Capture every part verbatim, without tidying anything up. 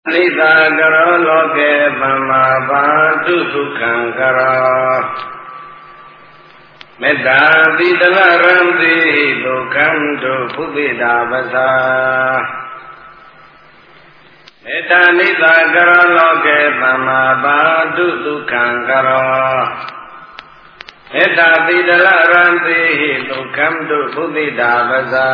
Nita karo loke pama bhatu dukkhaṃ karo Metta vidala ramti dukkhaṃ tu pupita vasa Metta nita karo loke pama bhatu dukkhaṃ karo Metta vidala ramti dukkhaṃ tu pupita vasa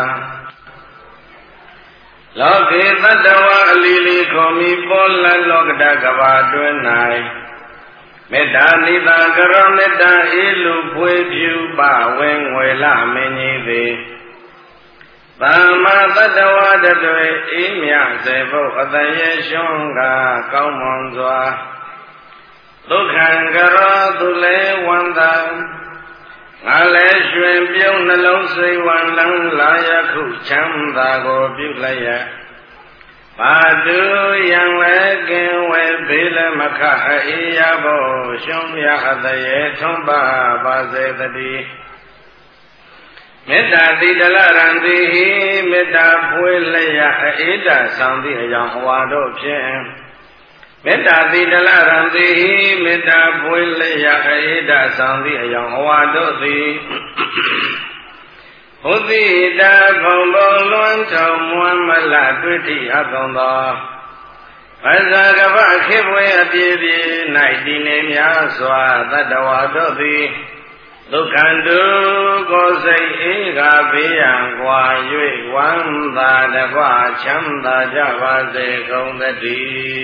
Loke tattva alili komi pola lokta kava tuenai Metta nita karo metta ilu pwe pyu pa wen ngwe la menyi de Thamma tattva tatwe imya se pho ataye shon ka kaung mon swa Dukkhaṃ karo tu le wanda Ngā lē shuen pyong na long say wan lang la ya khu cham da go pyu la ya Ba tu yang le kin we pi le makha a ya bo shum ya ta ye thong ba ba se tati Metta ti dala ran ti hi metta phwe la ya a da sang ti ayang hwa do phyin Metta ti dala ran ti hi metta phwe la ya a da sang ti ayang hwa do ti Hoti da phong bo luan chau muan ma la twi thi a thong tho Pasa ka ba khip we a pye pye nai ti ne mya swa tattva do ti Dukkhaṃ tu ko sai e ka peyang kwa yue wan ta twa cham ta ja ba se kaung tati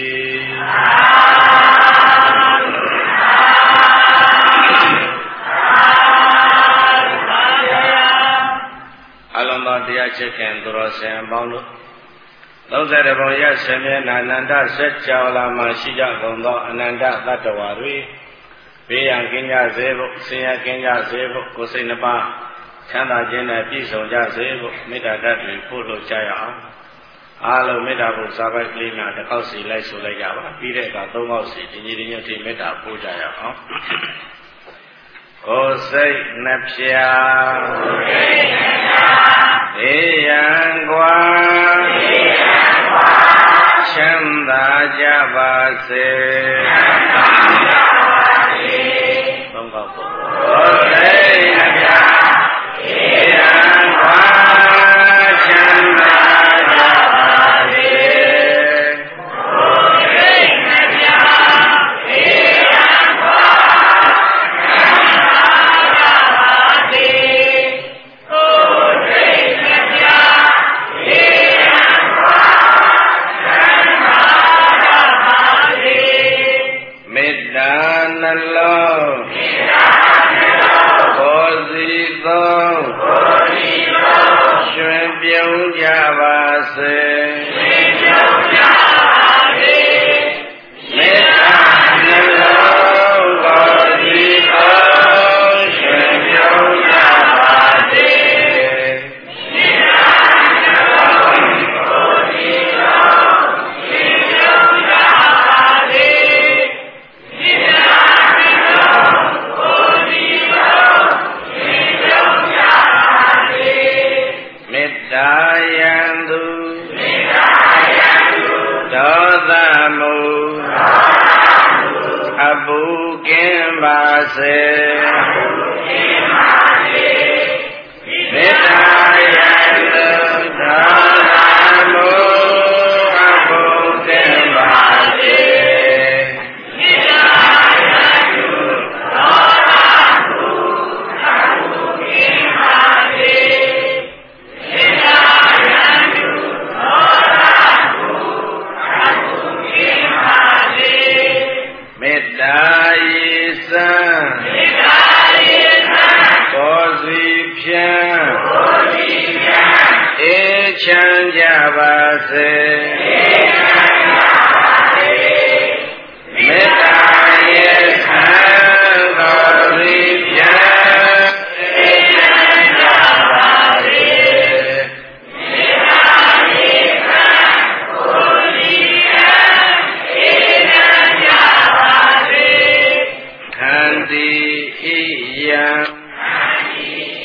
Alamba Daya Chicken Dorosan Bondo Those are about yes, Ananda set Chala Mashija Gondo, Ananda Tatawarui, Bian Kenya Zebo, Sia Kenya Zebo, Cosinaba, Chanda Jena Piso Jazebo, Meda Dadri, Polo Chaya, Alo Medabu Sabai Klina, the Kosi Laisulaya, Pireka, Tomosi, Injinity Meta Pujaya. Kosei Napsia Eyangwa Chanda Javase Kosei Napsia Eyangwa Chanda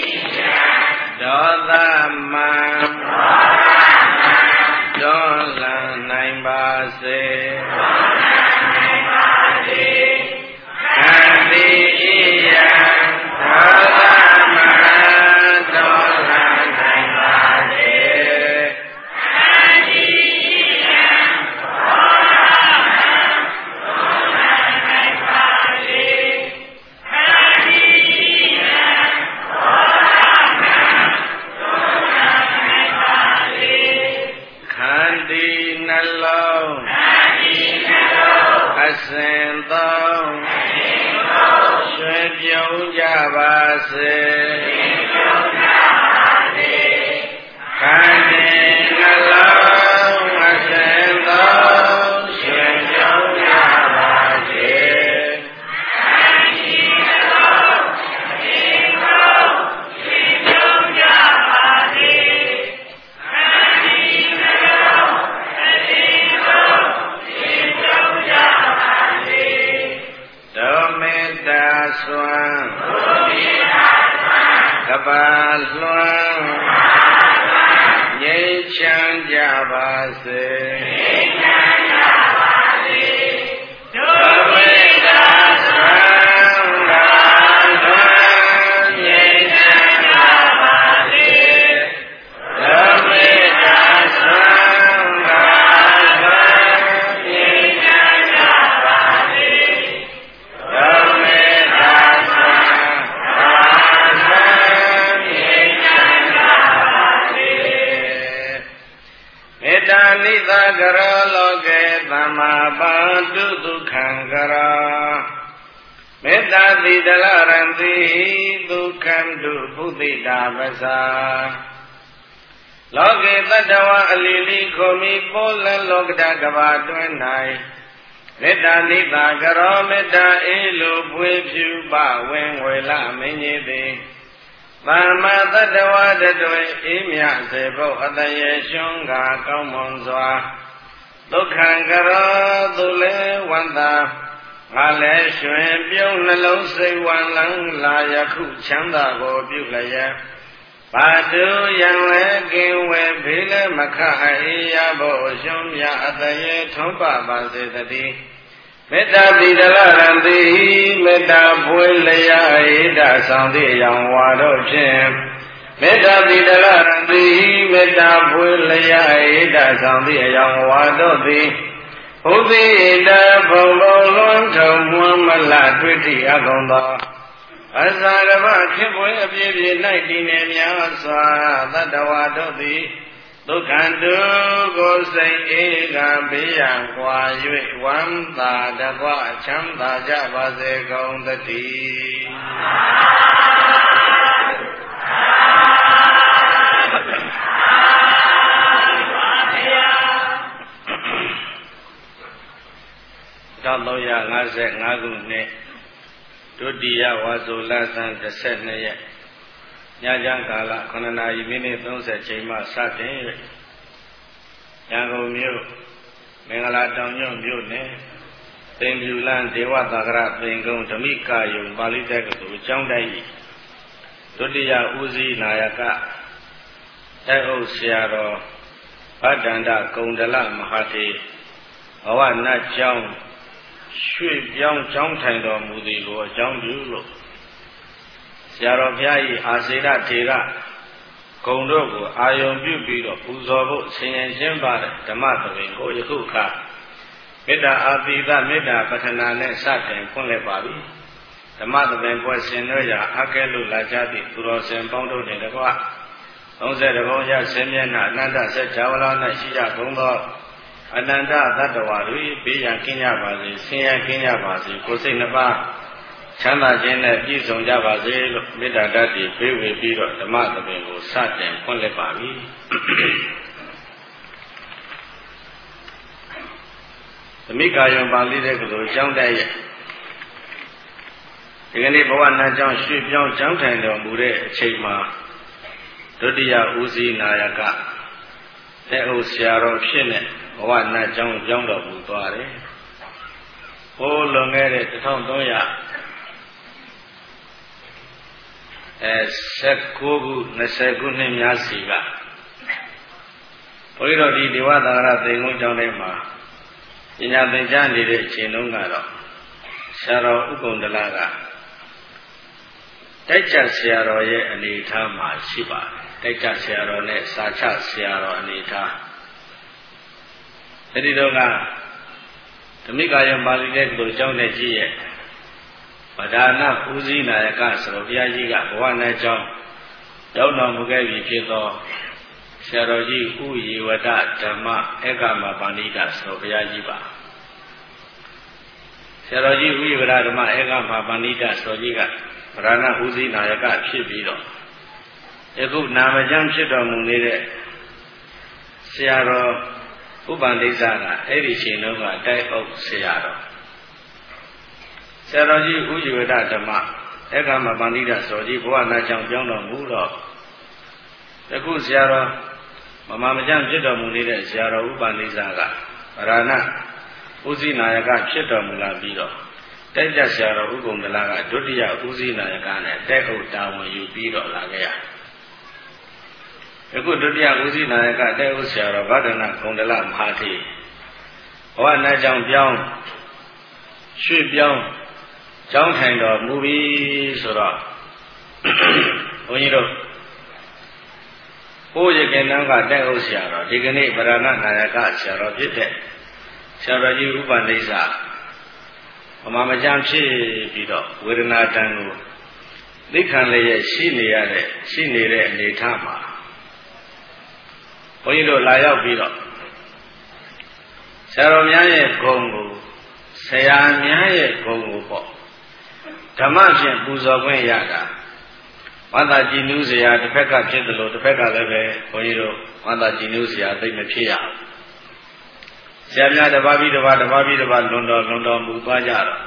Dola နိုင်ပါစေခန္တီဣယံဒေါသမဟဒေါသနိုင်ပါစေခန္တီဣယံဒေါသမဟဒေါသနိုင်ပါစေခန္တီဣယံဒေါသမဟဒေါသနိုင်ပါစေခန္တီနှလုံးခန္တီနှလုံးအစဉ်သောရွှေပြုံးကြပါစေခန္တီနှလုံးအစဉ်သောရွှေပြုံးကြပါစေခန္တီနှလုံးအစဉ်သောရွှေပြုံးကြပါစေခန္တီနှလုံးအစဉ်သောရွှေပြုံးကြပါစေဒုမေတ္တာစွမ်းကပါလွှမ်းငြိမ်းချမ်းကြပါစေဒုမေတ္တာစွမ်းကပါလွှမ်းငြိမ်းချမ်းကြပါစေဒုမေတ္တာစွမ်းကပါလွှမ်းငြိမ်းချမ်းကြပါစေဒုမေတ္တာစွမ်းကပါလွှမ်းငြိမ်းချမ်းကြပါစေမေတ္တာနိသကရောလောကေသမ္မာပါတုဒုက္ခံကရောမေတ္တာတိတလရံတိဒုက္ခံတုဘုဒ္ဓိတာပ္ပစာလောကေတတဝအလီလီခိုမီပိုလလောကတကဘာတွင်၌မေတ္တာနိသကရောမေတ္တာအေလိုပွေဖြူပဝင်ဝေလမင်းကြီးသည်သမ္မာတတဝတတွေအေးမြစေဖို့အတရေရှင်ကကောင်းမွန်စွာဒုက္ခံကရောသူလေဝန္တာငါလည်းရွှင်ပြုံးနှလုံးစိတ်ဝံလန်းလာယခုချမ်းသာကိုပြုလျက်ဘာတုယံလည်းကင်ဝဲဖေးလည်းမခအေးရဖို့ရှင်မြအတရေထုံးပပါစေတည်းမေတ္တာတိတလရံတိမေတ္တာပွေလျာဣဒဆောင်သည့်ရောင်ဝါတို့ဖြင့်မေတ္တာတိတလရံတိမေတ္တာပွေလျာဣဒဆောင်သည့်ရောင်ဝါတို့သည်ဘုသိတဘုံဘုံလွန်ထုံမွမ်းမလတွေ့တိအကုန်သောအဇာကမဖြစ်ပွေအပြည့်ပြည့်၌တည်နေများစွာသတ္တဝါတို့သည်ဒုက္ခတုကိုစိတ်ဧကဘေးရန်ကွာ၍ဝမ်းသာတကွချမ်းသာကြပါစေကုန်သတည်းတောက်သုံးရာငါးဆယ်ငါးခုနှစ်ဒုတိယဝါဆိုလဆန်းတစ်ဆက်နှစ်ရက်ညချမ်းကာလခုနှစ်နာရီမိနစ်သုံးဆယ်ချိန်မှစတင်၍ရန်ကုန်မြို့မင်္ဂလာတောင်ညွန့်မြို့နယ်သင်္ဖြူလန်းဒေဝသာဂရသင်္ကုန်းဓမိကယုံပါဠိတက္ကသိုလ်ကျောင်းတိုက်ဒုတိယဦးစီးနာယကတဲ့ဥဆရာတော်ဗဒ္ဒန္တကုံဒလမဟာထေဘဝနတ်ကျောင်းရွှေ့ပြောင်းကျောင်းထိုင်တော်မူသည်ကိုအကြောင်းပြုလို့ဆရာတော်ဘုရား၏အာစေရထေရဂုံတို့ကိုအာယုံပြုပြီးတော့ပူဇော်ဖို့ဆင်ရင်ချင်းပါတဲ့ဓမ္မသဘင်ကိုယခုခါမေတ္တာအာသီသမေတ္တာပထနာနဲ့စတင်ဖွင့်လှစ်ပါပြီဓမ္မသဘင်ပွဲဆင်နွှဲရာအကဲလို့လာကြသည့်သူတော်စင်ပေါင်းတို့နှင့်တကွသုံးဆယ်တဘုံရဆင်းမျက်နှာအနန္တဆက်ဇာဝလာ၌ရှိကြကုန်သောအနန္တသတ္တဝါတို့ဘေးရန်ကင်းကြပါစေဆင်းရဲကင်းကြပါစေကိုယ်စိတ်နှစ်ပါးချမ်းသာခြင်းနဲ့ပြည့်စုံကြပါစေလို့မေတ္တာဓာတ်တွေပေးဝေပြီးတော့ဓမ္မသဘင်ကိုစတင်ဖွင့်လှစ်ပါပြီသမိကာယံပါဠိတဲ့ကလေးကျောင်းတိုက်ရဲ့ဒီကနေ့ဘဝနာကျောင်းရွှေ့ပြောင်းကျောင်းထိုင်တော်မူတဲ့အချိန်မှာဒုတိယဦးစီးနာယကတဲ့ဥဆရာတော်ဖြစ်နေဘဝနာကျောင်းကျောင်းတော်မူသွားတယ်။ဟိုးလွန်ခဲ့တဲ့တစ်ထောင်သုံးရာအဲ၁၉ခု၂၀ခုနှစ်များစီကဘုန်းကြီးတို့ဒီဒေဝသာရသင်္ကုန်းကျောင်းထဲမှာပညာသင်ကြားနေတဲ့အချိန်တုန်းကတော့ဆရာတော်ဥက္ကုန္ဒလကတိုက်ချဆရာတော်ရဲ့အနေအထားမှာရှိပါတယ်တိုက်ချဆရာတော်နဲ့စာချဆရာတော်အနေအထားအဲဒီတော့ကဓမ္မိကာယပါဠိတဲ့ကိုကျောင်းတဲ့ကြီးရဲ့ဗဒါနဦးစီးနာယကဆိုတော့ဘုရားကြီးကဘဝနဲ့ကျောင်းရောက်တော်မူခဲ့ပြီဖြစ်သောဆရာတော်ကြီးဥယေဝတဓမ္မဧကမပါဏိတဆိုဘုရားကြီးပါဆရာတော်ကြီးဥယေဝတဓမ္မဧကမပါဏိတဆိုကြီးကဗဒါနဦးစီးနာယကဖြစ်ပြီးတော့အခုနာမကျမ်းဖြစ်တော်မူနေတဲ့ဆရာတော်ဥပ္ပန္တိစကအဲ့ဒီချိန်တုန်းကတိုက်အုပ်ဆရာတော်ဆရာတော်ကြီးဥယေဝတဓမ္မဧကမပါဏိတဆိုကြီးဘဝနာကြောင့်ပြောင်းတော်မူတော့အခုဆရာတော်မမမကျမ်းဖြစ်တော်မူနေတဲ့ဆရာတော်ဥပ္ပန္တိစကဗရဏဦးစီးနာယကဖြစ်တော်မူလာပြီးတော့တိုက်ကြဆရာတော်ဥက္ကုန္ဒလကဒုတိယဦးစီးနာယကနဲ့တိုက်အုပ်တာဝန်ယူပြီးတော့လာခဲ့ရအခုဒုတိယဦးစီးနာယကတိုက်အုပ်ဆရာတော်ဗဒနာကုန္ဒလမဟာသီဘဝနာကြောင့်ပြောင်းရွှေ့ပြောင်းကျောင်းထိုင်တော်မူပြီဆိုတော့ဘုန်းကြီးတို့ဘိုးရခင်တန်းကတိုက်အုပ်ဆရာတော်ဒီကနေ့ဗရဏနာယကဆရာတော်ဖြစ်တဲ့ဆရာတော်ကြီးဥပ္ပန္တိစအမမကျမ်းဖြစ်ပြီးတော့ဝေဒနာတန်ကိုသိခံလျက်ရှိနေရတဲ့ရှိနေတဲ့အနေအထားမှာဘုန်းကြီးတို့လာရောက်ပြီးတော့ဆရာတော်များရဲ့ဂုဏ်ကိုဆရာများရဲ့ဂုဏ်ကိုပေါ့ဓမ္မဖြင့်ပူဇော်ခွင့်ရတာဝန္တာကြည်နူးစရာတစ်ဖက်ကဖြစ်တယ်လို့တစ်ဖက်ကလည်းပဲဘုန်းကြီးတို့ဝန္တာကြည်နူးစရာသိမဖြစ်ရဘူးဆရာများတစ်ပါးပြီးတစ်ပါးတစ်ပါးပြီးတစ်ပါးလွန်တော်လွန်တော်မူသွားကြတော့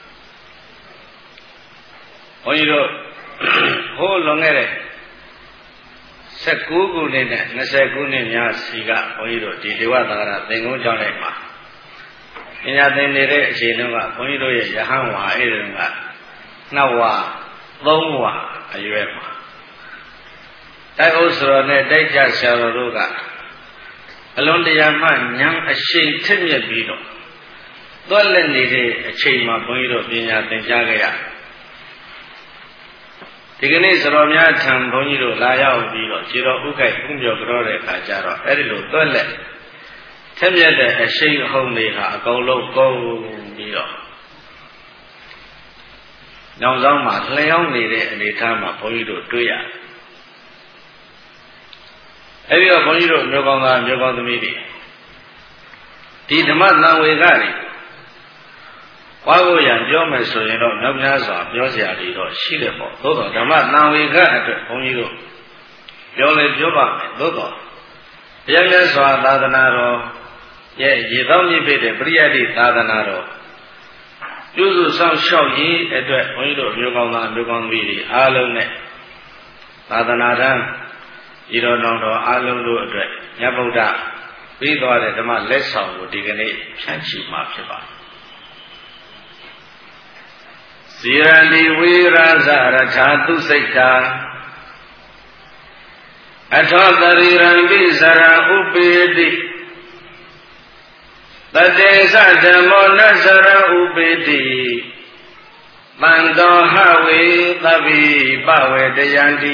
ဘုန်းကြီးတို့ဟိုးလွန်ခဲ့တဲ့၁၉ခုနှစ်နဲ့၂၀ခုနှစ်များစီကဘုန်းကြီးတို့ဒီဒေဝသာရသင်္ကုန်းကျောင်းထဲမှာပညာသင်နေတဲ့အချိန်တုန်းကဘုန်းကြီးတို့ရဲ့ယဟန်ဝါအဲ့ဒီတုန်းကနှစ်ဝါသုံးဝါအရွယ်မှာတိုက်ဥစ္စရောနဲ့တိုက်ကြဆရာတော်တို့ကအလွန်တရာမှဉာဏ်အရှိန်ထက်မြက်ပြီးတော့သွက်လက်နေတဲ့အချိန်မှာဘုန်းကြီးတို့ပညာသင်ကြားခဲ့ရဒီကနေ့စတော်များထံဘုန်းကြီးတို့လာရောက်ပြီးတော့ခြေတော်ဥက္ကိုက်ဖုံးပြောကြောတဲ့အခါကျတော့အဲ့ဒီလိုသွက်လက်ထက်မြက်တဲ့အရှိန်အဟုန်တွေဟာအကုန်လုံးကုန်ပြီးတော့နောက်ဆုံးမှာလျှောင်းနေတဲ့အနေအထားမှာဘုန်းကြီးတို့တွေ့ရတယ်အဲဒီတော့ဘုန်းကြီးတို့မျိုးကောင်းသားမျိုးကောင်းသမီးတွေဒီဓမ္မသံဝေကတွေဝါကိုရံပြောမယ်ဆိုရင်တော့နောက်များစွာပြောစရာတွေတော့ရှိတယ်ပေါ့သို့တော့ဓမ္မသံဝေကအတွက်ဘုန်းကြီးတို့ပြောလေပြောပါမယ်သို့တော့တရားမြတ်စွာသာသနာတော်ရဲ့ရေတောင်းမြင့်ဖြစ်တဲ့ပရိယတ္တိသာသနာတော်ပြုစုဆောင်ရှောက်ရေးအတွက်ဘုန်းကြီးတို့မျိုးကောင်းသားမျိုးကောင်းသမီးတွေအားလုံးနဲ့သာသနာထမ်းဤတော်တော်တော်အားလုံးတို့အတွက်မြတ်ဗုဒ္ဓပြီးသွားတဲ့ဓမ္မလက်ဆောင်ကိုဒီကနေ့ဖြန့်ချီမှာဖြစ်ပါတယ်ဇီရဏိဝေရဇရထာသူစိတ်တာအထောတရိရံပိဇရဥပေတိတတေသဓမ္မောနဇရဥပေတိတန်တောဟဝေသဗ္ဗိပဝေတယံတိ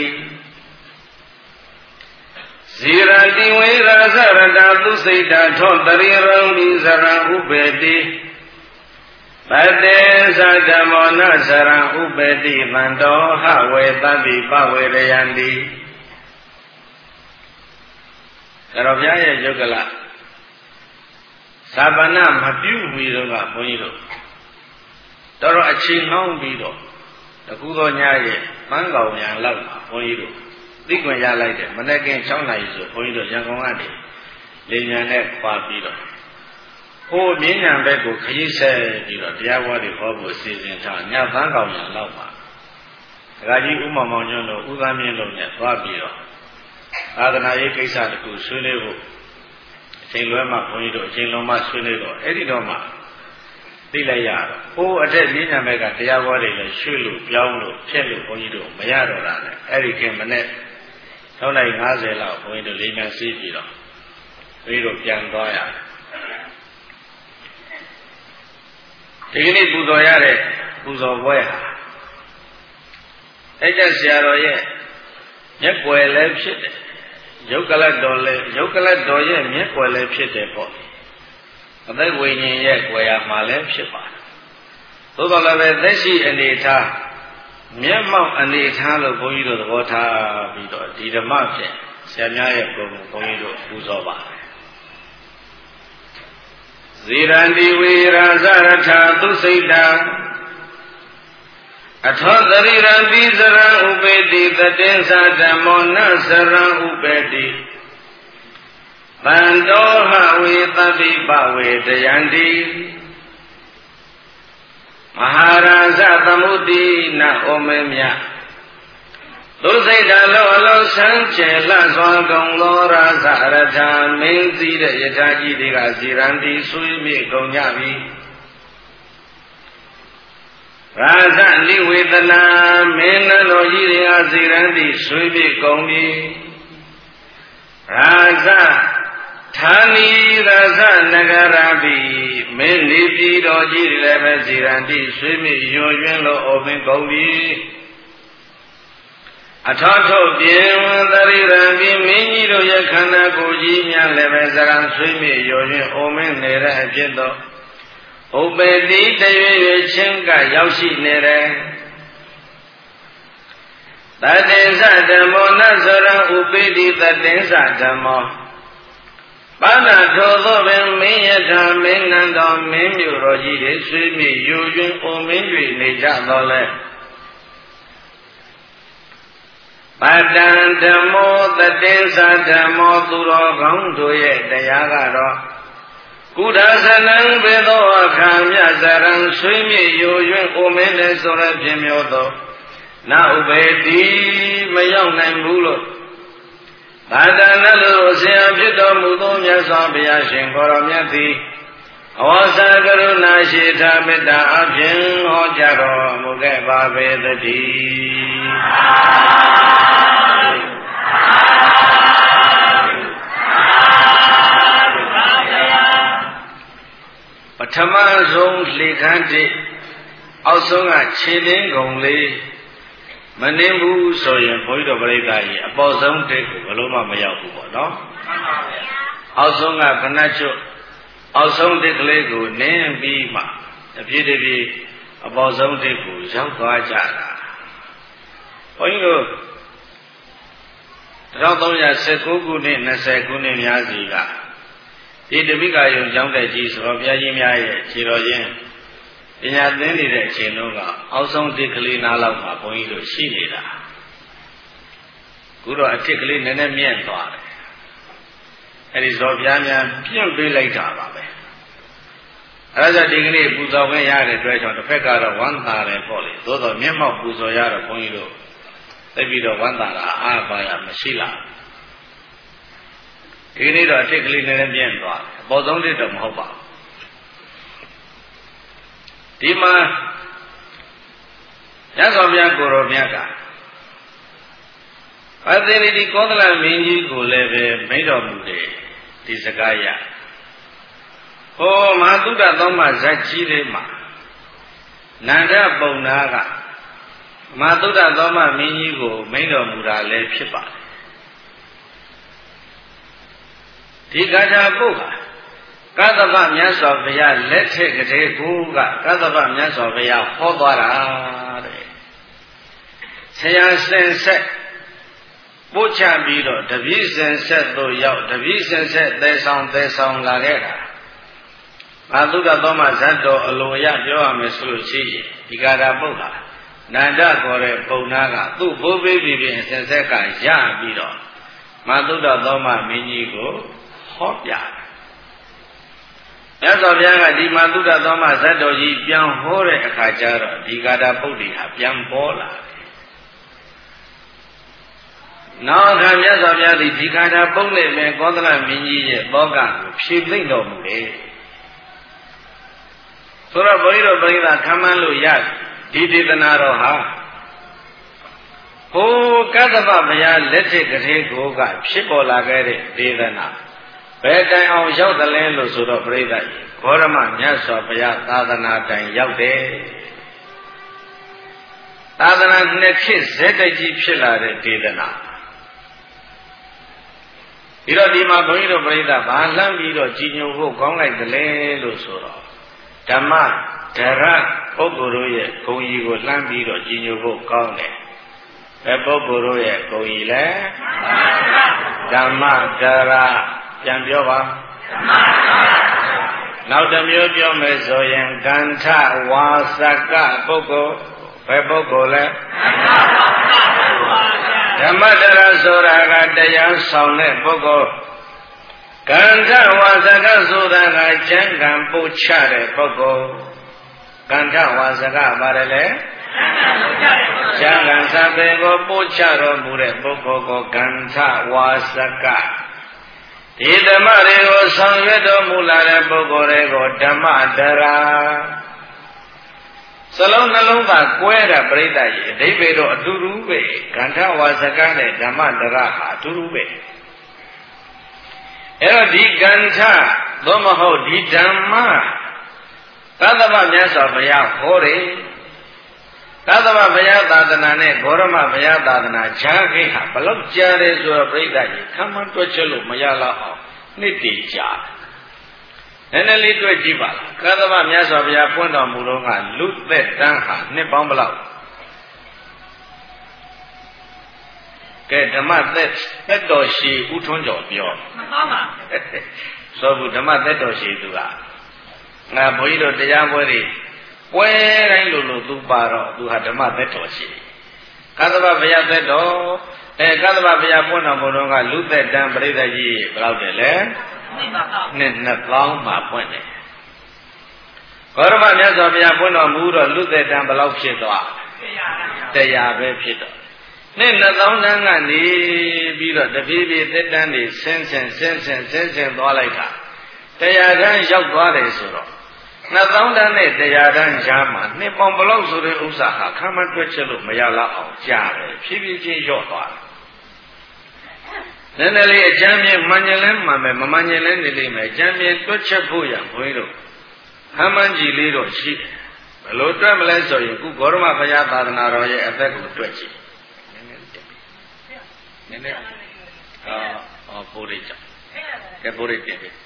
ဇီရတိဝေရဇရတာသူစိတ်တာထောတရိရံပိဇရဥပေတိတတေသဓမ္မောနဇရဥပေတိတန်တောဟဝေသဗ္ဗိပဝေတယံတိဒါတော်ဘုရားရဲ့ယုတ်ကလသာပနာမပြုမီတော့ကဘုန်းကြီးတို့တော်တော်အချိန်နှောင်းပြီးတော့တကူတော်ညရဲ့ပန်းကောင်ညာလောက်မှာဘုန်းကြီးတို့သိခွင့်ရလိုက်တယ်မနေ့က၆နာရီဆိုဘုန်းကြီးတို့ရန်ကုန်ကနေလေညာနဲ့ခွာပြီးတော့ဟိုမြင်းညာဘက်ကိုခရီးဆက်ပြီးတော့တရားဝါတွေဟောဖို့စီစဉ်ထားညပန်းကောင်ညာလောက်မှာဒကာကြီးဥမ္မာမောင်ကျွန်းတို့ဥသားမြင့်တို့နဲ့သွားပြီးတော့သာသနာရေးကိစ္စတခုဆွေးနွေးဖို့အချိန်လွဲမှဘုန်းကြီးတို့အချိန်လုံးမှဆွေးနွေးတော့အဲ့ဒီတော့မှသိလိုက်ရတော့ဟိုအထက်မြင်းညာဘက်ကတရားဝါတွေလည်းရွှေ့လို့ပြောင်းလို့ဖြက်လို့ဘုန်းကြီးတို့မရတော့တာနဲ့အဲ့ဒီခင်မနဲ့၆နာရီ၅၀လောက်ဘုန်းကြီးတို့လေးမြန်စီးပြီးတော့ပြီးတော့ပြန်သွားရဒီကနေ့ပူဇော်ရတဲ့ပူဇော်ပွဲဟာအဲ့ကျဆရာတော်ရဲ့မျက်ွယ်လည်းဖြစ်တယ်ယုတ်ကလတ်တော်လည်းယုတ်ကလတ်တော်ရဲ့မျက်ွယ်လည်းဖြစ်တယ်ပေါ့အသက်ဝိညာဉ်ရဲ့ွယ်ရမှာလည်းဖြစ်ပါတယ်သို့တော်လည်းပဲသက်ရှိအနေထားမျက်မှောက်အနေထားလို့ဘုန်းကြီးတို့သဘောထားပြီးတော့ဒီဓမ္မဖြင့်ဆရာများရဲ့ဘုန်းဘုန်းကြီးတို့ပူဇော်ပါတယ်ဇေရန္တိဝေရာဇရထာသူစိတ်တာအထောသရိရံပိစရံဥပေတိတတေသဓမ္မောနစရံဥပေတိတံတောဟဝေတပိပဝေတယန္တိမဟာရာဇသမုတိနဩမေမြသူစိတ်ဓာတ်လောအလောဆန်းကျယ်လှစွာကုန်သောရာဇရထာမင်းစည်းတဲ့ယထာကြီးတွေကဇီရန်တိဆွေးမြေကုန်ကြပြီရာဇနိဝေဒနာမင်းနန်းတော်ကြီးတွေကဇီရန်တိဆွေးမြေကုန်ပြီရာဇဌာနီရာဇနဂရာပိမင်းနေပြည်တော်ကြီးတွေလည်းပဲဇီရန်တိဆွေးမြေယွယွင်းလို့ဩပင်ကုန်ပြီအထောထုတ်ပြင်သရိရံပိမင်းကြီးတို့ရဲ့ခန္ဓာကိုယ်ကြီးများလည်းပဲဇရံဆွေးမြေယွယွင်းဩမင်းနေတဲ့အဖြစ်တော့ဥပ္ပေတိတရွေရွေချင်းကရောက်ရှိနေတယ်တတေသဓမ္မောနသရံဥပ္ပေတိတတေသဓမ္မောပါဏထိုသောပင်မင်းယထာမင်းနန္တော်မင်းမြို့တော်ကြီးတွေဆွေးမြေယွယွင်းဩမင်း၍နေကြတော်လဲပတ္တံဓမ္မောတတေသဓမ္မောသူတော်ကောင်းတို့ရဲ့တရားကတော့ကုဒသနံဘေသောအခါမြတ်ဇရံဆွေးမြေယိုယွင်းအိုမင်းလည်းဆိုရပြင်းမျိုးသောနာဥပေတိမရောက်နိုင်ဘူးလို့ဘာတဏလို့ဆရာဖြစ်တော်မူသောမြတ်စွာဘုရားရှင်ကိုရောမြတ်သည်အဝါစာကရုဏာရှိထာမေတ္တာအဖြင့်ဟောကြားတော်မူခဲ့ပါပေသတည်းပထမဆုံးလေခမ်းတိအောက်ဆုံးကခြေလင်းကုန်လေးမနှင်းဘူးဆိုရင်ဘုန်းကြီးတို့ပြိဿကြီးအပေါ်ဆုံးတိတ်ကိုဘလို့မှမရောက်ဘူးပေါ့နော်အောက်ဆုံးကခဏချွတ်အောက်ဆုံးတိတ်ကလေးကိုနင်းပြီးမှတပြေးတပြေးအပေါ်ဆုံးတိတ်ကိုရောက်သွားကြတာဘုန်းကြီးတို့တစ်ထောင်သုံးရာ၁၉ခုနှစ်၂၀ခုနှစ်များစီကဒီတပိကယုံကျောင်းတက်ကြီးဆိုတော့ဘုရားကြီးများရဲ့ခြေတော်ရင်းပညာသင်နေတဲ့အချိန်တုန်းကအောက်ဆုံးတစ်ကလေးနားလောက်မှာဘုန်းကြီးတို့ရှိနေတာခုတော့အထစ်ကလေးနည်းနည်းမြင့်သွားတယ်အဲဒီဇော်ပြားများပြင့်ပေးလိုက်တာပါပဲအဲဒါကြောင့်ဒီကနေ့ပူဇော်ခွင့်ရတဲ့အတွက်ကြောင့်တစ်ဖက်ကတော့ဝမ်းသာတယ်ပေါ့လေသို့တော့မျက်မှောက်ပူဇော်ရတော့ဘုန်းကြီးတို့သိပြီးတော့ဝမ်းသာတာအားပါရမရှိလားဒီနေ့တော့အထစ်ကလေးနည်းနည်းပြင်းသွားတယ်အပေါ်ဆုံးတစ်တော့မဟုတ်ပါဘူးဒီမှာရသော်ဘုရားကိုရောမြတ်ကအသေရိတိကောသလမင်းကြီးကိုလည်းပဲမိန့်တော်မူတယ်ဒီစကားရဟောမဟာသုဒ္ဓသောမဇတ်ကြီးလေးမှာနန္ဒပုံနာကမဟာသုဒ္ဓသောမမင်းကြီးကိုမိန့်တော်မူတာလည်းဖြစ်ပါတယ်ဒီဂါထာပုဒ်ဟာကသဗ္ဗမြတ်စွာဘုရားလက်ထက်ကတည်းကိုကကသဗ္ဗမြတ်စွာဘုရားဟောသွားတာတဲ့ဆရာစင်ဆက်ပို့ချပြီးတော့တပည့်စင်ဆက်သို့ရောက်တပည့်စင်ဆက်သဲဆောင်သဲဆောင်လာခဲ့တာဘာသုဒ္ဓသောမဇတ်တော်အလိုရပြောရမယ်ဆိုလို့ရှိရင်ဒီဂါထာပုဒ်ဟာနန္ဒခေါ်တဲ့ပုံနာကသူ့ဘိုးဘေးပြည်ပြင်စင်ဆက်ကရပြီးတော့မသုဒ္ဓသောမမင်းကြီးကိုဟောပြတယ်မြတ်စွာဘုရားကဒီမှာသုဒ္ဓသောမဇတ်တော်ကြီးပြန်ဟောတဲ့အခါကျတော့ဒီဂါထာပုဒ်တွေဟာပြန်ပေါ်လာတယ်။နောက်အခါမြတ်စွာဘုရားဒီဒီဂါထာပုဒ်နဲ့ပဲကောသလမင်းကြီးရဲ့သောကကိုဖြည့်သိမ့်တော်မူတယ်။ဆိုတော့ဘုန်းကြီးတို့ပြိဿခံမှန်းလို့ရဒီဒေသနာတော်ဟာဟိုကသဗ္ဗဘုရားလက်ထက်ကလေးကိုကဖြစ်ပေါ်လာခဲ့တဲ့ဒေသနာဘယ်တိုင်အောင်ရောက်တယ်လဲလို့ဆိုတော့ပြိဿကြီးဂေါရမမြတ်စွာဘုရားသာသနာတိုင်ရောက်တယ်သာသနာနှစ်ခေတ်ဇက်တကြီးဖြစ်လာတဲ့ဒေသနာဒီတော့ဒီမှာဘုန်းကြီးတို့ပြိဿဘာလှမ်းပြီးတော့ကြီးညိုဖို့ကောင်းလိုက်တယ်လေလို့ဆိုတော့ဓမ္မဒရပုဂ္ဂိုလ်တို့ရဲ့ဂုဏ်ကြီးကိုလှမ်းပြီးတော့ကြီးညိုဖို့ကောင်းတယ်ဘယ်ပုဂ္ဂိုလ်တို့ရဲ့ဂုဏ်ကြီးလဲဓမ္မဒရပြန်ပြောပါနောက်တစ်မျိုးပြောမယ်ဆိုရင်ကန္ထဝါစကပုဂ္ဂိုလ်ဘယ်ပုဂ္ဂိုလ်လဲဓမ္မဒရဆိုတာကတရားဆောင်တဲ့ပုဂ္ဂိုလ်ကန္ထဝါစကဆိုတာကကျမ်းဂန်ပို့ချတဲ့ပုဂ္ဂိုလ်ကန္ထဝါစကပါတယ်လေကျမ်းဂန်စာပေကိုပို့ချတော်မူတဲ့ပုဂ္ဂိုလ်ကိုကန္ထဝါစကဒီဓမ္မတွေကိုဆောင်ရွက်တော်မူလာတဲ့ပုဂ္ဂိုလ်တွေကိုဓမ္မဒရာစလုံးနှလုံးသားကွဲတာပြိဿကြီးအဓိပ္ပာယ်တော့အတူတူပဲကန္ထဝါစကနဲ့ဓမ္မဒရာဟာအတူတူပဲအဲ့တော့ဒီကန္ထသို့မဟုတ်ဒီဓမ္မသတ္တဗမြတ်စွာဘုရားဟောတယ်သတ္တဗဘုရားသာသနာနဲ့ဂေါရမဘုရားသာသနာခြားခိဟာဘလောက်ကြားတယ်ဆိုတော့ပြိဿကြီးခံမှန်းတွက်ချက်လို့မရတော့အောင်နှစ်တည်ကြာနည်းနည်းလေးတွေ့ကြည့်ပါလားသတ္တဗမြတ်စွာဘုရားပွင့်တော်မူတော့ကလူသက်တန်းဟာနှစ်ပေါင်းဘလောက်ကဲဓမ္မသက်သက်တော်ရှိဥထွန်းကျော်ပြောမှန်ပါပါဆိုဘူးဓမ္မသက်တော်ရှိသူကငါဘုန်းကြီးတို့တရားပွဲတွေပွဲတိုင်းလို့လို့သူပါတော့သူဟာဓမ္မသက်တော်ရှိကသဗ္ဗဘုရားသက်တော်အဲကသဗ္ဗဘုရားပွင့်တော်မူတော့ကလူသက်တန်းပြိဿကြီးဘယ်လောက်တယ်လဲနှစ်နှစ်ပေါင်းမှပွင့်တယ်ဂေါရမမြတ်စွာဘုရားပွင့်တော်မူတော့လူသက်တန်းဘယ်လောက်ဖြစ်သွားတရားပဲဖြစ်တော့နှစ်နှစ်သောင်းတန်းကနေပြီးတော့တပြေးပြေးသက်တန်းတွေဆင်းဆင်းဆင်းဆင်းဆင်းဆင်းသွားလိုက်တာတရားတန်းရောက်သွားတယ်ဆိုတော့နှစ်သောင်းတန်းနဲ့တရားတန်းရှားမှာနှစ်ပေါင်ဘလောက်ဆိုတဲ့ဥစ္စာဟာခံမတွက်ချက်လို့မရလောက်အောင်ကြားတယ်ဖြည်းဖြည်းချင်းလျော့သွားတယ်နည်းနည်းလေးအကျမ်းမြင်မှန်ရင်လည်းမှန်မယ်မမှန်ရင်လည်းနေလိမ့်မယ်အကျမ်းမြင်တွက်ချက်ဖို့ရဘုန်းကြီးတို့ဟမ်းမှန်းကြည့်လေးတော့ရှိတယ်ဘယ်လိုတွက်မလဲဆိုရင်ခုဂေါရမဘုရားသာသနာတော်ရဲ့အသက်ကိုတွက်ကြည့်နည်းနည်းတက်နည်းနည်းအာအော်ပိုးလေးကြောင့်ကဲပိုးလေးတင်ပြီ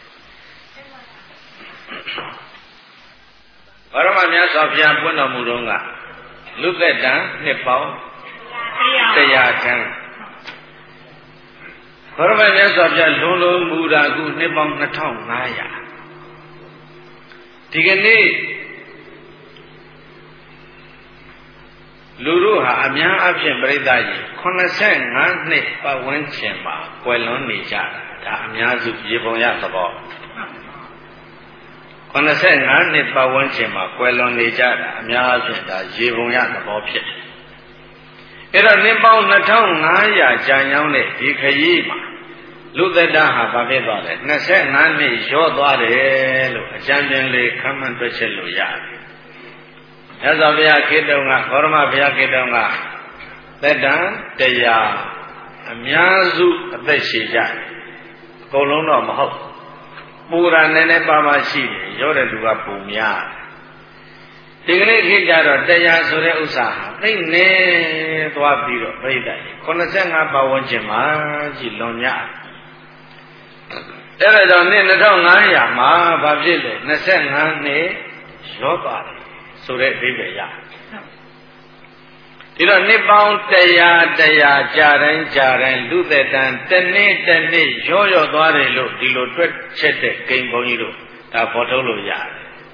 ဘာရမမြတ်စွာဘုရားပွင့်တော်မူတော့ကလူသက်တန်းနှစ်ပေါင်းတရားချမ်းဘာရမမြတ်စွာဘုရားလုံးလုံးမူတာခုနှစ်ပေါင်းနှစ်ထောင်ငါးရာဒီကနေ့လူတို့ဟာအများအပြားပြိဿကြီးခုနှစ်ဆယ်ငါးနှစ်ပတ်ဝန်းကျင်မှာကွယ်လွန်နေကြတာဒါအများစုရေပုံရသဘောခုနှစ်ဆယ်ငါးနှစ်ပတ်ဝန်းကျင်မှာကွယ်လွန်နေကြတာအများအပြားဒါရေပုံရသဘောဖြစ်တယ်အဲ့တော့နှစ်ပေါင်းနှစ်ထောင်ငါးရာကြာရောက်တဲ့ဒီခရီးမှာလူသက်တဟာဘာဖြစ်သွားလဲနှစ်ဆယ်ငါးနှစ်ရော့သွားတယ်လို့အကျဉ်းချင်းလေးခန့်မှန်းတွက်ချက်လို့ရတယ်မြတ်စွာဘုရားခေတ္တကဂေါရမဘုရားခေတ္တကသက်တမ်းတရားအများစုအသက်ရှည်ကြတယ်အကုန်လုံးတော့မဟုတ်ပူရာနည်းနည်းပါးပါးရှိတယ်ရောတဲ့လူကပုံများဒီကနေ့ခေတ်ကြတော့တရားဆိုတဲ့ဥစ္စာဟာသိနေသွားပြီးတော့ပြိတ္တကြီးခုနှစ်ဆယ်ငါးပတ်ဝန်းကျင်မှာကြည်လွန်ညအဲ့ဒါကြောင့်နှစ်နှစ်ထောင်ငါးရာမှာဘာဖြစ်လဲနှစ်ဆယ်ငါးနှစ်ရောပါတယ်ဆိုတဲ့အဓိပ္ပာယ်ရဒီတော့နှစ်ပေါင်းတရားတရားကြာတိုင်းကြာတိုင်းလူသက်တန်းတစ်နှစ်တစ်နှစ်ရောရောသွားတယ်လို့ဒီလိုတွက်ချက်တဲ့ဂိမ်းဘုန်းကြီးတို့ဒါပေါ်ထုတ်လို့ရတယ်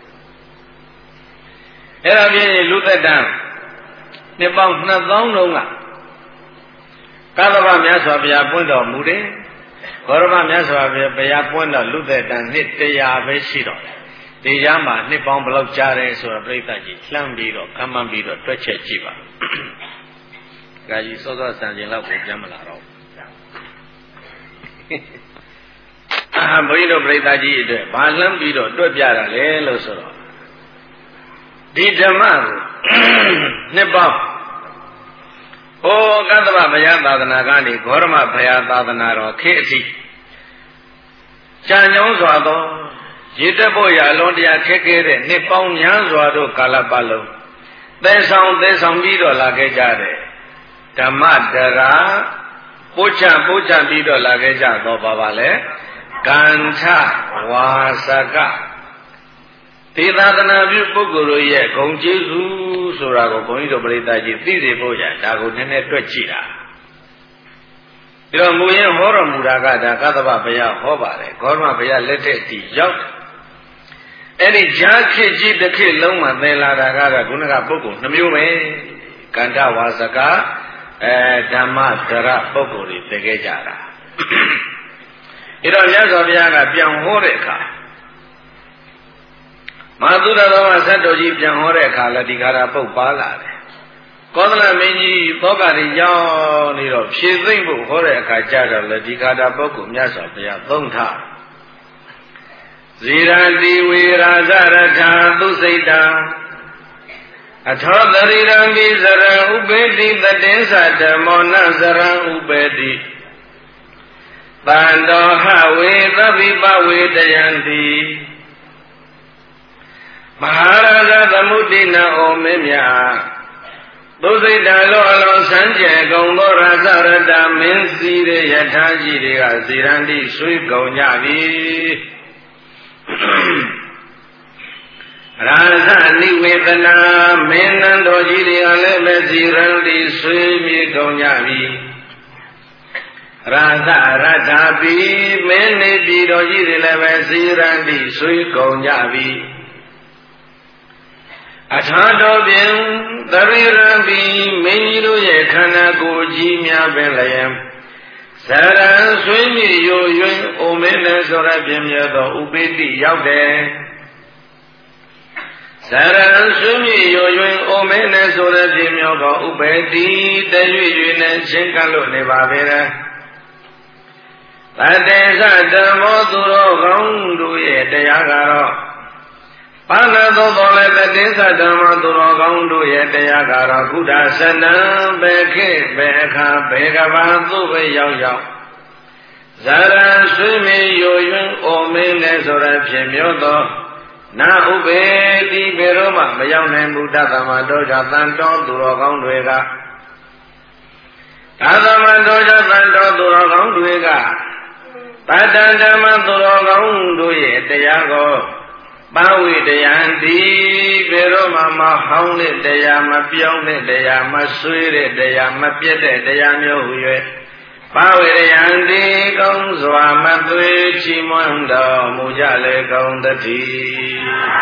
အဲ့ဒါပြင်လူသက်တန်းနှစ်ပေါင်းနှစ်သောင်းလုံးကကသဗ္ဗမြတ်စွာဘုရားပွင့်တော်မူတယ်ဂေါရမမြတ်စွာဘုရားပွင့်တော်လူသက်တန်းနှစ်တရားပဲရှိတော့တယ်ဒီရမှာနှစ်ပေါင်းဘယ်လောက်ကြာတယ်ဆိုတော့ပြိဿကြီးလှမ်းပြီးတော့ခံမှန်းပြီးတော့တွက်ချက်ကြည့်ပါ။ဒါကြီးစောစောဆန်ကျင်လောက်ကိုပြန်မလာတော့ဘူး။အာဘုန်းကြီးတို့ပြိဿကြီးအတွက်ဘာလှမ်းပြီးတော့တွက်ပြတာလဲလို့ဆိုတော့ဒီဓမ္မကိုနှစ်ပေါင်းဟောကသဗ္ဗဘုရားသာသနာကနေဂေါရမဘုရားသာသနာတော်ခေတ်အထိကြံကြောင်းစွာသောရည်တက်ဖို့ရအလွန်တရာခက်ခဲတဲ့နှစ်ပေါင်းများစွာတို့ကာလပတ်လုံးသဲဆောင်သဲဆောင်ပြီးတော့လာခဲ့ကြတယ်ဓမ္မတရာပို့ချပို့ချပြီးတော့လာခဲ့ကြတော့ပါပါလေကန္ထဝါစကဒေသနာပြုပုဂ္ဂိုလ်တို့ရဲ့ဂုဏ်ကျေးဇူးဆိုတာကိုဘုန်းကြီးတို့ပရိသတ်ကြီးသိစေဖို့ရဒါကိုနည်းနည်းတွက်ကြည့်တာပြီးတော့မူရင်ဟောတော်မူတာကဒါကသဗ္ဗဘုရားဟောပါတယ်ဂေါတမဘုရားလက်ထက်ဒီရောက်အဲ့ဒီဈာခေကြီးတစ်ခေလုံးမှာသင်လာတာကတော့ခုနကပုဂ္ဂိုလ်နှမျိုးပဲကန္တဝါစကအဲဓမ္မဒရပုဂ္ဂိုလ်တွေတည်ခဲ့ကြတာအဲ့တော့မြတ်စွာဘုရားကပြန်ဟောတဲ့အခါမသုဒ္ဓသောဇတ်တော်ကြီးပြန်ဟောတဲ့အခါလည်းဒီကာရပုတ်ပါလာတယ်ကောသလမင်းကြီးသောကတိရောက်နေတော့ဖြည့်သိမ့်ဖို့ဟောတဲ့အခါကျတော့လေဒီကာရပုဂ္ဂိုလ်မြတ်စွာဘုရားသုံးထားဇေရတိဝေရာဇရထာသုစိတ်တာအထောတရိရံပိဇရံဥပေတိတတေသဓမ္မောနဇရံဥပေတိတန္တောဟဝေသဗ္ဗိပဝေတယံတိမဟာရာဇသမုဒ္ဒိနာဩမေမြာသုစိတ်တံလောအလောစံကြယ်ကုန်သောရာဇရတမင်းစည်းတဲ့ယထာကြီးတွေကဇေရန္တိဆွေးကုန်ကြပြီရာဇနိဝေဒနာမင်းနန်းတော်ကြီးတွေကလည်းပဲဇေရန္တိဆွေးမြေကုန်ကြပြီရာဇရထာပိမင်းနေပြည်တော်ကြီးတွေလည်းပဲဇေရန္တိဆွေးကုန်ကြပြီအထာတော်ပြင်သရိရံပိမင်းကြီးတို့ရဲ့ခန္ဓာကိုယ်ကြီးများပင်လည်းဇရံဆွေးမြေယိုယွင်းအိုမင်းနဲ့ဆိုရပြင်းမြတ်သောဥပိတိရောက်တယ်ဇရံဆွေးမြေယိုယွင်းအိုမင်းနဲ့ဆိုရပြင်းမြတ်သောဥပိတိတရွေ့ရွေ့နဲ့ချင်းကပ်လို့နေပါပဲလေတတေသဓမ္မောသူတော်ကောင်းတို့ရဲ့တရားကတော့ဘာသာသောတော်လည်းတတေသဓမ္မောသူတော်ကောင်းတို့ရဲ့တရားကတော့ကုဒသနံဘေခေဘေအခါဘေကဘာသို့ပဲရောက်ရောက်ဇာရံဆွေးမြေယိုယွင်းအိုမင်းနဲ့ဆိုရဖြင့်မြောသောနာဥပေတိဘေရောမှမရောက်နိုင်ဘူးတသမတော်ကြောင့်တန်တော်သူတော်ကောင်းတွေကတသမတော်ကြောင့်တန်တော်သူတော်ကောင်းတွေကပတ္တဓမ္မသူတော်ကောင်းတို့ရဲ့တရားကိုပဝိတယံတိဘေရောမှမဟောင်းတဲ့တရားမပြောင်းတဲ့တရားမဆွေးတဲ့တရားမပြတ်တဲ့တရားမျိုးဟူ၍ပဝိတယံတိကောင်းစွာမသွေချီးမွမ်းတော်မူကြလေကောင်းတည်း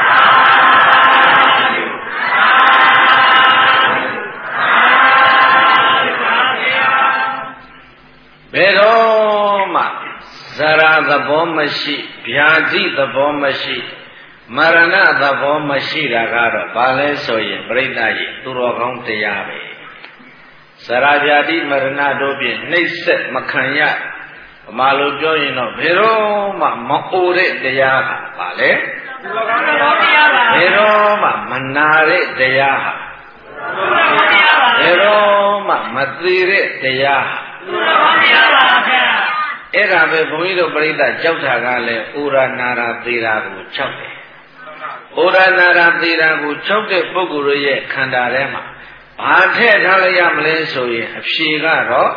ဘေရောမှဇရာသဘောမရှိဗျာတိသဘောမရှိမရဏသဘောမရှိတာကတော့ဘာလဲဆိုရင်ပြိဋ္ဌာကြီးသူတော်ကောင်းတရားပဲဇရာဗျာတိမရဏတို့ဖြင့်နှိမ့်ဆက်မခံရဗမာလိုပြောရင်တော့ဘယ်တော့မှမအိုတဲ့တရားဟာဘာလဲသူတော်ကောင်းတရားပါဘယ်တော့မှမနာတဲ့တရားဟာသူတော်ကောင်းတရားပါဘယ်တော့မှမသေးတဲ့တရားဟာသူတော်ကောင်းတရားပါဗျာအဲ့ဒါပဲဘုန်းကြီးတို့ပြိဋ္ဌာကြောက်တာကလည်းဩရနာရာသေးတာကိုကြောက်တယ်ဩရနာရာသေးတာကိုကြောက်တဲ့ပုဂ္ဂိုလ်ရဲ့ခန္ဓာထဲမှာဘာထည့်ထားလိုက်ရမလဲဆိုရင်အဖြေကတော့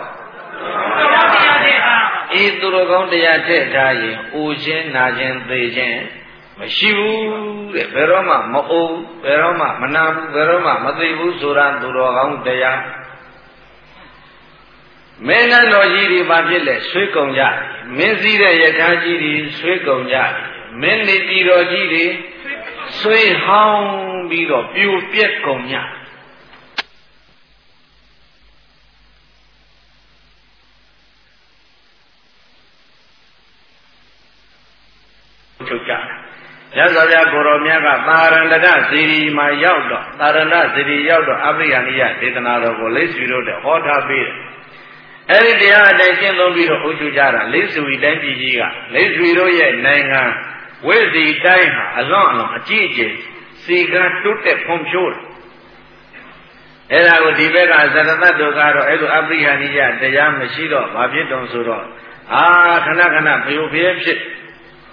အေးသူတော်ကောင်းတရားထည့်ထားရင်အိုခြင်းနာခြင်းသေခြင်းမရှိဘူးတဲ့ဘယ်တော့မှမအိုးဘယ်တော့မှမနာဘူးဘယ်တော့မှမသေဘူးဆိုတာသူတော်ကောင်းတရားမင်းနဲ့တော်ကြီးတွေဘာဖြစ်လဲဆွေးကုန်ကြမင်းစည်းတဲ့ယထာကြီးတွေဆွေးကုန်ကြမင်းနေပြည်တော်ကြီးတွေဆွေးဟောင်းပြီးတော့ပြိုပြက်ကုန်ကြချုပ်ကြရသော်ပြကိုရောမြတ်ကသာရဏတဇီရီမှာရောက်တော့သာရဏဇီရီရောက်တော့အပရိယနိယဒေသနာတော်ကိုလိဆွေတို့တဲ့ဟောထားပေးတယ်အဲ့ဒီတရားအတိုင်းကျင့်သုံးပြီးတော့ဥကျကြတာလိဆွေတိုင်းပြည်ကြီးကလိဆွေတို့ရဲ့နိုင်ငံဝိဇီတိုင်းဟာအလွန်အလွန်အကြီးအကျယ်စီကံတိုးတက်ဖွံ့ဖြိုးတယ်အဲ့ဒါကိုဒီဘက်ကဇရတတ်တို့ကတော့အဲ့လိုအပရိယနိယတရားမရှိတော့ဘာဖြစ်တုံဆိုတော့အာခဏခဏဖျို့ဖျဲဖြစ်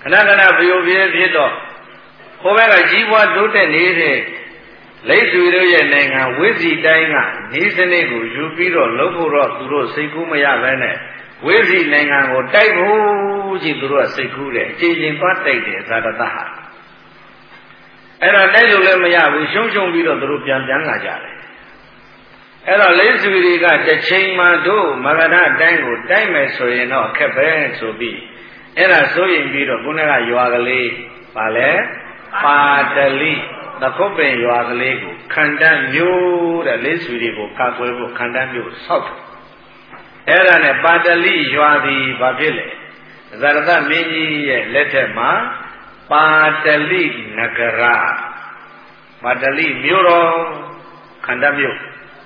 ခဏခဏဘယုပြင်းဖြစ်တော့ဟိုဘက်ကကြီးပွားတိုးတက်နေတဲ့လိပ်သူတို့ရဲ့နိုင်ငံဝိဇီတိုင်းကနေစနစ်ကိုယူပြီးတော့လုပ်ဖို့တော့သူတို့စိတ်ကူးမရဘဲနဲ့ဝိဇီနိုင်ငံကိုတိုက်ဖို့ကြီးသူတို့ကစိတ်ကူးတယ်အချိန်ချင်းသွားတိုက်တယ်ဇာတတဟာအဲ့ဒါတိုက်လို့လည်းမရဘူးရှုံးရှုံးပြီးတော့သူတို့ပြန်ပြန်လာကြတယ်အဲ့တော့လိပ်သူတွေကတစ်ချိန်မှတို့မဂဓတိုင်းကိုတိုက်မယ်ဆိုရင်တော့ခက်ပဲဆိုပြီးအဲ့ဒါဆိုရင်ပြီးတော့ခုနကရွာကလေးပါလဲပါတလိသခုတ်ပင်ရွာကလေးကိုခန္ဓာမျိုးတဲ့လိပ်သူတွေကိုကာကွယ်ဖို့ခန္ဓာမျိုးဆောက်တယ်အဲ့ဒါနဲ့ပါတလိရွာသည်ဘာဖြစ်လဲဇာရတမင်းကြီးရဲ့လက်ထက်မှာပါတလိနဂရပါတလိမြို့တော်ခန္ဓာမြို့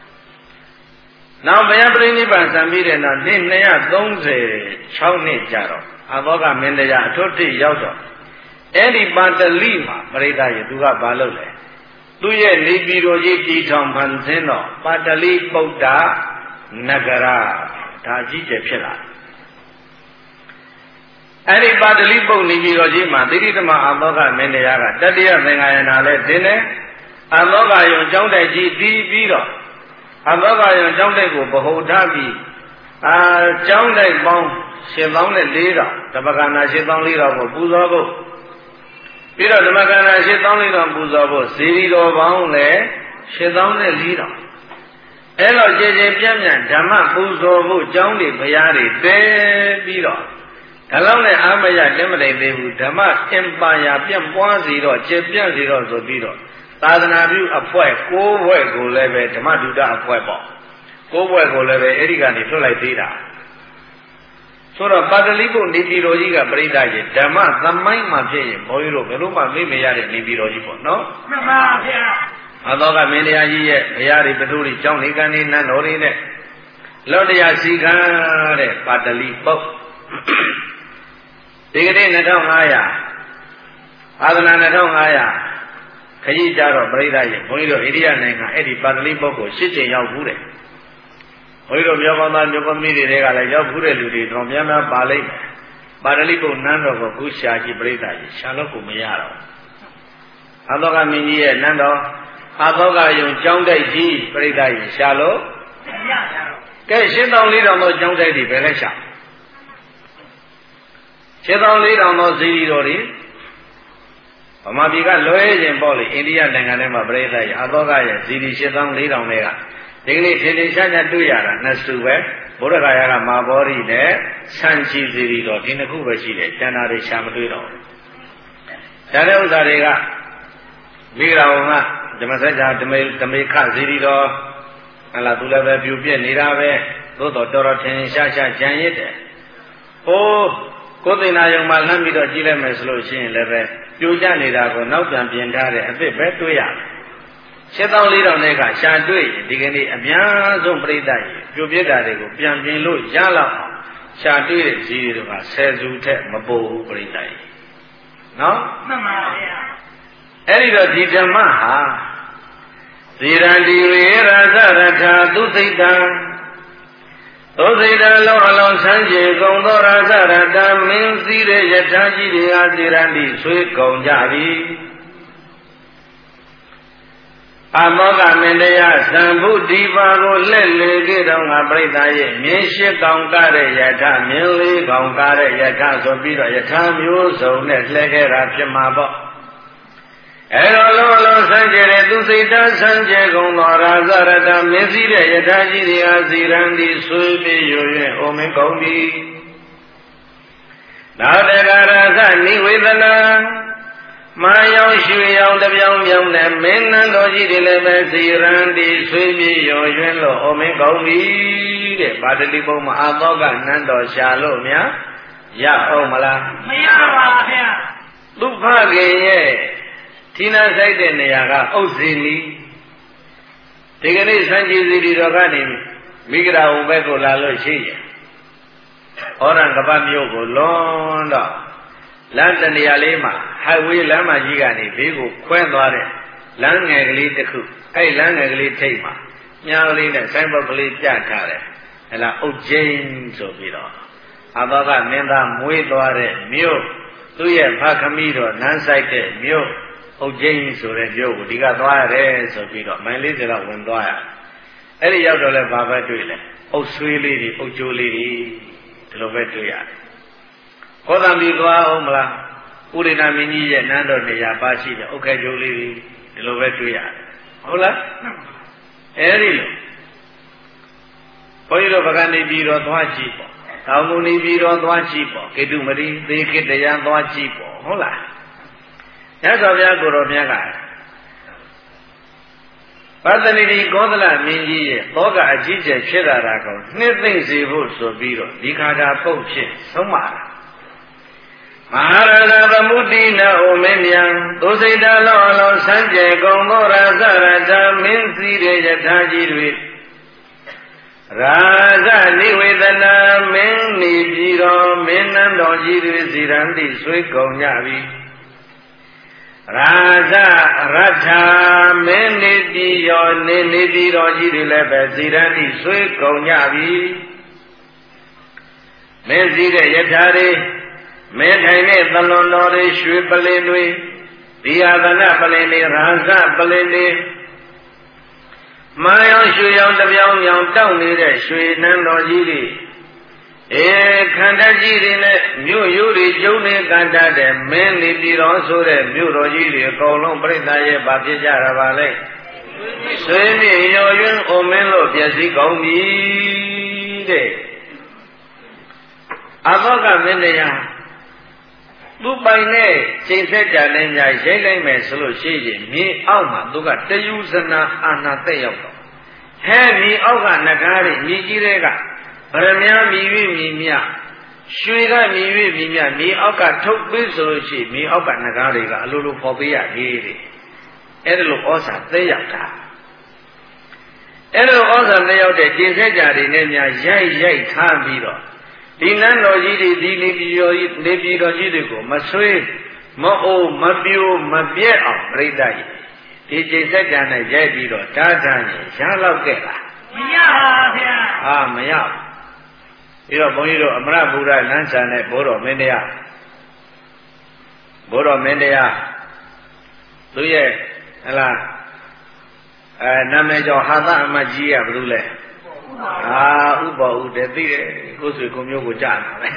နောက်ဘုရားပြိဋိဘံစံပြီးတဲ့နောက်နှစ်နှစ်သုံးဆယ်ခြောက်နှစ်ကြာတော့အဘောကမင်းတရားအထွတ်ထိပ်ရောက်တော့အဲ့ဒီပါတလိမှာပရိသတ်ရေသူကဘာလုပ်လဲသူရဲ့နေပြည်တော်ကြီးတည်ထောင်ဖန်ဆင်းတော့ပါတလိပုဒ္ဒနဂရဒါကြီးကျယ်ဖြစ်လာအဲ့ဒီပါတလိပုဒ်နေပြည်တော်ကြီးမှာတိတိသမအဘောကမင်းတရားကတတိယသင်္ဃာယနာလဲတင်းတယ်အဘောကယုံကျောင်းတိုက်ကြီးတည်ပြီးတော့အဘောကယုံကျောင်းတိုက်ကိုဗဟုထားပြီးအာကျောင်းတိုက်ပေါင်းရှစ်သောင်းနဲ့လေးတော်ဓမ္မကန္နာရှစ်သောင်းလေးတော်ကိုပူဇော်ဖို့ပြီးတော့ဓမ္မကန္နာရှစ်သောင်းလေးတော်ပူဇော်ဖို့ဇီရီတော်ပေါင်းလည်းရှစ်သောင်းနဲ့လေးတော်အဲ့တော့ကြည်ကြည်ပြန့်ပြန့်ဓမ္မပူဇော်ဖို့ကျောင်းတွေဘုရားတွေတဲပြီးတော့ဒါလောက်နဲ့အာမရတက်မနိုင်သေးဘူးဓမ္မအင်ပါယာပြန့်ပွားစီတော့ကျေပြန့်စီတော့ဆိုပြီးတော့သာသနာပြုအဖွဲ့ကိုးဘွဲ့ကိုလည်းပဲဓမ္မဒုဒအဖွဲ့ပေါ့ကိုးဘွဲ့ကိုလည်းပဲအဲ့ဒီကနေထွက်လိုက်သေးတာဆိုတော့ပါတလိပုနေပြည်တော်ကြီးကပြိဋ္ဌာကြီးဓမ္မသမိုင်းမှာဖြစ်ရင်ဘုန်းကြီးတို့ဘယ်လိုမှမေ့မရတဲ့နေပြည်တော်ကြီးပေါ့နော်မှန်ပါဗျာအသောကမင်းတရားကြီးရဲ့ဘုရားတွေပထုတွေကျောင်းနေကန်နေနန်းတော်တွေနဲ့လောတရားစီကံတဲ့ပါတလိပုဒီကနေ့နှစ်ထောင်ငါးရာအာသနာနှစ်ထောင်ငါးရာခကြီးကြတော့ပြိဋ္ဌာကြီးဘုန်းကြီးတို့ဣရိယနိုင်ငံအဲ့ဒီပါတလိပုကိုရှစ်ကျင်ရောက်ဘူးတဲ့ဘုန်းကြီးတို့မြောက်ကောင်းသားမြောက်ကောင်းမိတွေကလည်းရောက်ဘူးတဲ့လူတွေတော့များများပါလိမ့်မယ်ပါတလိပုနန်းတော်ကိုခုရှာကြည့်ပြိဋ္ဌာကြီးရှာလို့ကိုမရတော့အသောကမင်းကြီးရဲ့နန်းတော်အသောကယုံကျောင်းတိုက်ကြီးပြိဋ္ဌာကြီးရှာလို့မရကြတော့ကဲရှင်းတောင်လေးတော်သောကျောင်းတိုက်တွေပဲလဲရှာရှင်းတောင်လေးတော်သောဇီရီတော်တွေဗမာပြည်ကလွဲခြင်းပေါ့လေအိန္ဒိယနိုင်ငံထဲမှာပြိဋ္ဌာကြီးအသောကရဲ့ဇီရီရှင်းတောင်လေးတော်တွေကဒီကနေ့ထင်ထင်ရှားရှားတွေ့ရတာနှစ်စုပဲဘုရားကာယကမာဘောဓိနဲ့ဆန့်ချီစီရီတော်ဒီနှစ်ခုပဲရှိတယ်ကျန်တာတွေရှာမတွေ့တော့ဘူးဒါတဲ့ဥစ္စာတွေကမိဂရာဝံကဓမ္မစကြာဓမေဓမေခစီရီတော်ဟလာသူလည်းပဲပြူပြက်နေတာပဲသို့တော်တော်တော်ထင်ရှားရှားကြံရစ်တယ်ဟိုးကိုယ်သိနာယုံမှာလှမ်းပြီးတော့ကြည့်လိုက်မယ်ဆိုလို့ရှိရင်လည်းပဲပြိုကျနေတာကိုနောက်ပြန်ပြင်ထားတဲ့အစ်စ်ပဲတွေ့ရတယ်ရှင်းသောင်းလေးတော်နဲ့ကရှာတွေ့ဒီကနေ့အများဆုံးပြိဋ္ဌာကြီးပြိုပြစ်တာတွေကိုပြန်ပြင်လို့ရလောက်အောင်ရှာတွေ့တဲ့ဇီးတွေကဆယ်စုထက်မပိုဘူးပြိဋ္ဌာကြီးနော်မှန်ပါဗျာအဲ့ဒီတော့ဒီဓမ္မဟာဇီရန္တိဝေရသရထာသူစိတ်တံသုစိတ်တံလုံးအလုံးဆန်းကျေကုန်သောရသရတမင်းစည်းတဲ့ယထာကြီးတွေဟာဇီရန္တိဆွေးကုန်ကြပြီအမောကမင်းတရားသံဗုဒ္ဓိပါကိုလက်လေခဲ့တော့ငါပြိဿရဲ့မြင်းရှိကောင်ကားတဲ့ယထာမြင်းလေးကောင်ကားတဲ့ယထာဆိုပြီးတော့ယထာမျိုးစုံနဲ့လှည့်ခဲ့တာဖြစ်မှာပေါ့အဲတော့လုံးလုံးဆန်းကျဲတဲ့သူစိတ်တဆန်းကျဲကုန်သောရာဇရတမင်းစည်းတဲ့ယထာကြီးတွေဟာဇီရန်ဒီဆွေးပြီးရွရင်အိုမင်းကုန်ပြီနောက်တကရာဇနိဝေဒနာမာယောင်ရွှေရောင်တပြောင်ပြောင်နဲ့မင်းနန်းတော်ကြီးတွေလည်းပဲစီရန်ဒီဆွေးပြေရော်ရွှင်လို့အမင်းကောင်းပြီတဲ့ပါတလိပုမှာအာသောကနန်းတော်ရှာလို့များရအောင်မလားမရပါဘူးခင်ဗျာဒုက္ခခင်ရဲ့ဌိနဆိုင်တဲ့နေရာကဥစ္စေနီဒီကနေ့စံကြီးစီရီတော်ကနေမိဂရာဝဘက်ကိုလာလို့ရှိရင်ဩရံကပ္ပမြို့ကိုလွန်တော့လမ်းတနေရာလေးမှာဟိုက်ဝေးလမ်းမကြီးကနေဘေးကိုခွဲသွားတဲ့လမ်းငယ်ကလေးတစ်ခုအဲ့လမ်းငယ်ကလေးထိပ်မှာမြားလေးနဲ့ဆိုင်းဘုတ်ကလေးပြထားတယ်ဟဲ့လားအုတ်ကျင်းဆိုပြီးတော့အဘောကမင်းသားမွေးသွားတဲ့မြို့သူ့ရဲ့ဖခမီးတော့နန်းဆိုင်တဲ့မြို့အုတ်ကျင်းဆိုတဲ့မြို့ကိုဒီကသွားရတယ်ဆိုပြီးတော့မိုင်လေးစလောက်ဝင်သွားရအဲ့ဒီရောက်တော့လဲဘာပဲတွေ့လဲအုတ်ဆွေးလေးတွေအုတ်ကျိုးလေးတွေဒီလိုပဲတွေ့ရတယ်ဟောသမီးသွားအောင်မလားဥရိဏမင်းကြီးရဲ့နန်းတော်နေရာပါရှိတဲ့ဥက္ကဲကျိုးလေးတွေဒီလိုပဲတွေ့ရတယ်ဟုတ်လားအဲ့ဒီလိုဘုန်းကြီးတို့ဗကနေပြီးတော့သွားကြည့်ပေါ့တောင်ကုန်နေပြီးတော့သွားကြည့်ပေါ့ကေတုမရီသေခိတယံသွားကြည့်ပေါ့ဟုတ်လားညသောဘုရားကိုတော်မြတ်ကပတ္တနိတိကောသလမင်းကြီးရဲ့သောကအကြီးကျယ်ဖြစ်လာတာကိုနှစ်သိမ့်စေဖို့ဆိုပြီးတော့ဒီခါတာပုတ်ဖြစ်ဆုံးမတာမဟာရဏသမုတိနဩမင်းမြန်သို့စိတ်တလောအလောဆန်းကျယ်ကုန်သောရာဇရတမင်းစည်းတဲ့ယထာကြီးတွေရာဇနိဝေဒနာမင်းနေပြီးတော်မင်းနန်းတော်ကြီးတွေစီရန်တိဆွေးကုန်ကြပြီရာဇရထာမင်းနေပြီးရောနေနေပြီးတော်ကြီးတွေလည်းပဲစီရန်တိဆွေးကုန်ကြပြီမင်းစည်းတဲ့ယထာတွေမင်းထိုင်တဲ့သလွန်တော်တွေရွှေပလင်တွေဒီယာသနပလင်တွေရာဇပလင်တွေမာယောင်ရွှေရောင်တပြောင်ရောင်တောက်နေတဲ့ရွှေနန်းတော်ကြီးတွေအေခန္ဓာကြီးတွေနဲ့မြို့ရိုးတွေကျုံနေကန်တတ်တဲ့မင်းနေပြည်တော်ဆိုတဲ့မြို့တော်ကြီးတွေအကုန်လုံးပြိဿရဲ့ဗာဖြစ်ကြတာပါလေဆွေးမြေရော်ရွန်းအိုမင်းလို့ပြည့်စည်ကောင်းပြီတဲ့အဘောကမင်းတရားသူပိုင်နဲ့ချိန်ဆက်ကြတဲ့ညာရိတ်လိုက်မယ်ဆိုလို့ရှိရင်မြေအောက်မှာသူကတယုဇနာအာနာတက်ရောက်တော့ဟဲမြေအောက်ကနဂါးတွေမြေကြီးတွေကဗရမ ्या မြည်၍မြည်မြရွှေကမြည်၍မြည်မြမြေအောက်ကထုတ်ပေးဆိုလို့ရှိမြေအောက်ကနဂါးတွေကအလိုလိုပေါ်ပေးရသေးတယ်အဲ့ဒါလိုဩဇာတက်ရောက်တာအဲ့ဒါလိုဩဇာတက်ရောက်တဲ့ချိန်ဆက်ကြတွေနဲ့ညာရိုက်ရိုက်ထားပြီးတော့ဒီနန်းတော်ကြီးတွေဒီနေပြည်တော်ကြီးနေပြည်တော်ကြီးတွေကိုမဆွေးမအိုးမပြိုးမပြက်အောင်ပြိဿကြီးဒီချိန်စက္ကန့်နဲ့ရိုက်ပြီးတော့တားတားနဲ့ရလောက်ခဲ့လားမရပါဗျာအာမရပြီးတော့ဘုန်းကြီးတို့အမရဗုဒ္ဓလမ်းဆန်တဲ့ဘိုးတော်မင်းတရားဘိုးတော်မင်းတရားသူရဲ့ဟလားအဲနာမည်ကျော်ဟာသအမကြီးကဘယ်လိုလဲအာဥပ္ပဥတည်သိတယ်ကိုယ်ဆွေကိုမျိုးကိုကြားတာပဲ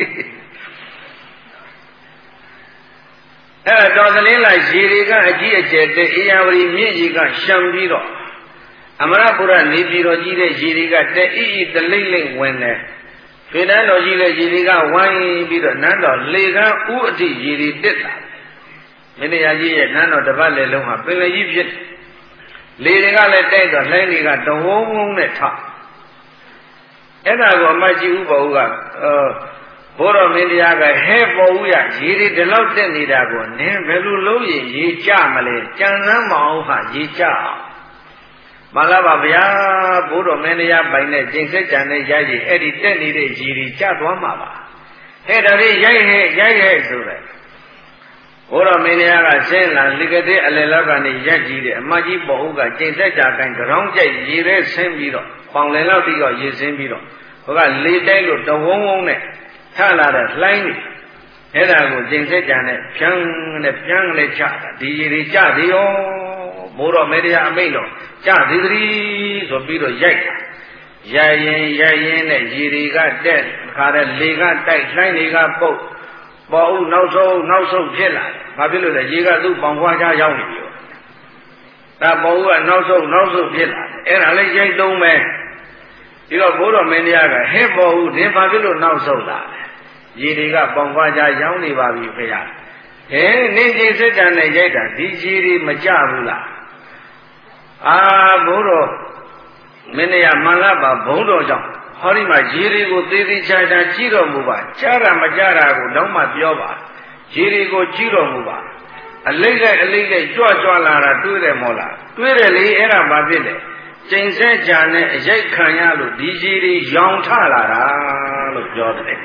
အဲတော်သလင်းလိုက်ရေတွေကအကြီးအကျယ်တဲ့အေယဝရီမြင့်ကြီးကရှံပြီးတော့အမရပုရနေပြည်တော်ကြီးတဲ့ရေတွေကတဲ့ဤဤတလိမ့်လိမ့်ဝင်တယ်ဖေနန်းတော်ကြီးတဲ့ရေတွေကဝိုင်းပြီးတော့နန်းတော်လေကန်းဥအထိရေတွေတက်တာမင်းတရားကြီးရဲ့နန်းတော်တစ်ပတ်လေလုံးဟာပင်လယ်ကြီးဖြစ်လေတွေကလည်းတိုက်တော့လှိုင်းတွေကတဝုံဝုံနဲ့ထအဲ့ဒါကိုအမကြီးဥပ္ပဝကဘိုးတော်မင်းတရားကဟဲပေါ်ဦးရရေတွေဒီလောက်တက်နေတာကိုနင်းဘယ်လိုလုပ်ရင်ရေကြမလဲကြံစမ်းမအောင်ဟာရေကြအောင်မလာပါဗျာဘိုးတော်မင်းတရားပိုင်နဲ့ကျင့်ဆက်ကြံနဲ့ရိုက်ရင်အဲ့ဒီတက်နေတဲ့ရေတွေကြသွားမှာပါဟဲ့ဒါလေးရိုက်ဟဲ့ရိုက်ဟဲ့ဆိုတဲ့ဘိုးတော်မင်းတရားကဆင်းလာလိကတဲ့အလယ်လောက်ကနေရက်ကြည့်တယ်အမကြီးပေါ်ဦးကကျင့်ဆက်ကြတိုင်းကြောင်းကြိုက်ရေထဲဆင်းပြီးတော့ပေါင်လယ်လောက်တိတော့ရေဆင်းပြီးတော့ဟိုကလေတိုက်လို့တဝုံဝုံနဲ့ထလာတဲ့လှိုင်းတွေအဲ့ဒါကိုကျင့်ဆက်ကြနဲ့ဖြန်းနဲ့ဖြန်းနဲ့ချတာဒီရေတွေကြသေးရောဘိုးတော်မင်းတရားအမိန့်တော့ကြသေးသတည်းဆိုပြီးတော့ရိုက်တာရိုက်ရင်ရိုက်ရင်နဲ့ရေတွေကတက်ခါတဲ့လေကတိုက်လှိုင်းတွေကပုတ်ပေါ်ဦးနောက်ဆုံးနောက်ဆုံးဖြစ်လာတယ်ဘာဖြစ်လို့လဲရေကသူ့ပေါင်ခွားချရောက်နေပြီဒါပေါ်ဦးကနောက်ဆုံးနောက်ဆုံးဖြစ်လာတယ်အဲ့ဒါလေးရိုက်သုံးမယ်ဒီတော့ဘိုးတော်မင်းတရားကဟဲ့ပေါ်ဦးဒီဘာဖြစ်လို့နောက်ဆုံးလာလဲရေတွေကပေါင်ခွားချရောက်နေပါပြီဖေရဟဲနင်းကြီးစစ်တမ်းနဲ့ရိုက်တာဒီရေတွေမကြဘူးလားအာဘိုးတော်မင်းတရားမှန်လားပါဘုံတော်ကြောင့်ဟောဒီမှာရေတွေကိုသေးသေးချာချာကြည့်တော်မူပါကြားတာမကြားတာကိုတော့မှပြောပါရေတွေကိုကြည့်တော်မူပါအလိမ့်လိုက်အလိမ့်လိုက်ကြွကြွလာတာတွေးတယ်မို့လားတွေးတယ်လေအဲ့ဒါဘာဖြစ်လဲကျိန်ဆက်ကြနဲ့အရိုက်ခံရလို့ဒီရေတွေရောင်ထလာတာလို့ပြောတယ်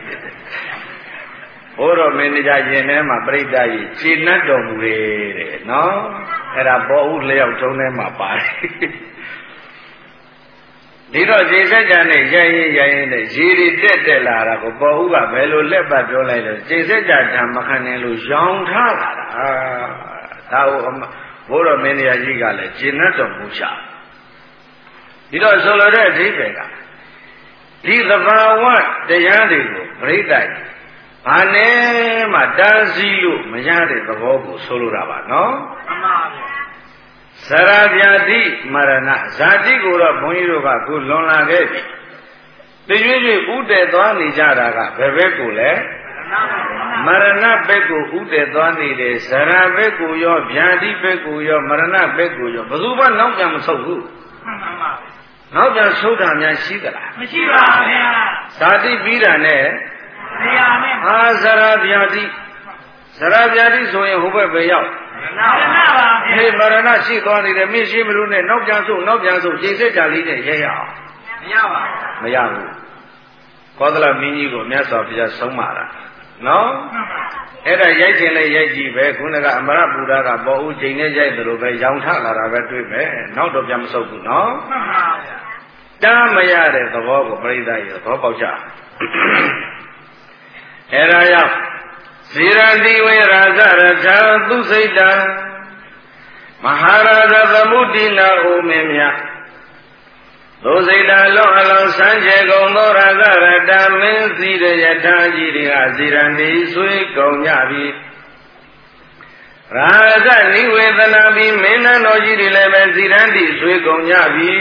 ဘိုးတော်မင်းတရားရင်ထဲမှာပြိတ္တာကြီးခြေနှက်တော်မူလေတဲ့နော်အဲ့ဒါဘောဥလျောက်ထုံးထဲမှာပါတယ်ဒီတော့ခြေစက်ကြနဲ့ရိုင်းရင်ရိုင်းရင်နဲ့ရေတွေတက်တက်လာတာကိုပေါ်ဦးကဘယ်လိုလက်ပတ်ပြောလိုက်လို့ခြေစက်ကြဓမ္မခံနေလို့ရောင်ထားလာတာဒါကိုဘိုးတော်မင်းတရားကြီးကလည်းရှင်းတ်တော်မူရှာဒီတော့ဆိုလိုတဲ့အဓိပ္ပာယ်ကဒီသဘာဝတရားတွေကိုပြိတ္တိုင်ဘာနဲ့မှတားဆီးလို့မရတဲ့သဘောကိုဆိုလိုတာပါနော်မှန်ပါဗျာဇရာဗျာတိမရဏဇာတိကိုတော့ဘုန်းကြီးတို့ကခုလွန်လာခဲ့ပြီတရွေ့ရွေ့ဥတည်သွားနေကြတာကဘယ်ဘက်ကိုလဲမရဏဘက်ကိုဥတည်သွားနေတယ်ဇရာဘက်ကိုရောဗျာတိဘက်ကိုရောမရဏဘက်ကိုရောဘယ်သူမှနောက်ပြန်မဆုတ်ဘူးမှန်ပါပါနောက်ပြန်ဆုတ်တာများရှိသလားမရှိပါဘူးဗျာဇာတိပြီးတာနဲ့ဇရာနဲ့ဟာဇရာဗျာတိဇရာဗျာတိဆိုရင်ဟိုဘက်ပဲရောက်နာမပါဟေးမရဏရှိသွားနေတယ်မင်းရှိမလို့နဲ့နောက်ပြန်ဆုတ်နောက်ပြန်ဆုတ်ခြေစက်ကြလေးနဲ့ရဲရအောင်မရပါဘူးမရဘူးကောသလမင်းကြီးကိုမြတ်စွာဘုရားဆုံးမတာနော်အဲ့ဒါရိုက်ခြင်းလဲရိုက်ကြည့်ပဲခုနကအမရပူရကပေါ်ဦးချိန်နဲ့ရိုက်တယ်လို့ပဲရောင်ထလာတာပဲတွေ့ပဲနောက်တော့ပြန်မဆုတ်ဘူးနော်မှန်ပါဗျာတားမရတဲ့သဘောကိုပြိဿရဲ့သဘောပေါက်ကြအဲ့ဒါကြောင့်ဇေရတိဝေရာဇရထာသူစိတ်တံမဟာရာဇသမုဒိနာဩမင်းမြတ်သူစိတ်တံလွန်အလွန်စမ်းကြဲကုန်သောရာဇရတမင်းစီရယထာကြီးတွေကဇေရတိဆွေးကုန်ကြပြီရာဇနိဝေသနာပြီးမင်းနန်းတော်ကြီးတွေလည်းပဲဇေရတိဆွေးကုန်ကြပြီ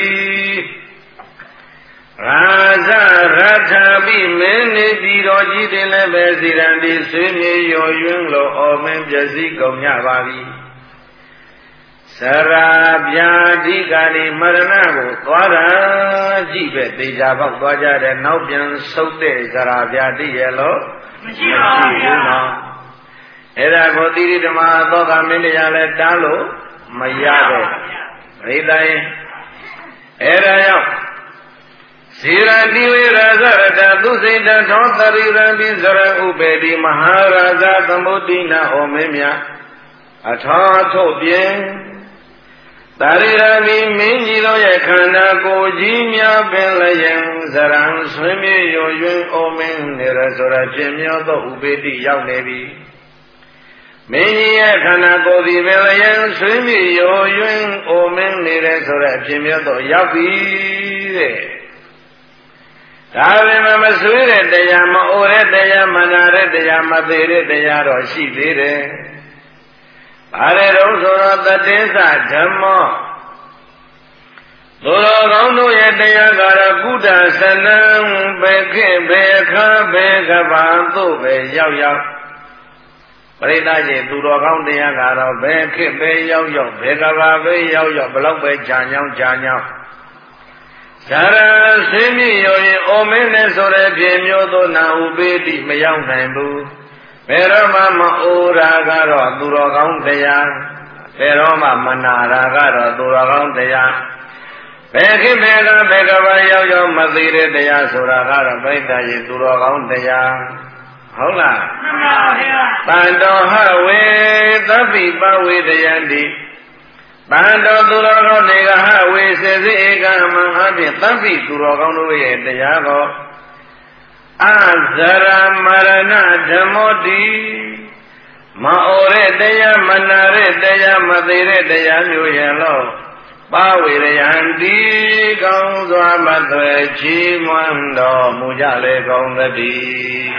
ရာဇရထပိမင်းနေပြည်တော်ကြီးတင်လည်းပဲစီရန်ဒီဆွေးမြေရော်ယွင်းလို့အော်မင်းပျက်စီးကုန်ကြပါပြီစရာဗျာတိကာနိမရဏကိုသွားတာကြည့်ပဲတေချာပေါက်သွားကြတဲ့နောက်ပြန်ဆုတ်တဲ့စရာဗျာတိရဲ့လို့မရှိပါဘူးဗျာအဲ့ဒါကိုတိရိဓမ္မသောကမင်းတရားလဲတားလို့မရတော့ပရိသတ်အဲ့ဒါရောက်ဇေရတိဝေရာဇရတသုစိတထောသရိရံပိဇရဥပေတိမဟာရာဇသမုဒိနာဩမင်းမြတ်အထောထုတ်ပြင်သရိရံပိမင်းကြီးတို့ရဲ့ခန္ဓာကိုယ်ကြီးများပင်လည်းယံဇရံဆွေးမြေ့ရော်ယွင်းဩမင်းနေရဆိုရပြင်မြောသောဥပေတိရောက်နေပြီမင်းကြီးရဲ့ခန္ဓာကိုယ်ဒီပင်လည်းယံဆွေးမြေ့ရော်ယွင်းဩမင်းနေရဆိုရပြင်မြောသောရောက်ပြီတဲ့ဒါပေမဲ့မဆွေးတဲ့တရားမအိုတဲ့တရားမနာတဲ့တရားမသေးတဲ့တရားတော့ရှိသေးတယ်။ဘာလဲတော့ဆိုတော့တတိသဓမ္မောသူတော်ကောင်းတို့ရဲ့တရားကတော့ကုဒသနံဘေခေဘေခါဘေကဘာသို့ပဲရောက်ရောက်ပရိသတ်ကြီးသူတော်ကောင်းတရားကတော့ဘေခေဘေရောက်ရောက်ဘေကဘာဘေရောက်ရောက်ဘလောက်ပဲကြာညောင်းကြာညောင်းဇာရဆင်းမြရောရင်အိုမင်းနဲ့ဆိုတဲ့ပြင်မျိုးသောနာဥပေတိမရောက်နိုင်ဘူးဘယ်တော့မှမအိုရာကတော့သူတော်ကောင်းတရားဘယ်တော့မှမနာရာကတော့သူတော်ကောင်းတရားဘယ်ခေတ်ဘယ်ကဘယ်ကဘာရောက်ရောက်မသိတဲ့တရားဆိုတာကတော့ပြိတ္တာကြီးသူတော်ကောင်းတရားဟုတ်လားမှန်ပါဗျာတန်တော်ဟဝေသဗ္ဗိပဝေတယံတိတန်တော်သူတော်ကောင်းတွေကဟဝေစေစေဧကမံအပြင်သဗ္ဗိသူတော်ကောင်းတို့ရဲ့တရားတော်အဇရမရဏဓမ္မောတိမအိုတဲ့တရားမနာတဲ့တရားမသေးတဲ့တရားမျိုးရဲ့လို့ပါဝေရယံတိကောင်းစွာမသွေချီးမွမ်းတော်မူကြလေကောင်းသတည်း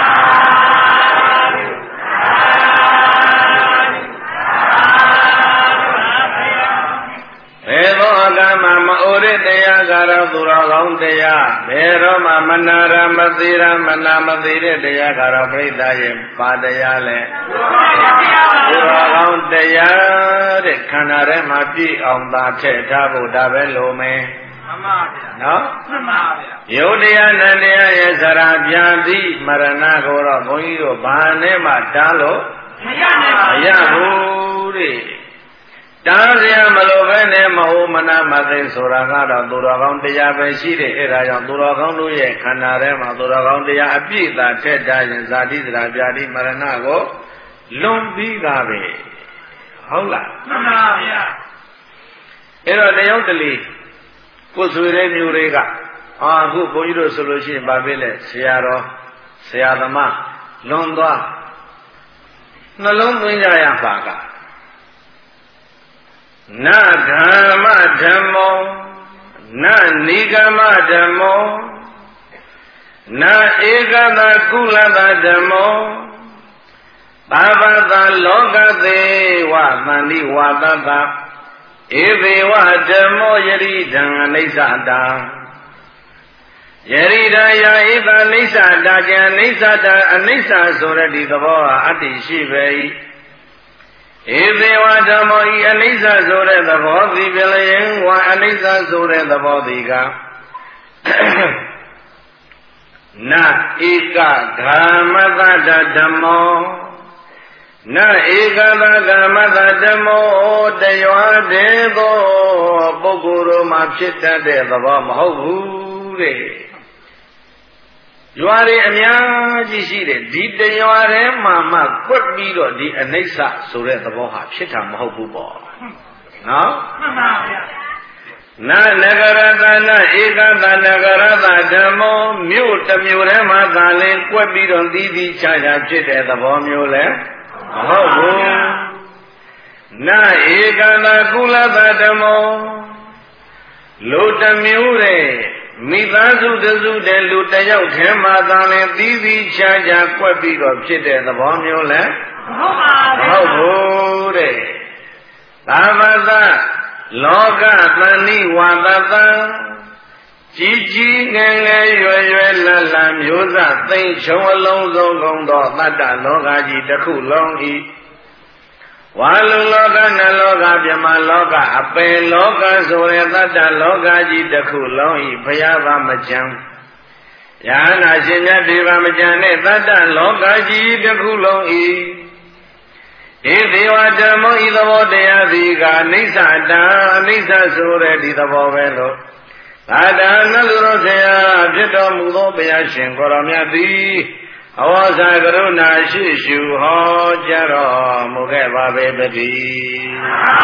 ဘယ်သောအကမှမအိုတဲ့တရားကတော့သူတော်ကောင်းတရားဘယ်တော့မှမနာရမသိရမနာမသိတဲ့တရားကတော့ပြိဿရဲ့ပါတရားလဲသူတော်ကောင်းတရားတဲ့ခန္ဓာထဲမှာပြည့်အောင်သာထည့်ထားဖို့ဒါပဲလိုမယ်မှန်ပါဗျာနော်မှန်ပါဗျာယုတ်တရားနန္တရားရဲ့ဇရာဗျာတိမရဏကိုတော့ဘုန်းကြီးတို့ဘာနဲ့မှတားလို့မရနိုင်ပါဘူးမရဘူးတဲ့တားစရာမလိုပဲနဲ့မဟုတ်မနာမသိဆိုတာကတော့သူတော်ကောင်းတရားပဲရှိတယ်အဲဒါကြောင့်သူတော်ကောင်းတို့ရဲ့ခန္ဓာထဲမှာသူတော်ကောင်းတရားအပြည့်သာထည့်ထားရင်ဇာတိဇရာဗျာတိမရဏကိုလွန်ပြီးတာပဲဟုတ်လားမှန်ပါဗျာအဲတော့တယောက်တလေကိုယ်ဆွေတဲ့မျိုးတွေကအာအခုဘုန်းကြီးတို့ဆိုလို့ရှိရင်ဗာပေးလေဆရာတော်ဆရာသမားလွန်သွားနှလုံးသွင်းကြရပါကနဓမ္မဓမ္မောနနိဂမဓမ္မောနဧကတကုလတဓမ္မောဘာဝတလောကသေးဝသန္တိဝတတဧသေဝဓမ္မောယရိဒံအနိစ္စတာယရိဒာယဧတအနိစ္စတာကျန်အနိစ္စတာအနိစ္စဆိုတဲ့ဒီသဘောဟာအတ္တိရှိပဲ၏ဧသေဝဓမ္မောဤအနိစ္စဆိုတဲ့သဘောသည်ပြလျင်ဝါအနိစ္စဆိုတဲ့သဘောသည်ကနဧကဂမတတဓမ္မောနဧကသဂမတဓမ္မောတရွာတဲ့သောပုဂ္ဂိုလ်တို့မှာဖြစ်တတ်တဲ့သဘောမဟုတ်ဘူးတဲ့ရွာတွေအများကြီးရှိတယ်ဒီတရွာထဲမှာမှကွက်ပြီးတော့ဒီအနိစ္စဆိုတဲ့သဘောဟာဖြစ်တာမဟုတ်ဘူးပေါ့နော်မှန်ပါဗျာနနဂရသနာဧကသနဂရသဓမ္မောမြို့တစ်မြို့ထဲမှာသာလင်ကွက်ပြီးတော့သီးသီးခြားခြားဖြစ်တဲ့သဘောမျိုးလဲမဟုတ်ဘူးနဧကသကုလသဓမ္မောလူတစ်မျိုးတဲ့မိသားစုတစုတည်းလူတစ်ယောက်ထဲမှာသာလင်သီးသီးခြားခြားကွက်ပြီးတော့ဖြစ်တဲ့သဘောမျိုးလဲမဟုတ်ပါဘူးမဟုတ်ဘူးတဲ့သာမသလောကသန္တိဝါသတံကြီးကြီးငယ်ငယ်ရွယ်ရွယ်လတ်လတ်မျိုးစသိမ့်ချုံအလုံးစုံကုန်သောတတ္တလောကကြီးတစ်ခုလုံးဤဝါလူလောကနလောကပြမလောကအပေလောကဆိုတဲ့တတ္တလောကကြီးတစ်ခုလုံးဤဘုရားဘာမကြံယဟနာရှင်မြတ်ဒီဘာမကြံတဲ့တတ္တလောကကြီးတစ်ခုလုံးဤဧသေဝဓမ္မောဤသဘောတရားသည်ကအနိစ္စတာအနိစ္စဆိုတဲ့ဒီသဘောပဲလို့သာဒါနလူတော်ဆရာဖြစ်တော်မူသောဘုရားရှင်ကိုရောမြတ်သည်အဝါစာကရုဏာရှိရှုဟောကြားတော်မူခဲ့ပါပေတည်း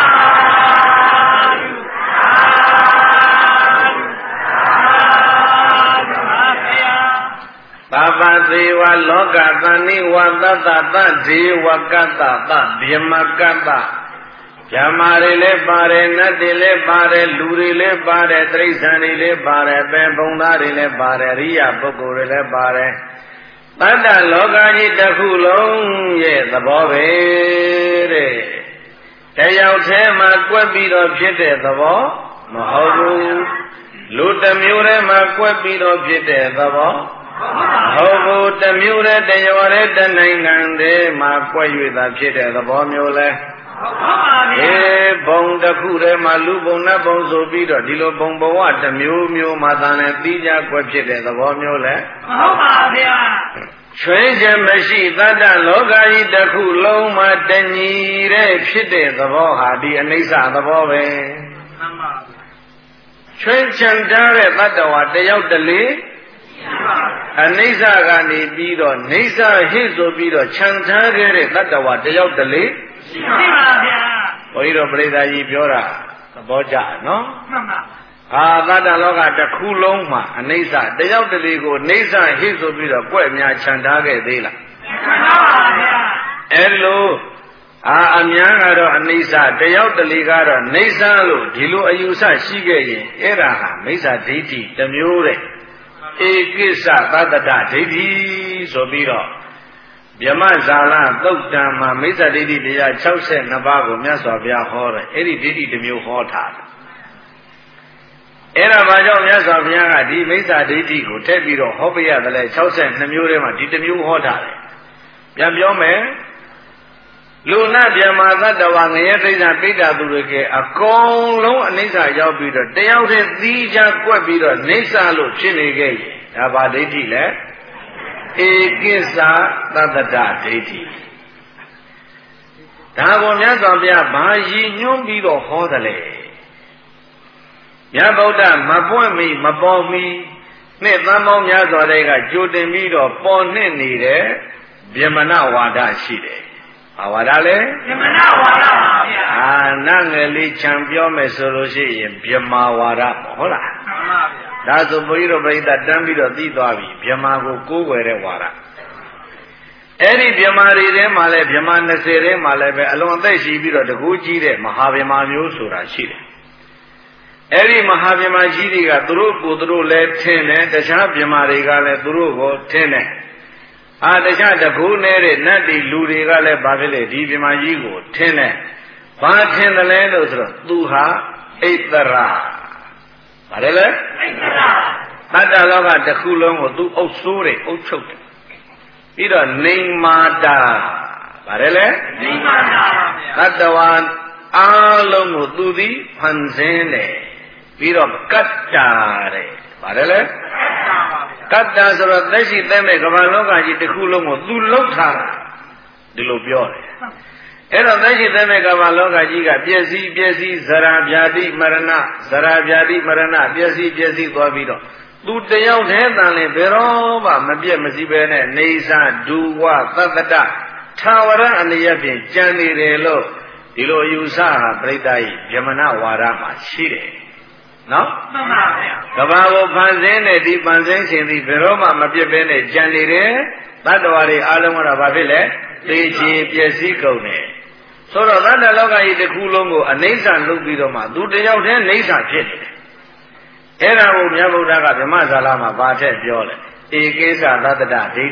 သဗ္ဗသေဝလောကသန္တိဝတတသဒေဝကတ္တသဗြဟ္မကတ္တဓမ္မာတွေလည်းပါတယ်နတ်တွေလည်းပါတယ်လူတွေလည်းပါတယ်တိရစ္ဆာန်တွေလည်းပါတယ်ပဲဘုံသားတွေလည်းပါတယ်အရိယပုဂ္ဂိုလ်တွေလည်းပါတယ်တတ္တလောကကြီးတစ်ခုလုံးရဲ့သဘောပဲတဲ့တယောက်တည်းမှာကွက်ပြီးတော့ဖြစ်တဲ့သဘောမဟုတ်ဘူးလူတစ်မျိုးတည်းမှာကွက်ပြီးတော့ဖြစ်တဲ့သဘောဟုတ်ဘူးတစ်မျိုးတည်းတရွာတည်းတနိုင်ငံတည်းမှာကွက်၍သာဖြစ်တဲ့သဘောမျိုးလဲအေးဘုံတစ်ခုတည်းမှာလူဘုံနတ်ဘုံဆိုပြီးတော့ဒီလိုဘုံဘဝတစ်မျိုးမျိုးမှာသာနဲ့ပြီးကြကွက်ဖြစ်တဲ့သဘောမျိုးလဲဟုတ်ပါဗျာချွေးချက်မရှိတတ္တလောကကြီးတစ်ခုလုံးမှာတညီတဲ့ဖြစ်တဲ့သဘောဟာဒီအနိစ္စသဘောပဲမှန်ပါချွေးချန်ထားတဲ့တတ္တဝါတယောက်တလေအနိစ္စကနေပြီးတော့နေစ္စဟိဆိုပြီးတော့ခြံထားခဲ့တဲ့တတ္တဝါတယောက်တလေရှိပါဗျာဘုန်းကြီးတို့ပရိသတ်ကြီးပြောတာသဘောကျနော်မှန်ပါဟာတတ္တလောကတစ်ခုလုံးမှာအနိစ္စတယောက်တလေကိုနေစ္စဟိဆိုပြီးတော့ကြွက်များခြံထားခဲ့သေးလားခြံထားပါဗျာအဲလိုအာအများကတော့အနိစ္စတယောက်တလေကတော့နေစ္စလို့ဒီလိုအယူဆရှိခဲ့ရင်အဲ့ဒါဟာမိစ္ဆာဒိဋ္ဌိတစ်မျိုးတဲ့ဧကိစ္စသတ္တဒိဋ္ဌိဆိုပြီးတော့ဗြဟ္မဇာလသုတ်တံမှာမိစ္ဆာဒိဋ္ဌိတရား၆၂ပါးကိုမြတ်စွာဘုရားဟောတယ်အဲ့ဒီဒိဋ္ဌိတစ်မျိုးဟောထားတယ်အဲ့ဒါဘာကြောင့်မြတ်စွာဘုရားကဒီမိစ္ဆာဒိဋ္ဌိကိုထည့်ပြီးတော့ဟောပြရတယ်လဲ၆၂မျိုးထဲမှာဒီတစ်မျိုးဟောထားတယ်ပြန်ပြောမယ်လူနာဗြဟ္မာသတ္တဝါငရဲသိစ္စာပိဋ္ဌာသူတွေကအကုန်လုံးအနိစ္စရောက်ပြီးတော့တယောက်တည်းသီးခြားကွက်ပြီးတော့နေစ္စလို့ဖြစ်နေခဲ့ရင်ဒါဘာဒိဋ္ဌိလဲဧကိစ္စသတ္တဒိဋ္ဌိဒါကိုမြတ်စွာဘုရားဘာရည်ညွှန်းပြီးတော့ဟောတယ်လဲမြတ်ဗုဒ္ဓမပွင့်မီမပေါ်မီနှစ်သန်းပေါင်းများစွာတည်းကကြိုတင်ပြီးတော့ပေါ်နှစ်နေတဲ့ဗြဟ္မဏဝါဒရှိတယ်။ဘာဝါဒလဲ။ဗြဟ္မဏဝါဒပါဗျာအာနငယ်လေးချံပြောမယ်ဆိုလို့ရှိရင်ဗြဟ္မာဝါဒဟုတ်လားမှန်ပါဗျာဒါဆိုဘုန်းကြီးတို့ပြိဿတန်းပြီးတော့သိသွားပြီဗြဟ္မာကိုကိုးကွယ်တဲ့ဝါဒအဲ့ဒီဗြဟ္မာတွေထဲမှာလဲဗြဟ္မာ၂၀ထဲမှာလဲပဲအလွန်အသက်ရှိပြီးတော့တကူကြီးတဲ့မဟာဗြဟ္မာမျိုးဆိုတာရှိတယ်အဲ့ဒီမဟာဗြဟ္မာကြီးတွေကသူတို့ကိုသူတို့လဲထင်တယ်တခြားဗြဟ္မာတွေကလည်းသူတို့ကိုထင်တယ်အာတခြားတကူနေတဲ့နတ်တွေလူတွေကလည်းဘာဖြစ်လဲဒီဗြဟ္မာကြီးကိုထင်တယ်ဘာထင်တယ်လဲလို့ဆိုတော့သူဟာဣတရာဘာလဲလဲဣတရာတတ္တလောကတစ်ခုလုံးကိုသူအုပ်ဆိုးတယ်အုပ်ချုပ်တယ်ပြီးတော့နေမာတာဗါတယ်လေနေမာတာပါဗျာတတ္တဝါအားလုံးကိုသူသည်ဖန်ဆင်းတယ်ပြီးတော့ကတ္တာတဲ့ဗါတယ်လေကတ္တာဆိုတော့သက်ရှိသက်မဲ့ကမ္ဘာလောကကြီးတစ်ခုလုံးကိုသူလှုပ်ထားတာဒီလိုပြောတယ်အဲ့တော့သက်ရှိသက်မဲ့ကမ္ဘာလောကကြီးကပျက်စီးပျက်စီးဇရာဗျာတိမရဏဇရာဗျာတိမရဏပျက်စီးပျက်စီးသွားပြီးတော့သူတယောက်တည်းတန်လည်းဘယ်တော့မှမပြတ်မစည်းပဲနဲ့နေစာဒူဝသတ္တတထာဝရအနေဖြင့်ကြံနေတယ်လို့ဒီလိုယူဆဟာပြိတ္တာဤဗြဟ္မဏဝါဒမှာရှိတယ်နော်မှန်ပါဗျာကဘာကိုဖန်ဆင်းတဲ့ဒီဖန်ဆင်းခြင်းသည်ဘယ်တော့မှမပြတ်ပဲနဲ့ကြံနေတယ်တတ္တဝါတွေအားလုံးကတော့ဘာဖြစ်လဲသိချေပျက်စီးကုန်တယ်ဆိုတော့တတ္တလောကကြီးတစ်ခုလုံးကိုအနိစ္စလုပ်ပြီးတော့မှသူတယောက်တည်းအိဋ္ဌာဖြစ်နေတယ်အဲ့ဒါကိုမြတ်ဗုဒ္ဓကဗြဟ္မဇာလမှာဗာထက်ပြောတယ်ဧကိစ္စသတ္တဒိဋ္ဌိ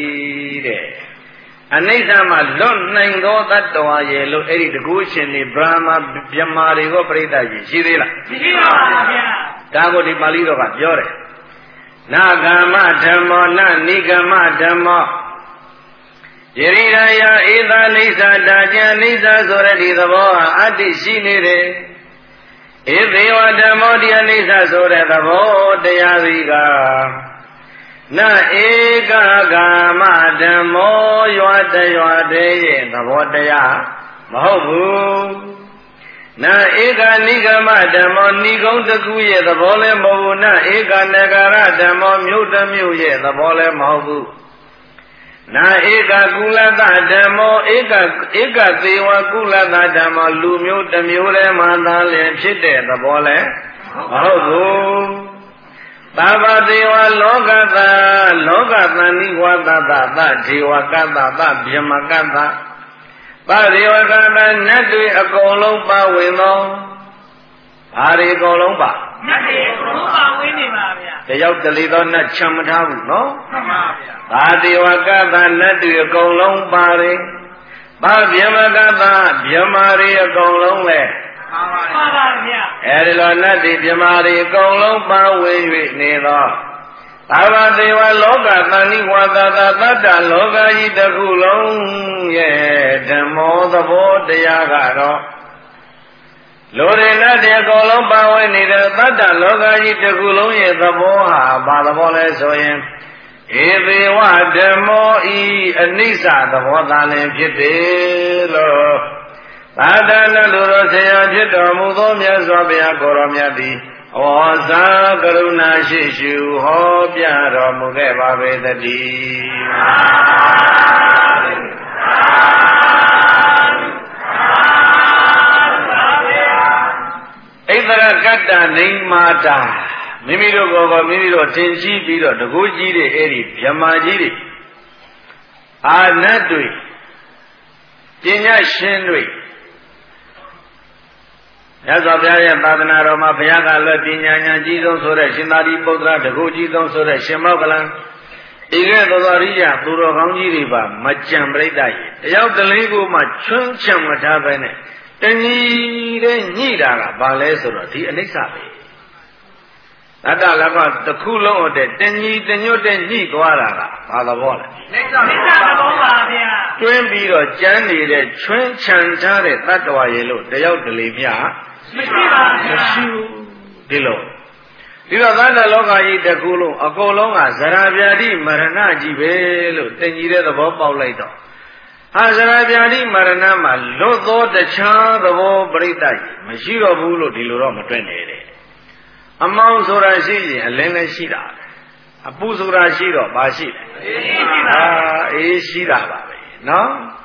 တဲ့အနိစ္စမှာလွတ်နိုင်သောတတ္တဝါရဲ့လို့အဲ့ဒီတကူရှင်တွေဗြဟ္မာဗြဟ္မာတွေကိုပြိဋ္ဌာကြီးရှိသေးလားရှိပါပါဗျာဒါကိုဒီပါဠိတော်ကပြောတယ်နာဂမ္မဓမ္မောနနိဂမ္မဓမ္မောယရိရာယဧသာနိစ္စတာကျန်နိစ္စဆိုတဲ့ဒီသဘောဟာအတ္တိရှိနေတယ်ဧသေဝဓမ္မောတိအနိစ္စဆိုတဲ့သဘောတရားစီကနဧကဂမဓမ္မောရွာတရွာတည်းရဲ့သဘောတရားမဟုတ်ဘူးနဧကနိဂမဓမ္မောဏိကုံတကူရဲ့သဘောလည်းမဟုတ်ဘူးနဧကနဂရဓမ္မောမြို့တစ်မြို့ရဲ့သဘောလည်းမဟုတ်ဘူးနာဧကကုလသဓမ္မောဧကဧကသေးဝကုလသဓမ္မောလူမျိုးတစ်မျိုးလည်းမှသာလည်းဖြစ်တဲ့သဘောလည်းမဟုတ်ဘူးသဗ္ဗသေးဝလောကသလောကသဏိဝသတသဒေဝကတ္တသဗြဟ္မကတ္တသဒေဝကတ္တနတ်တွေအကုန်လုံးပါဝင်သောဘာတွေအကုန်လုံးပါနတ်တွေအကုန်လုံးပါဝင်နေပါဗျာတယောက်တလေသောနတ်ချမ်းမထားဘူးနော်မှန်ပါဗျာဘာဒေဝကတ္တနတ်တွေအကုန်လုံးပါတယ်ဘာဗြဟ္မကတ္တဗြဟ္မာတွေအကုန်လုံးလဲမှန်ပါဗျာအဲဒီလိုနတ်တွေဗြဟ္မာတွေအကုန်လုံးပါဝင်၍နေသောသာဝတေဝလောကသဏိဝါသသတတ္တလောကကြီးတစ်ခုလုံးရဲ့ဓမ္မောသဘောတရားကတော့လူတွေနဲ့တည်းအကုန်လုံးပါဝင်နေတဲ့တတ္တလောကကြီးတစ်ခုလုံးရဲ့သဘောဟာဘာသဘောလဲဆိုရင်ဧသေဝဓမ္မောဤအနိစ္စသဘောသာလင်ဖြစ်တယ်လို့သာသနာလူတော်ဆရာဖြစ်တော်မူသောမြတ်စွာဘုရားကိုရောမြတ်သည်ဩဇာကရုဏာရှိရှုဟောပြတော်မူခဲ့ပါပေသတည်းဣသရကတ္တနိမာတာမိမိတို့ကောမိမိတို့တင်ရှိပြီးတော့တကူကြီးတွေအဲ့ဒီဗြဟ္မာကြီးတွေအာနတ်တွေပညာရှင်တွေမြတ်စွာဘုရားရဲ့သာသနာတော်မှာဘုရားကလည်းပညာဉာဏ်ကြီးဆုံးဆိုတဲ့ရှင်သာရိပုတ္တရာတကူကြီးဆုံးဆိုတဲ့ရှင်မောက္ကလံဤကဲ့သို့သောရိယသူတော်ကောင်းကြီးတွေပါမကြံပြိတ္တရဲ့တယောက်တလေးကိုမှချွန်းချံမထားပဲနဲ့တညီတဲ့ညှိတာကဘာလဲဆိုတော့ဒီအနိစ္စပဲတတ္တလကတစ်ခုလုံးအတဲ့တညီတညွတ်တဲ့ညှိသွားတာကဘာသဘောလဲနိစ္စနိစ္စသဘောပါဗျာတွင်းပြီးတော့ကြမ်းနေတဲ့ချွန်းချံထားတဲ့တတ္တဝါရေလို့တယောက်တလေမြမရှိပါဘူးမရှိဘူးဒီလိုဒီတော့သတ္တလောကကြီးတစ်ခုလုံးအကုန်လုံးကဇရာဗျာတိမရဏကြီးပဲလို့တညီတဲ့သဘောပေါက်လိုက်တော့ဟာဇရာဗျာတိမရဏမှာလွတ်သောတခြားသဘောပရိသတ်မရှိတော့ဘူးလို့ဒီလိုတော့မတွက်နဲ့တဲ့အမောင်ဆိုတာရှိရင်အလင်းလည်းရှိတာအပူဆိုတာရှိတော့ဘာရှိလဲအေးရှိတာအာအေးရှိတာပါပဲနော်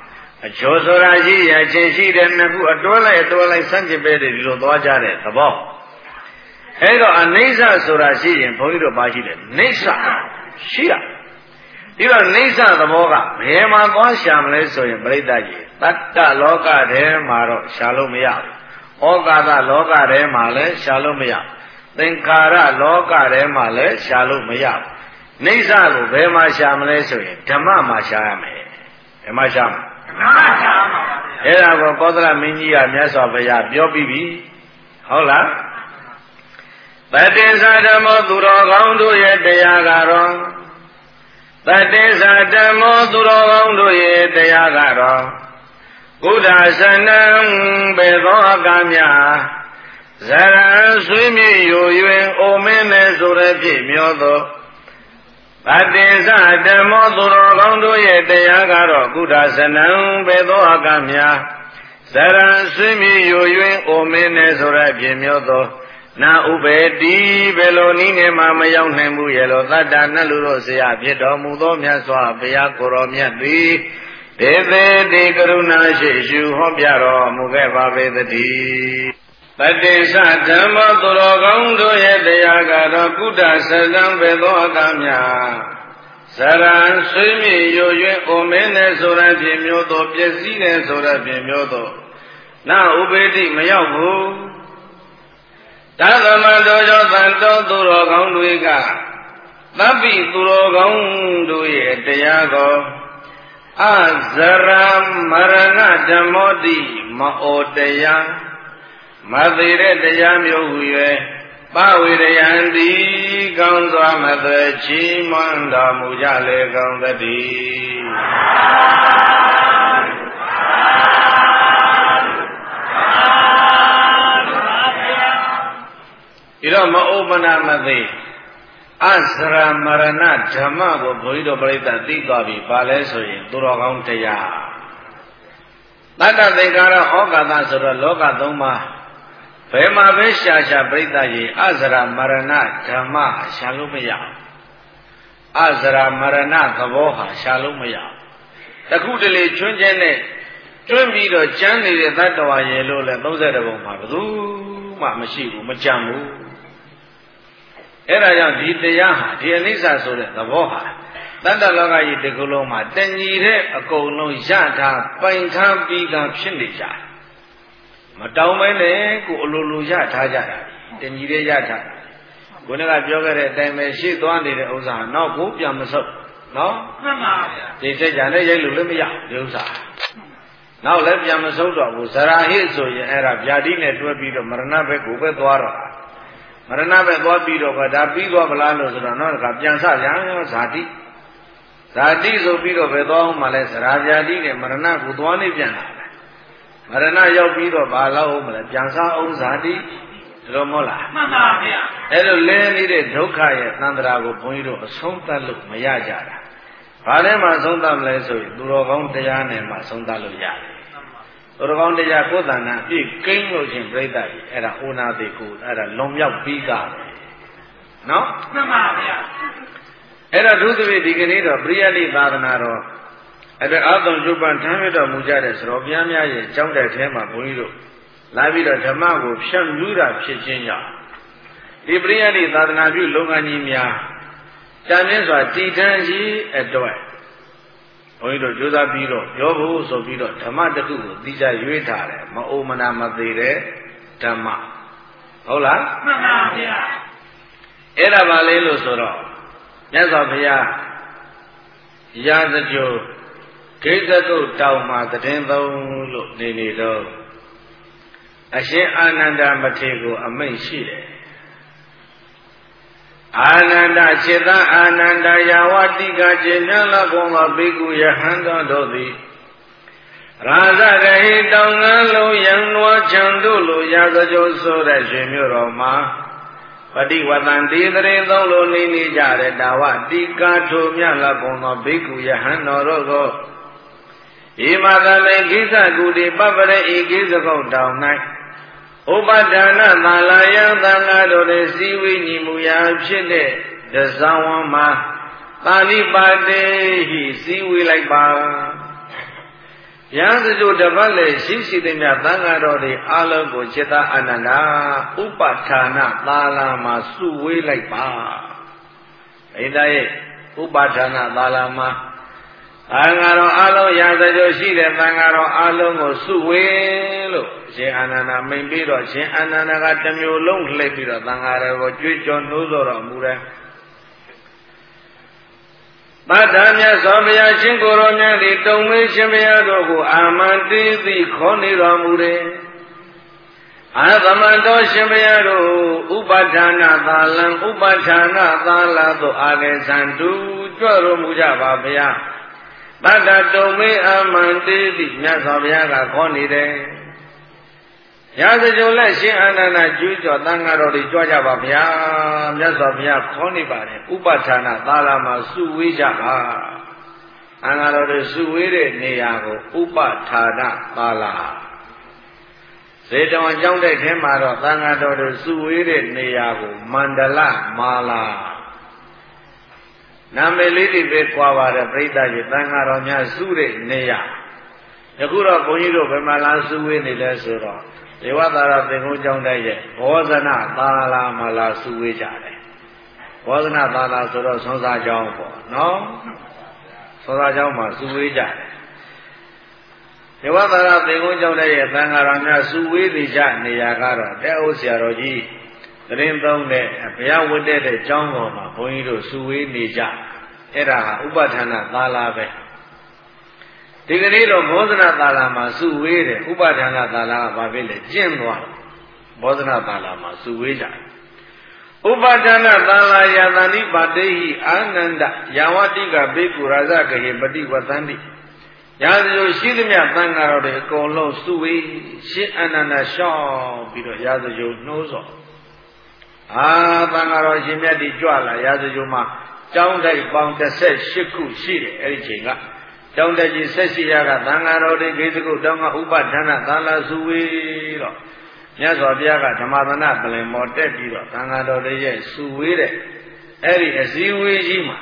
အချိုဆိုတာရှိရချင်းရှိတဲ့နှစ်ခုအတွဲလိုက်အတွဲလိုက်ဆန့်ကျင်ပဲဒီလိုသွားကြတဲ့သဘောအဲ့တော့အနိစ္စဆိုတာရှိရင်ဘုန်းကြီးတို့ပါရှိတယ်နိစ္စရှိတာဒီတော့နိစ္စသဘောကဘယ်မှာသွားရှာမလဲဆိုရင်ပြိတ္တကြီးတတ္တလောကထဲမှာတော့ရှာလို့မရဘူးဩကာသလောကထဲမှာလည်းရှာလို့မရဘူးသင်္ခါရလောကထဲမှာလည်းရှာလို့မရဘူးနိစ္စကိုဘယ်မှာရှာမလဲဆိုရင်ဓမ္မမှာရှာရမယ်ဘယ်မှာရှာမလဲဓမ္မရှာမှာပါဗျာအဲ့ဒါကိုကောသလမင်းကြီးကမြတ်စွာဘုရားပြောပြီးပြီဟုတ်လားတတေသဓမ္မောသူတော်ကောင်းတို့ရဲ့တရားကတော့တတေသဓမ္မောသူတော်ကောင်းတို့ရဲ့တရားကတော့ကုဒ္ဒသနံဘေသောအကမြဇရံဆွေးမြေ့ယိုယွင်အိုမင်းနဲ့ဆိုရဖြစ်မျောသောတတေသဓမ္မောသူတော်ကောင်းတို့ရဲ့တရားကတော့ကုဒ္ဒသနံဘေသောအကမြဇရံဆွေးမြေ့ယိုယွင်အိုမင်းနဲ့ဆိုရဖြစ်မျောသောနာဥပေတိဘယ်လိုနည်းနဲ့မှမရောက်နိုင်ဘူးရဲ့လို့သတ္တနတ်လူတို့ဆရာဖြစ်တော်မူသောမြတ်စွာဘုရားကိုရောမြတ်သည်ဒေသေတိကရုဏာရှိရှုဟောပြတော်မူခဲ့ပါပေသတည်းတတေသဓမ္မသူတော်ကောင်းတို့ရဲ့တရားကတော့ကုဒ္ဒဆလံဘေသောအကမြဇရံဆွေးမြေ့ယိုယွင်းအိုမင်းနဲ့ဆိုရဖြင့်မျိုးသောပျက်စီးတဲ့ဆိုရဖြင့်မျိုးသောနာဥပေတိမရောက်ဘူးတသမတော်ကြောင့်တန်တော်သူတော်ကောင်းတွေကသဗ္ဗိသူတော်ကောင်းတို့ရဲ့တရားကိုအဇရမရဏဓမ္မောတိမဩတရားမသေးတဲ့တရားမျိုးဟူ၍ပဝေရယံတိကောင်းစွာမသွေချီးမွမ်းတော်မူကြလေကောင်းသတည်းဒီတော့မဩပနာမသေးအစရမရဏဓမ္မကိုဘုန်းကြီးတို့ပြိဿသိသွားပြီဘာလဲဆိုရင်သူတော်ကောင်းတရားတတ္တသင်္ကာရဩကာသဆိုတော့လောကသုံးပါးဘယ်မှာပဲရှာရှာပြိဿရေအစရမရဏဓမ္မရှာလို့မရအစရမရဏသဘောဟာရှာလို့မရတခုတလေချွင်းချင်းနဲ့ကျွန်းပြီးတော့ကျမ်းနေတဲ့တတ္တဝါရေလို့လဲသုံးဆယ်တပုံမှာဘယ်သူမှမရှိဘူးမကြံဘူးအဲ့ဒါကြောင့်ဒီတရားဟာဒီအနိစ္စဆိုတဲ့သဘောဟာတတ္တလောကကြီးတစ်ခုလုံးမှာတဏှီတဲ့အကုန်လုံးရထားပိုင်ထားပြီးကဖြစ်နေကြတယ်မတောင်းမဲနဲ့ကိုအလိုလိုရထားကြတာတဏှီတွေရထားတာကိုယ်ကပြောခဲ့တဲ့အတိုင်းပဲရှေ့သွားနေတဲ့ဥစ္စာနောက်ကိုပြန်မဆုပ်နော်မှန်ပါဗျာဒီစိတ်ကြနဲ့ရိုက်လို့လည်းမရဒီဥစ္စာနောက်လည်းပြန်မဆုပ်တော့ဘူးဇရာဟိဆိုရင်အဲ့ဒါဗျာတိနဲ့တွဲပြီးတော့မရဏဘက်ကိုပဲသွားတော့မရဏဘက်သွားပြီးတော့ဒါပြီးသွားမလားလို့ဆိုတော့နောက်တစ်ခါပြန်ဆပြန်ဇာတိဇာတိဆိုပြီးတော့ဘယ်သွားအောင်မှလဲဇရာဗျာတိနဲ့မရဏကိုသွားနေပြန်လာတယ်မရဏရောက်ပြီးတော့ဘာလောက်အောင်မလဲပြန်ဆအောင်ဇာတိဒီလိုမဟုတ်လားမှန်ပါဗျာအဲ့လိုလဲနေတဲ့ဒုက္ခရဲ့သံတရာကိုဘုန်းကြီးတို့အဆုံးသတ်လို့မရကြတာဘာလဲမှဆုံးသတ်မလဲဆိုရင်သူတော်ကောင်းတရားနဲ့မှဆုံးသတ်လို့ရတယ်သူတော်ကောင်းတရားကိုယ်တဏ္ဍာအပြည့်ကိန်းလို့ချင်းပြိတ္တကြီးအဲ့ဒါဩနာတိကိုအဲ့ဒါလွန်မြောက်ပြီးကနော်မှန်ပါဗျာအဲ့တော့ဒုသတိဒီကနေ့တော့ပရိယတိသာသနာတော်အဲ့ဒါအာသုံကျုပ်ပန်ထမ်းရတော်မူကြတဲ့စတော်ပြားများရဲ့ကြောင်းတဲ့ထဲမှာဘုန်းကြီးတို့လာပြီးတော့ဓမ္မကိုဖြန့်ဖြူးတာဖြစ်ခြင်းကြောင့်ဒီပရိယတိသာသနာပြုလုံငန်းကြီးများတန်မြင့်စွာတည်ထမ်းရှိအတွက်ဘုန်းကြီးတို့ကြိုးစားပြီးတော့ပြောဖို့ဆိုပြီးတော့ဓမ္မတစ်ခုကိုသိကြရွေးထားတယ်မအိုမနာမသေးတဲ့ဓမ္မဟုတ်လားမှန်ပါဗျာအဲ့ဒါပါလေလို့ဆိုတော့မြတ်စွာဘုရားရာဇကြိုဂိဇကုတ်တောင်မှာတည်င်းသုံးလို့နေနေတော့အရှင်အာနန္ဒမထေရကိုအမိန့်ရှိတယ်အာနန္ဒจิตအာနန္ဒယာဝတိကကျေမြတ်လကုံသောဘိက္ခုယဟန်တော်တို့သည်ရာဇဂဟိတောင်ငန်းလုံးရံနွားချံတို့လိုရာဇကြိုဆိုတဲ့ရှင်မြို့တော်မှာပฏิဝတံတိတရေသုံးလိုနေနေကြတဲ့ဒါဝတိကာထိုမြတ်လကုံသောဘိက္ခုယဟန်တော်တို့ကိုဤမာသမေကိစ္စကုတိပပ္ပရေဤကိစ္စကုတ်တောင်၌ဥပဒါနသာလယံသံဃာတို့၏စီဝိညီမူရာဖြစ်တဲ့ဒဇံဝံမှာသာနိပါတေဟိစီဝိလိုက်ပါရာဇဂုတပတ်လည်းရှိရှိသည်များသံဃာတော်တွေအလုံးကိုจิตအာနန္ဒာဥပဌာဏသာလာမှာစုဝေးလိုက်ပါဣဒရဲ့ဥပဌာဏသာလာမှာသံဃာတော်အလုံးရာဇဂုရှိတဲ့သံဃာတော်အလုံးကိုစုဝေးလို့ရှင်အာနန္ဒာမိန်ပြီးတော့ရှင်အာနန္ဒာကတစ်မျိုးလုံးလှည့်ပြီးတော့သံဃာတော်ကိုကြွေးကြော်နှိုးဆော်တော်မူတယ်ပတ္တမြတ်စွာဘုရားရှင်ကိုယ်တော်မြတ်သည်တုံမေးရှင်ဘုရားတို့ကိုအာမန္တိသိခေါ်နေတော်မူတယ်။အာသမန္တောရှင်ဘုရားတို့ဥပဌာဏသာလံဥပဌာဏသာလာသို့အာကေသံတူကြွတော်မူကြပါဗျာ။ပတ္တတုံမေးအာမန္တိသိမြတ်စွာဘုရားကခေါ်နေတယ်။ရာဇဂုလက်ရှင်အာနန္ဒာကျွေးကြော်သံဃာတော်တွေကြွကြပါဗျာမြတ်စွာဘုရားခေါ်နေပါတယ်ဥပဌာဏသာလာမှာစုဝေးကြပါသံဃာတော်တွေစုဝေးတဲ့နေရာကိုဥပဌာဏသာလာဇေတဝန်ကျောင်းတဲ့ထဲမှာတော့သံဃာတော်တွေစုဝေးတဲ့နေရာကိုမန္တလမာလာနာမည်လေးတွေပဲကြွားပါတယ်ပြိဿကြီးသံဃာတော်များစုတဲ့နေရာယခုတော့ဘုန်းကြီးတို့ဘယ်မှာလာစုဝေးနေလဲဆိုတော့ဒေဝသာရသင်္ကုန်းကျောင်းတဲ့ရဲ့ဘောဇနသာလာမလာစုဝေးကြတယ်ဘောဇနသာလာဆိုတော့ဆွမ်းစားကျောင်းပေါ့နော်ဆွမ်းစားကျောင်းမှာစုဝေးကြတယ်ဒေဝသာရသင်္ကုန်းကျောင်းတဲ့ရဲ့သံဃာတော်များစုဝေးနေကြနေရာကတော့တဲ့အိုးဆရာတော်ကြီးတရင်သုံးတဲ့ဘုရားဝတ်တဲ့ကျောင်းတော်မှာဘုန်းကြီးတို့စုဝေးနေကြအဲ့ဒါဟာဥပဌာဏသာလာပဲဒီကနေ့တော့ဘောဇနသာလာမှာစုဝေးတယ်ဥပဌာဏသာလာကဘာဖြစ်လဲကျင့်သွားဘောဇနသာလာမှာစုဝေးကြတယ်ဥပဌာဏသာလာယသန္တိပါတိဟိအာနန္ဒယာဝတိကဘေကုရာဇဂဟေပတိဝသန္တိရာဇဂုရှိသမျှသံဃာတော်တွေအကုန်လုံးစုဝေးရှင်အာနန္ဒရှောင်းပြီးတော့ရာဇဂုနှိုးဆော်အာသံဃာတော်ရှင်မြတ်ဒီကြွလာရာဇဂုမှာကျောင်းတိုက်ပေါင်းတစ်ဆယ့်ရှစ်ခုရှိတယ်အဲ့ဒီချိန်ကကျောင်းတက်ကြီးဆက်ရှိရကသံဃာတော်တွေဂေသကုတောင်းကဥပဌာဏသာလာစုဝေးတော့မြတ်စွာဘုရားကဓမ္မသနာပလင်မော်တက်ပြီးတော့သံဃာတော်တွေရဲ့စုဝေးတဲ့အဲ့ဒီအစည်းအဝေးကြီးမှာ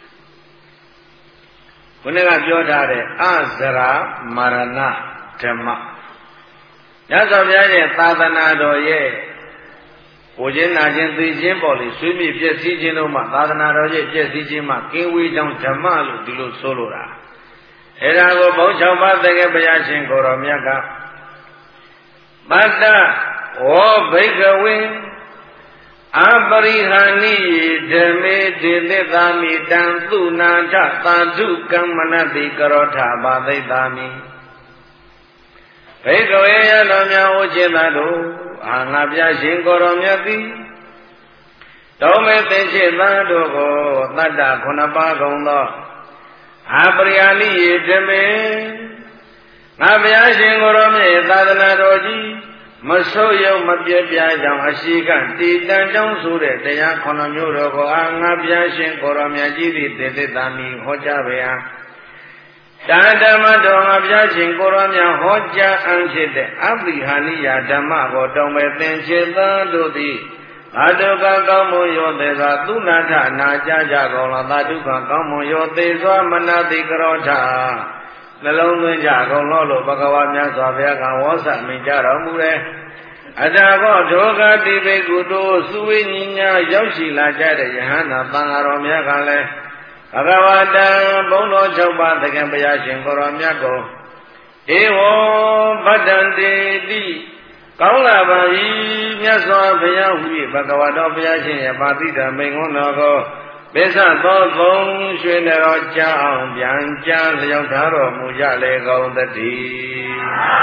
ခုနကပြောထားတဲ့အဇရာမာရဏဓမ္မမြတ်စွာဘုရားရဲ့သာသနာတော်ရဲ့ကိုချင်းနာချင်းသိချင်းပေါ်လေဆွေးမြေ့ပြည့်စည်ခြင်းတို့မှာသာသနာတော်ရဲ့ပြည့်စည်ခြင်းမှာကင်းဝေးကြောင်းဓမ္မလို့ဒီလိုဆိုလိုတာအဲ့ဒါကိုဘုန်း၆ပါးတကယ်ဘုရားရှင်ကိုယ်တော်မြတ်ကပတ္တဝောဘိကဝေအပရိဟာနိဓမေဒေသသာမိတံသုနာထသာဓုကမ္မနတိကရောထဘာသိတာမိဘိကဝေယတော်များဟောခြင်းသာတို့အာငါဘုရားရှင်ကိုယ်တော်မြတ်သည်တောမေသင်္ချေသာတို့ကိုတတ္တခုနှစ်ပါးကုန်သောအပရိယာလိယေဓမေငါဘုရားရှင်ကိုယ်တော်မြတ်သာသနာတော်ကြီးမဆုတ်ယုံမပြည့်ပြားကြောင်းအရှိကတည်တံကြောင်းဆိုတဲ့တရားခုနှစ်မျိုးတော်ကိုအာငါဘုရားရှင်ကိုယ်တော်မြတ်ကြီးသည်တေသတာမိဟောကြားပေဟာတာဓမ္မတော်ငါဘုရားရှင်ကိုယ်တော်မြတ်ဟောကြားအံဖြစ်တဲ့အပရိဟာနိယဓမ္မကိုတောင်းမဲ့သင်္ချေသံတို့သည်သာဓုကကောင်းမွန်ရောသေးစွာသုနာထနာကြကြကုန်လားသာဓုကကောင်းမွန်ရောသေးစွာမနတိကရောထနှလုံးသွင်းကြကုန်လို့လို့ဘဂဝါမြတ်စွာဘုရားကဝေါ်စမိကြတော်မူတယ်အတာဘောဒုက္ခတိဘေကုတို့စုဝိညာရောက်ရှိလာကြတဲ့ယဟန္တာသံဃာတော်များကလည်းဘဂဝတံဘုံတော်၆ပါးတကယ်ဘုရားရှင်ကိုယ်တော်မြတ်ကိုဧဝံဗတ္တံတေတိကောင်းလာပါ၏မြတ်စွာဘုရားဟူ၏ဘဂဝါတော်ဘုရားရှင်ရဲ့ပါဠိတော်မိန့်ခွန်းတော်ကိုပိဿသောသုံးရွှေတော်ကြောင်းပြန်ကြားလျောက်ထားတော်မူကြလေကုန်သတည်း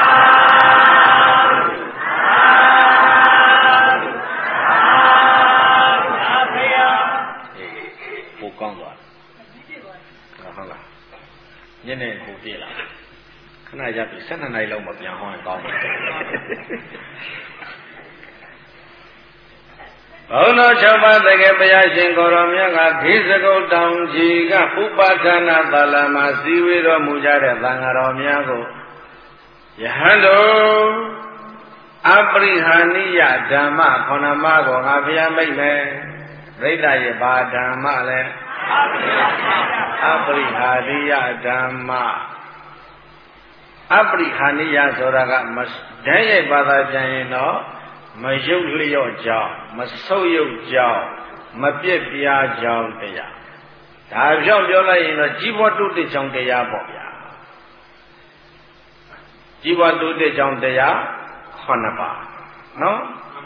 ပိုကောင်းသွားဟုတ်လားညနေကိုပြေးလာခဏရပြီ၁၂နာရီလောက်မှပြန်ဟောရင်ကောင်းတယ်ဘုန်းတော်၆ပါးတကယ်ဘုရားရှင်ကိုယ်တော်မြတ်ကခေစကုတ်တောင်ကြီးကဥပဌာဏသာလမှာစီဝေတော်မူကြတဲ့သံဃာတော်များကိုယဟန်တို့အပရိဟာနိယဓမ္မခုနမကိုငါဘုရားမိတ်မယ်ပြိဿရဲ့ဘာဓမ္မလဲအပရိဟာနိယဓမ္မအပရိဟာနိယဆိုတာကမဓာတ်ရိုက်ဘာသာပြန်ရင်တော့မယုတ်လျော့ကြောင်းမဆုပ်ယုတ်ကြောင်းမပြည့်ပြားကြောင်းတရားဒါကြောင့်ပြောလိုက်ရင်တော့ជីវတုတ္တကြောင့်တရားပေါ့ဗျာជីវတုတ္တကြောင့်တရားခုနှစ်ပါးနော်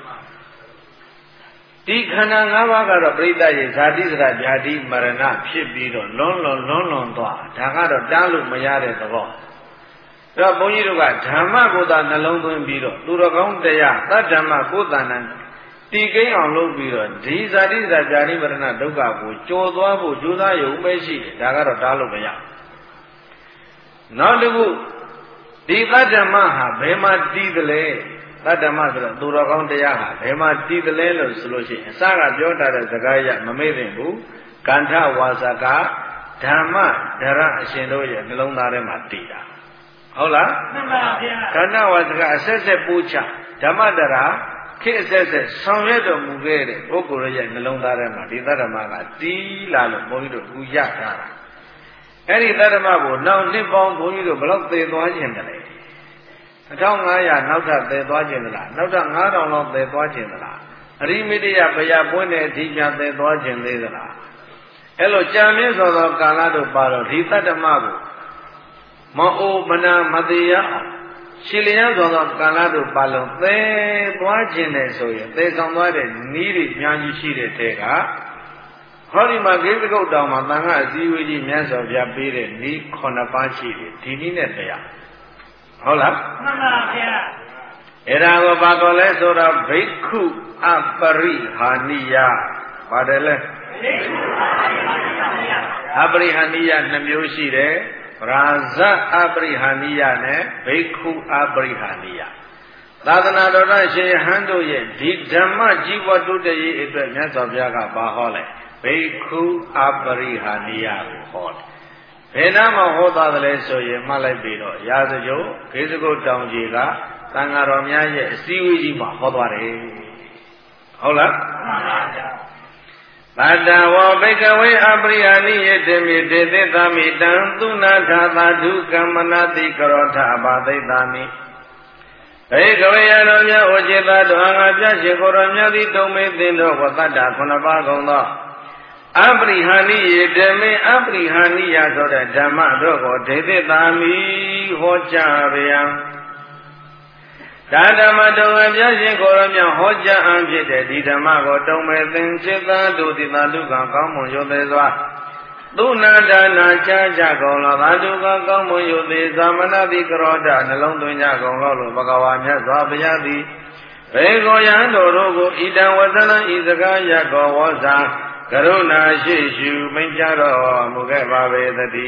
ဒီခန္ဓာ၅ပါးကတော့ပြိတ္တရဲ့ဇာတိစရဗျာတိမရဏဖြစ်ပြီးတော့လွန်လွန်လွန်လွန်သွားဒါကတော့တားလို့မရတဲ့သဘောအဲ့တော့ဘုန်းကြီးတို့ကဓမ္မကိုယ်သာနှလုံးသွင်းပြီးတော့သူတော်ကောင်းတရားသတ္တမကိုယ်တဏ္ဍတည်ကိန်းအောင်လုပ်ပြီးတော့ဒီဇာတိစရဗျာတိမရဏဒုက္ခကိုကြော်သွားဖို့ကြိုးစားရုံပဲရှိတယ်ဒါကတော့တားလို့မရနောက်တစ်ခုဒီသတ္တမဟာဘယ်မှာတည်သလဲသတ္တမဆိုတော့သူတော်ကောင်းတရားဟာဘယ်မှာတည်သလဲလို့ဆိုလို့ရှိရင်အစကပြောထားတဲ့စကားရမမေ့သင့်ဘူးကန္ထဝါစကဓမ္မဒရအရှင်တို့ရဲ့နှလုံးသားထဲမှာတည်တာဟုတ်လားမှန်ပါဗျာကန္ထဝါစကအဆက်ဆက်ပို့ချဓမ္မဒရခေတ်အဆက်ဆက်ဆောင်ရွက်တော်မူခဲ့တဲ့ပုဂ္ဂိုလ်ရဲ့နှလုံးသားထဲမှာဒီသတ္တမကတည်လာလို့ဘုန်းကြီးတို့ကူရထားတာအဲ့ဒီသတ္တမကိုနောက်နှစ်ပေါင်းဘုန်းကြီးတို့ဘယ်လောက်သေသွားခြင်းတလဲအထောင်ငါးရာနောက်ထပ်သေသွားခြင်းသလားနောက်ထပ်ငါးထောင်လောက်သေသွားခြင်းသလားအရိမိတယဘယပွင့်တဲ့အထိပြန်သေသွားခြင်းသေးသလားအဲ့လိုကြာမြင့်သောသောကာလတို့ပါတော့ဒီတတ္တမကိုမအိုမနာမသေးရအောင်ရှင်လျံသောသောကာလတို့ပါလုံးသေသွားခြင်းနဲ့ဆိုရင်သေဆောင်သွားတဲ့နီးတွေအများကြီးရှိတဲ့တဲကဟောဒီမှာဂိသကုတ်တောင်မှာတန်ခါအစည်းအဝေးကြီးမြတ်စွာဘုရားပေးတဲ့နီးခုနှစ်ပါးရှိတယ်ဒီနည်းနဲ့တရားဟုတ်လားမှန်ပါဗျာအဲ့ဒါကိုဘာတော်လဲဆိုတော့ဘိက္ခုအပရိဟာနိယပါတယ်လဲဘိက္ခုအပရိဟာနိယနှမျိုးရှိတယ်ရာဇအပရိဟာနိယနဲ့ဘိက္ခုအပရိဟာနိယသာသနာတော်တော်ရှင်ဟန်တို့ရဲ့ဒီဓမ္မជីវတုတ္တရေးအတွက်မြတ်စွာဘုရားကဘာဟောလဲဘိက္ခုအပရိဟာနိယကိုဟောတယ်ဘယ်နာမှာဟောသားတယ်လဲဆိုရင်မှတ်လိုက်ပြီးတော့ရာဇဂုတ်ဂေဇဂုတ်တောင်ကြီးကသံဃာတော်များရဲ့အစည်းအဝေးကြီးမှာဟောသွားတယ်ဟုတ်လားမှန်ပါဗျာသတ္တဝဘိကဝေအပရိယာနိယတေမိတေသေသမိတံသုနာထာသာဓုကမ္မနာတိကရောထအဘာသိတာမိဘိကဝေယတော်များဩจิตတော်အငါပြရှင်ကိုတော်များသည်တုံမေသင်တော်ဝတ္တခုနှစ်ပါးကုန်သောအပရိဟာနိယေဓမ္မေအပရိဟာနိယဆိုတဲ့ဓမ္မတို့ကိုဒေသတာမိဟောကြားဗျာဒါဓမ္မတော်အပြည့်ရှင်ကိုယ်တော်မြတ်ဟောကြားအံဖြစ်တဲ့ဒီဓမ္မကိုတုံးမဲ့သင်စေသာတို့ဒီသာဓုကကောင်းမွန်ရုပ်သေးစွာသုနာဒါနာချာကြကုန်လောသာဓုကကောင်းမွန်ရုပ်သေးသမဏတိကရောဒနှလုံးသွင်းကြကုန်လောလို့ဘဂဝါမြတ်စွာဘုရားသည်ဘေကောယံတို့တို့ကိုဣတံဝဇနံဤစကားရကောဝောဇာကရုဏာရှိရှုမိန့်ကြတော်မူခဲ့ပါပေသတ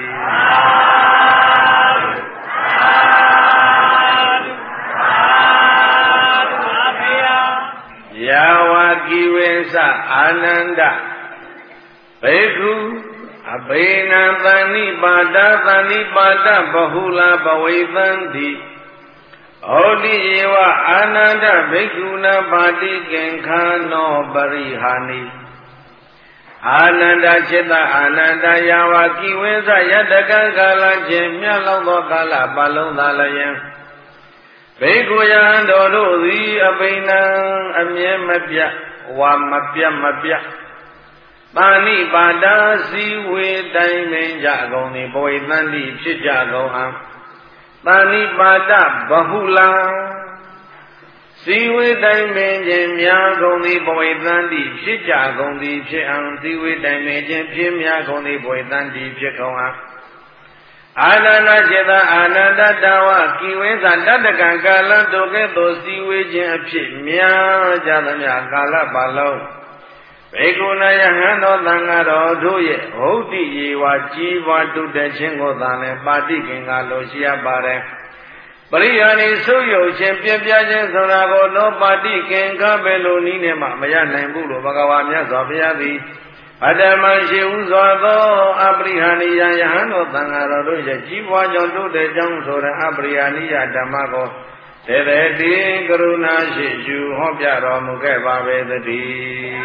ည်းယာဝကိဝေသအာနန္ဒဘေကုအဘိနံသန္နိပါဒသန္နိပါဒဘဟုလာဘဝေသန္တိဩတိဧဝအာနန္ဒဘေကုဏပါတိကင်္ခာနောပရိဟာနိအာနန္ဒจิตအာနန္ဒယာဝကိဝေသယတကံကာလခြင်းမြတ်လောက်သောကာလပါလုံးသာလျင်ဘေကုယံတော်တို့သည်အဘိနံအမြဲမပြတ်ဝါမပြတ်မပြတ်ပါဏိပါဒာစီဝေတိုင်ပင်ကြကုန်သည်ဘဝေသန္တိဖြစ်ကြကုန်ဟံပါဏိပါဒဘဟုလာစီဝေတိုင်ပင်ခြင်းများကုန်သည်ဘဝေသန္တိဖြစ်ကြကုန်သည်ဖြစ်ဟံစီဝေတိုင်ပင်ခြင်းဖြစ်များကုန်သည်ဘဝေသန္တိဖြစ်ကုန်ဟံအာနန္ဒจิตအာနန္ဒတဝကိဝေသတတကံကာလတုကဲ့သို့စီဝေခြင်းအဖြစ်များကြသမျှကာလပတ်လုံးဘေကုဏယဟံတော်သံဃာတော်တို့ရဲ့ဟုတ်တိယေဝကြီးပွားတုတဲ့ခြင်းကိုသာလည်းပါတိကင်္ဂါလိုရှိရပါတယ်ပရိယာနိဆုပ်ယုတ်ခြင်းပြပြခြင်းဆိုတာကိုတော့ပါတိကင်္ဂါပဲလို့နည်းနဲ့မှမရနိုင်ဘူးလို့ဘဂဝါမြတ်စွာဘုရားသည်အတ္တမရှိဥစွာသောအပရိဟာနိယယဟန်တော်သံဃာတော်တို့ရဲ့ကြီးပွားကြောင့်တို့တဲ့ကြောင့်ဆိုတဲ့အပရိဟာနိယဓမ္မကိုတေတေတိကရုဏာရှိယူဟောပြတော်မူခဲ့ပါပေသတည်း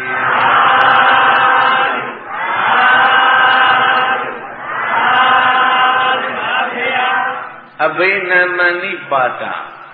အဘိနမဏိပါဒ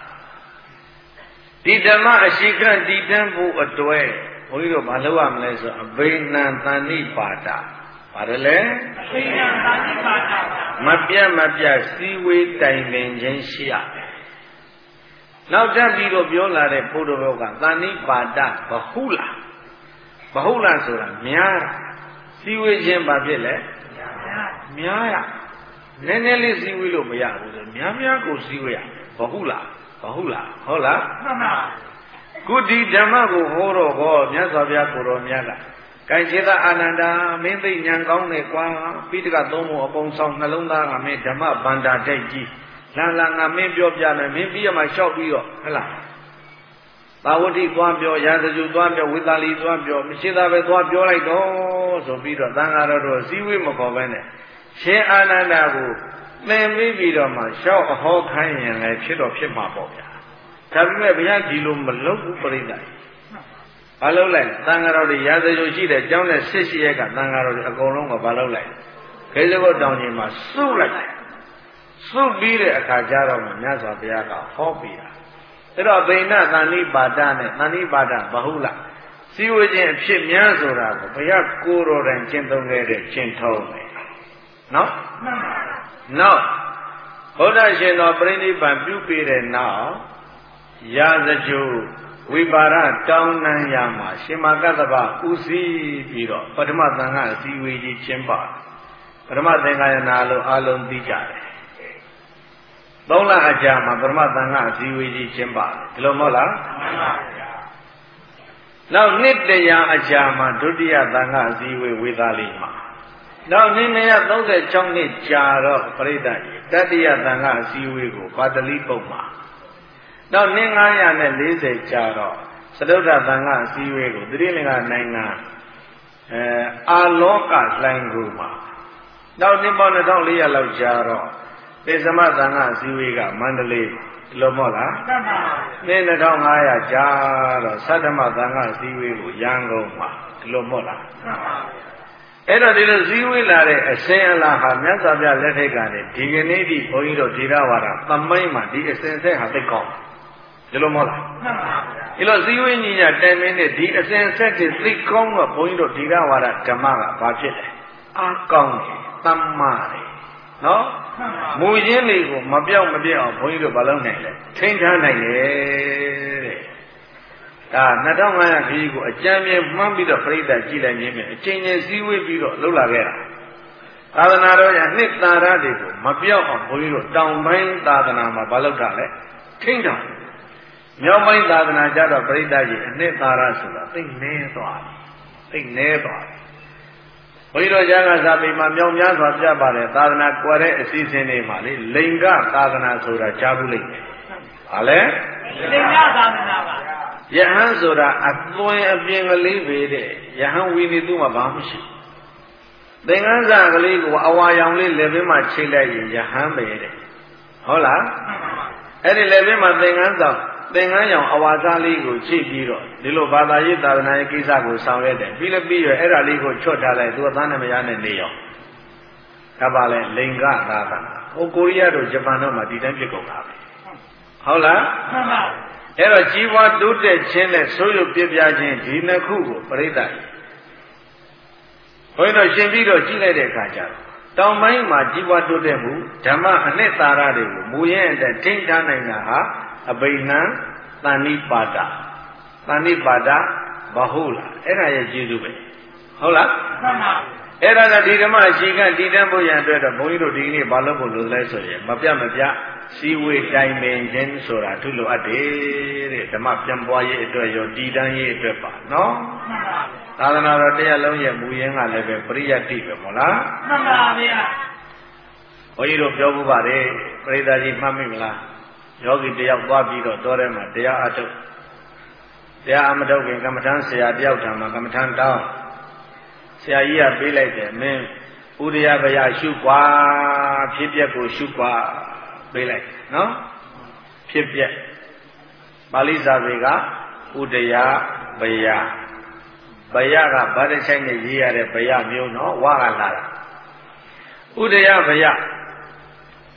ဒီဓမ္မအရှိကတည်တံ့ဖို့အတွက်ဘုန်းကြီးတို့မလုပ်ရမလဲဆိုအဘိနံတဏိပါဒပါတယ်လေအဘိနံတဏိပါဒမပြတ်မပြတ်စီဝေးတိုင်ပင်ခြင်းရှိရနောက်တက်ပြီးတော့ပြောလာတဲ့ဘုဒ္ဓဘောကတဏိပါဒဘဟုလာဘဟုလာဆိုတာများတာစီဝေးခြင်းဘာဖြစ်လဲများရနည်းနည်းလေးစီဝေးလို့မရဘူးဆိုများများကိုစီဝေးရဘဟုလာဘဟုလာဟုတ်လားမှန်ပါခုဒီဓမ္မကိုဟောတော့ဟောမြတ်စွာဘုရားကိုတော်မြတ်ကကံစေတအာနန္ဒာမင်းသိဉာဏ်ကောင်းတယ်ကွာပိဋကသုံးဖို့အပုံဆောင်နှလုံးသားကမင်းဓမ္မဗန္တာတိုက်ကြီးလာလာငါမင်းပြောပြမယ်မင်းပြီးရမှလျှောက်ပြီးတော့ဟဲ့လားသာဝတိသွားပြောရာဇဂုသွားပြောဝိသလီသွားပြောမရှိသားပဲသွားပြောလိုက်တော့ဆိုပြီးတော့သံဃာတော်တို့စည်းဝေးမခေါ်ပဲနဲ့ရှင်အာနန္ဒာကိုသင်ပြီးပြီးတော့မှလျှောက်အဟောခိုင်းရင်လည်းဖြစ်တော့ဖြစ်မှာပေါ့ဗျာဒါပေမဲ့ဘုရားဒီလိုမလုပ်ဘူးပြိဿဘာလုပ်လိုက်သံဃာတော်တွေရာဇဂုရှိတဲ့ကျောင်းနဲ့ဆစ်ရှိရက်ကသံဃာတော်တွေအကုန်လုံးကဘာလုပ်လိုက်ခေစကုတ်တောင်ကြီးမှာစုလိုက်စုပြီးတဲ့အခါကျတော့မြတ်စွာဘုရားကဟောပြတာအဲ့တော့ဗိနသဏိပါဒနဲ့သဏိပါဒဘဟုလစီဝေခြင်းအဖြစ်များဆိုတာကိုဘုရားကိုယ်တော်တိုင်ကျင့်သုံးခဲ့တဲ့ကျင့်ထုံးပဲနော်နောက်ဘုရားရှင်တော်ပြိဋိဘံပြုပေးတဲ့နောက်ရာဇဂုဝိပါရတောင်းနှံရမှာရှင်မကတ္တဗဥစည်းပြီးတော့ပထမသံဃာအစည်းအဝေးကြီးကျင်းပပထမသင်္ဃာယနာလို့အလုံးသိကြတယ်သုံးလအကြာမှာပထမသံဃာအစည်းအဝေးကြီးကျင်းပတယ်ဒီလိုမဟုတ်လားမှန်ပါဗျာနောက်နှစ်တရာအကြာမှာဒုတိယသံဃာအစည်းအဝေးဝေသာလီမှာနောက်နှစ်နှစ်သုံးဆယ်၆နှစ်ကြာတော့ပရိသတ်ကြီးတတိယသံဃာအစည်းအဝေးကိုပါတလိပုတ်မှာနောက်နှစ်ငါးရာလေးဆယ်ကြာတော့သဒုဒ္ဒသံဃာအစည်းအဝေးကိုသတိလင်္ကာနိုင်ငံအဲအာလောကလှိုင်းကူမှာနောက်နှစ်ပေါင်း၂၄၀၀လောက်ကြာတော့သေသမသံဃာအစည်းအဝေးကမန္တလေးဒီလိုမဟုတ်လားမှန်ပါနှစ်၂၅၀၀ကြာတော့သတ္တမသံဃာအစည်းအဝေးကိုရန်ကုန်မှာဒီလိုမဟုတ်လားမှန်ပါအဲ့တော့ဒီလိုစည်းဝေးလာတဲ့အစဉ်အလာဟာမြတ်စွာဘုရားလက်ထက်ကနေဒီကနေ့ဒီဘုန်းကြီးတို့ဓိရဝါဒသမိုင်းမှာဒီအစဉ်ဆက်ဟာသိကောင်းဒီလိုမဟုတ်လားမှန်ပါဗျာဒီလိုစည်းဝေးညီညာတိုင်မင်းနဲ့ဒီအစဉ်ဆက်တွေသိကောင်းတော့ဘုန်းကြီးတို့ဓိရဝါဒဓမ္မကဘာဖြစ်လဲအားကောင်းတယ်တမ္မာတယ်နော်မူရင်းတွေကိုမပြောက်မပြတ်အောင်ဘုန်းကြီးတို့မလုပ်နိုင်လဲထိန်းထားနိုင်တယ်တဲ့ဒါ၂၅၀၀ခရီးကိုအကြံပြမှန်းပြီးတော့ပြိဿကြည့်လိုက်ခြင်းဖြင့်အချိန်ချင်းစည်းဝေးပြီးတော့လှုပ်လာခဲ့တာသာသနာတော်ရနှစ်သာရတွေကိုမပြောက်အောင်ဘုန်းကြီးတို့တောင်ပိုင်းသာသနာမှာမလုပ်တာလဲထိန်းထားမြောက်ပိုင်းသာသနာကြတော့ပြိဿကြီးအနှစ်သာရဆိုတာသိနေသွားတယ်သိနေသွားတယ်ဘုန်းကြီးတို့ကျမ်းဂန်စာပေမှာမြောက်များစွာပြပါတယ်သာသနာကွယ်တဲ့အစီအစဉ်တွေမှာလေလိင်္ဂသာသနာဆိုတာကြားဘူးလိမ့်မယ်ဟာလဲလိင်္ဂသာသနာပါယဟန်ဆိုတာအသွင်အပြင်ကလေးပဲတဲ့ယဟန်ဝီနေသူ့မှာဘာမှမရှိသင်္ကန်းစာကလေးကိုအဝါရောင်လေးလက်ဘင်းမှာချိတ်လိုက်ရင်ယဟန်ပဲတဲ့ဟုတ်လားအဲ့ဒီလက်ဘင်းမှာသင်္ကန်းစာသင်္ကန်းရောင်အဝါစားလေးကိုချိတ်ပြီးတော့ဒီလိုဘာသာရေးသာသနာရေးကိစ္စကိုဆောင်ရွက်တယ်ပြီးလည်းပြီးရအဲ့ဒါလေးကိုချွတ်ထားလိုက်သူကသားနဲ့မရနဲ့နေရောဒါပါလဲလိင်္ဂသာသနာဟိုကိုရီးယားတို့ဂျပန်တို့မှာဒီတိုင်းဖြစ်ကုန်တာပဲဟုတ်လားမှန်ပါအဲ့တော့ជីវွားတိုးတက်ခြင်းနဲ့ဆိုးရုပ်ပြပြခြင်းဒီနှစ်ခုကိုပြိဿကြီးဘုန်းကြီးတို့ရှင်းပြီးတော့ကြည့်လိုက်တဲ့အခါကျတော့တောင်ပိုင်းမှာជីវွားတိုးတက်မှုဓမ္မအနှစ်သာရတွေကိုမူရင်းတဲ့ထိန်းထားနိုင်တာဟာအဘိနံသဏိပါဒသဏိပါဒဘဟုလာအဲ့ဒါရဲ့ကျေးဇူးပဲဟုတ်လားမှန်ပါအဲ့ဒါကဒီဓမ္မအရှိကတည်တံ့ဖို့ရန်အတွက်တော့ဘုန်းကြီးတို့ဒီကနေ့မလုပ်ဖို့လိုလဲဆိုရင်မပြတ်မပြတ်စီဝေတိုင်ပင်ခြင်းဆိုတာထုလိုအပ်တယ်တဲ့ဓမ္မပြန်ပွားရေးအတွက်ရောတည်တံ့ရေးအတွက်ပါနော်မှန်ပါသာသနာတော်တရားလုံးရဲ့မူရင်းကလည်းပဲပရိယတ်တိပဲမို့လားမှန်ပါဗျာဘုန်းကြီးတို့ပြောဖို့ပါတယ်ပရိသတ်ကြီးမှတ်မိမလားယောဂီတယောက်သွားပြီးတော့တောထဲမှာတရားအထုတ်တရားအမထုတ်ခင်ကမ္မထမ်းဆရာတယောက်ထံမှာကမ္မထမ်းတောင်းဆရာကြီးကပေးလိုက်တယ်မင်းဥဒယဘယရှုကွာဖြစ်ပျက်ကိုရှုကွာပေးလိုက်နော်ဖြစ်ပျက်ပါဠိစာပေကဥဒယဘယဘယကဗာတချိုက်နဲ့ရေးရတဲ့ဘယမျိုးနော်ဝါကလာတာဥဒယဘယ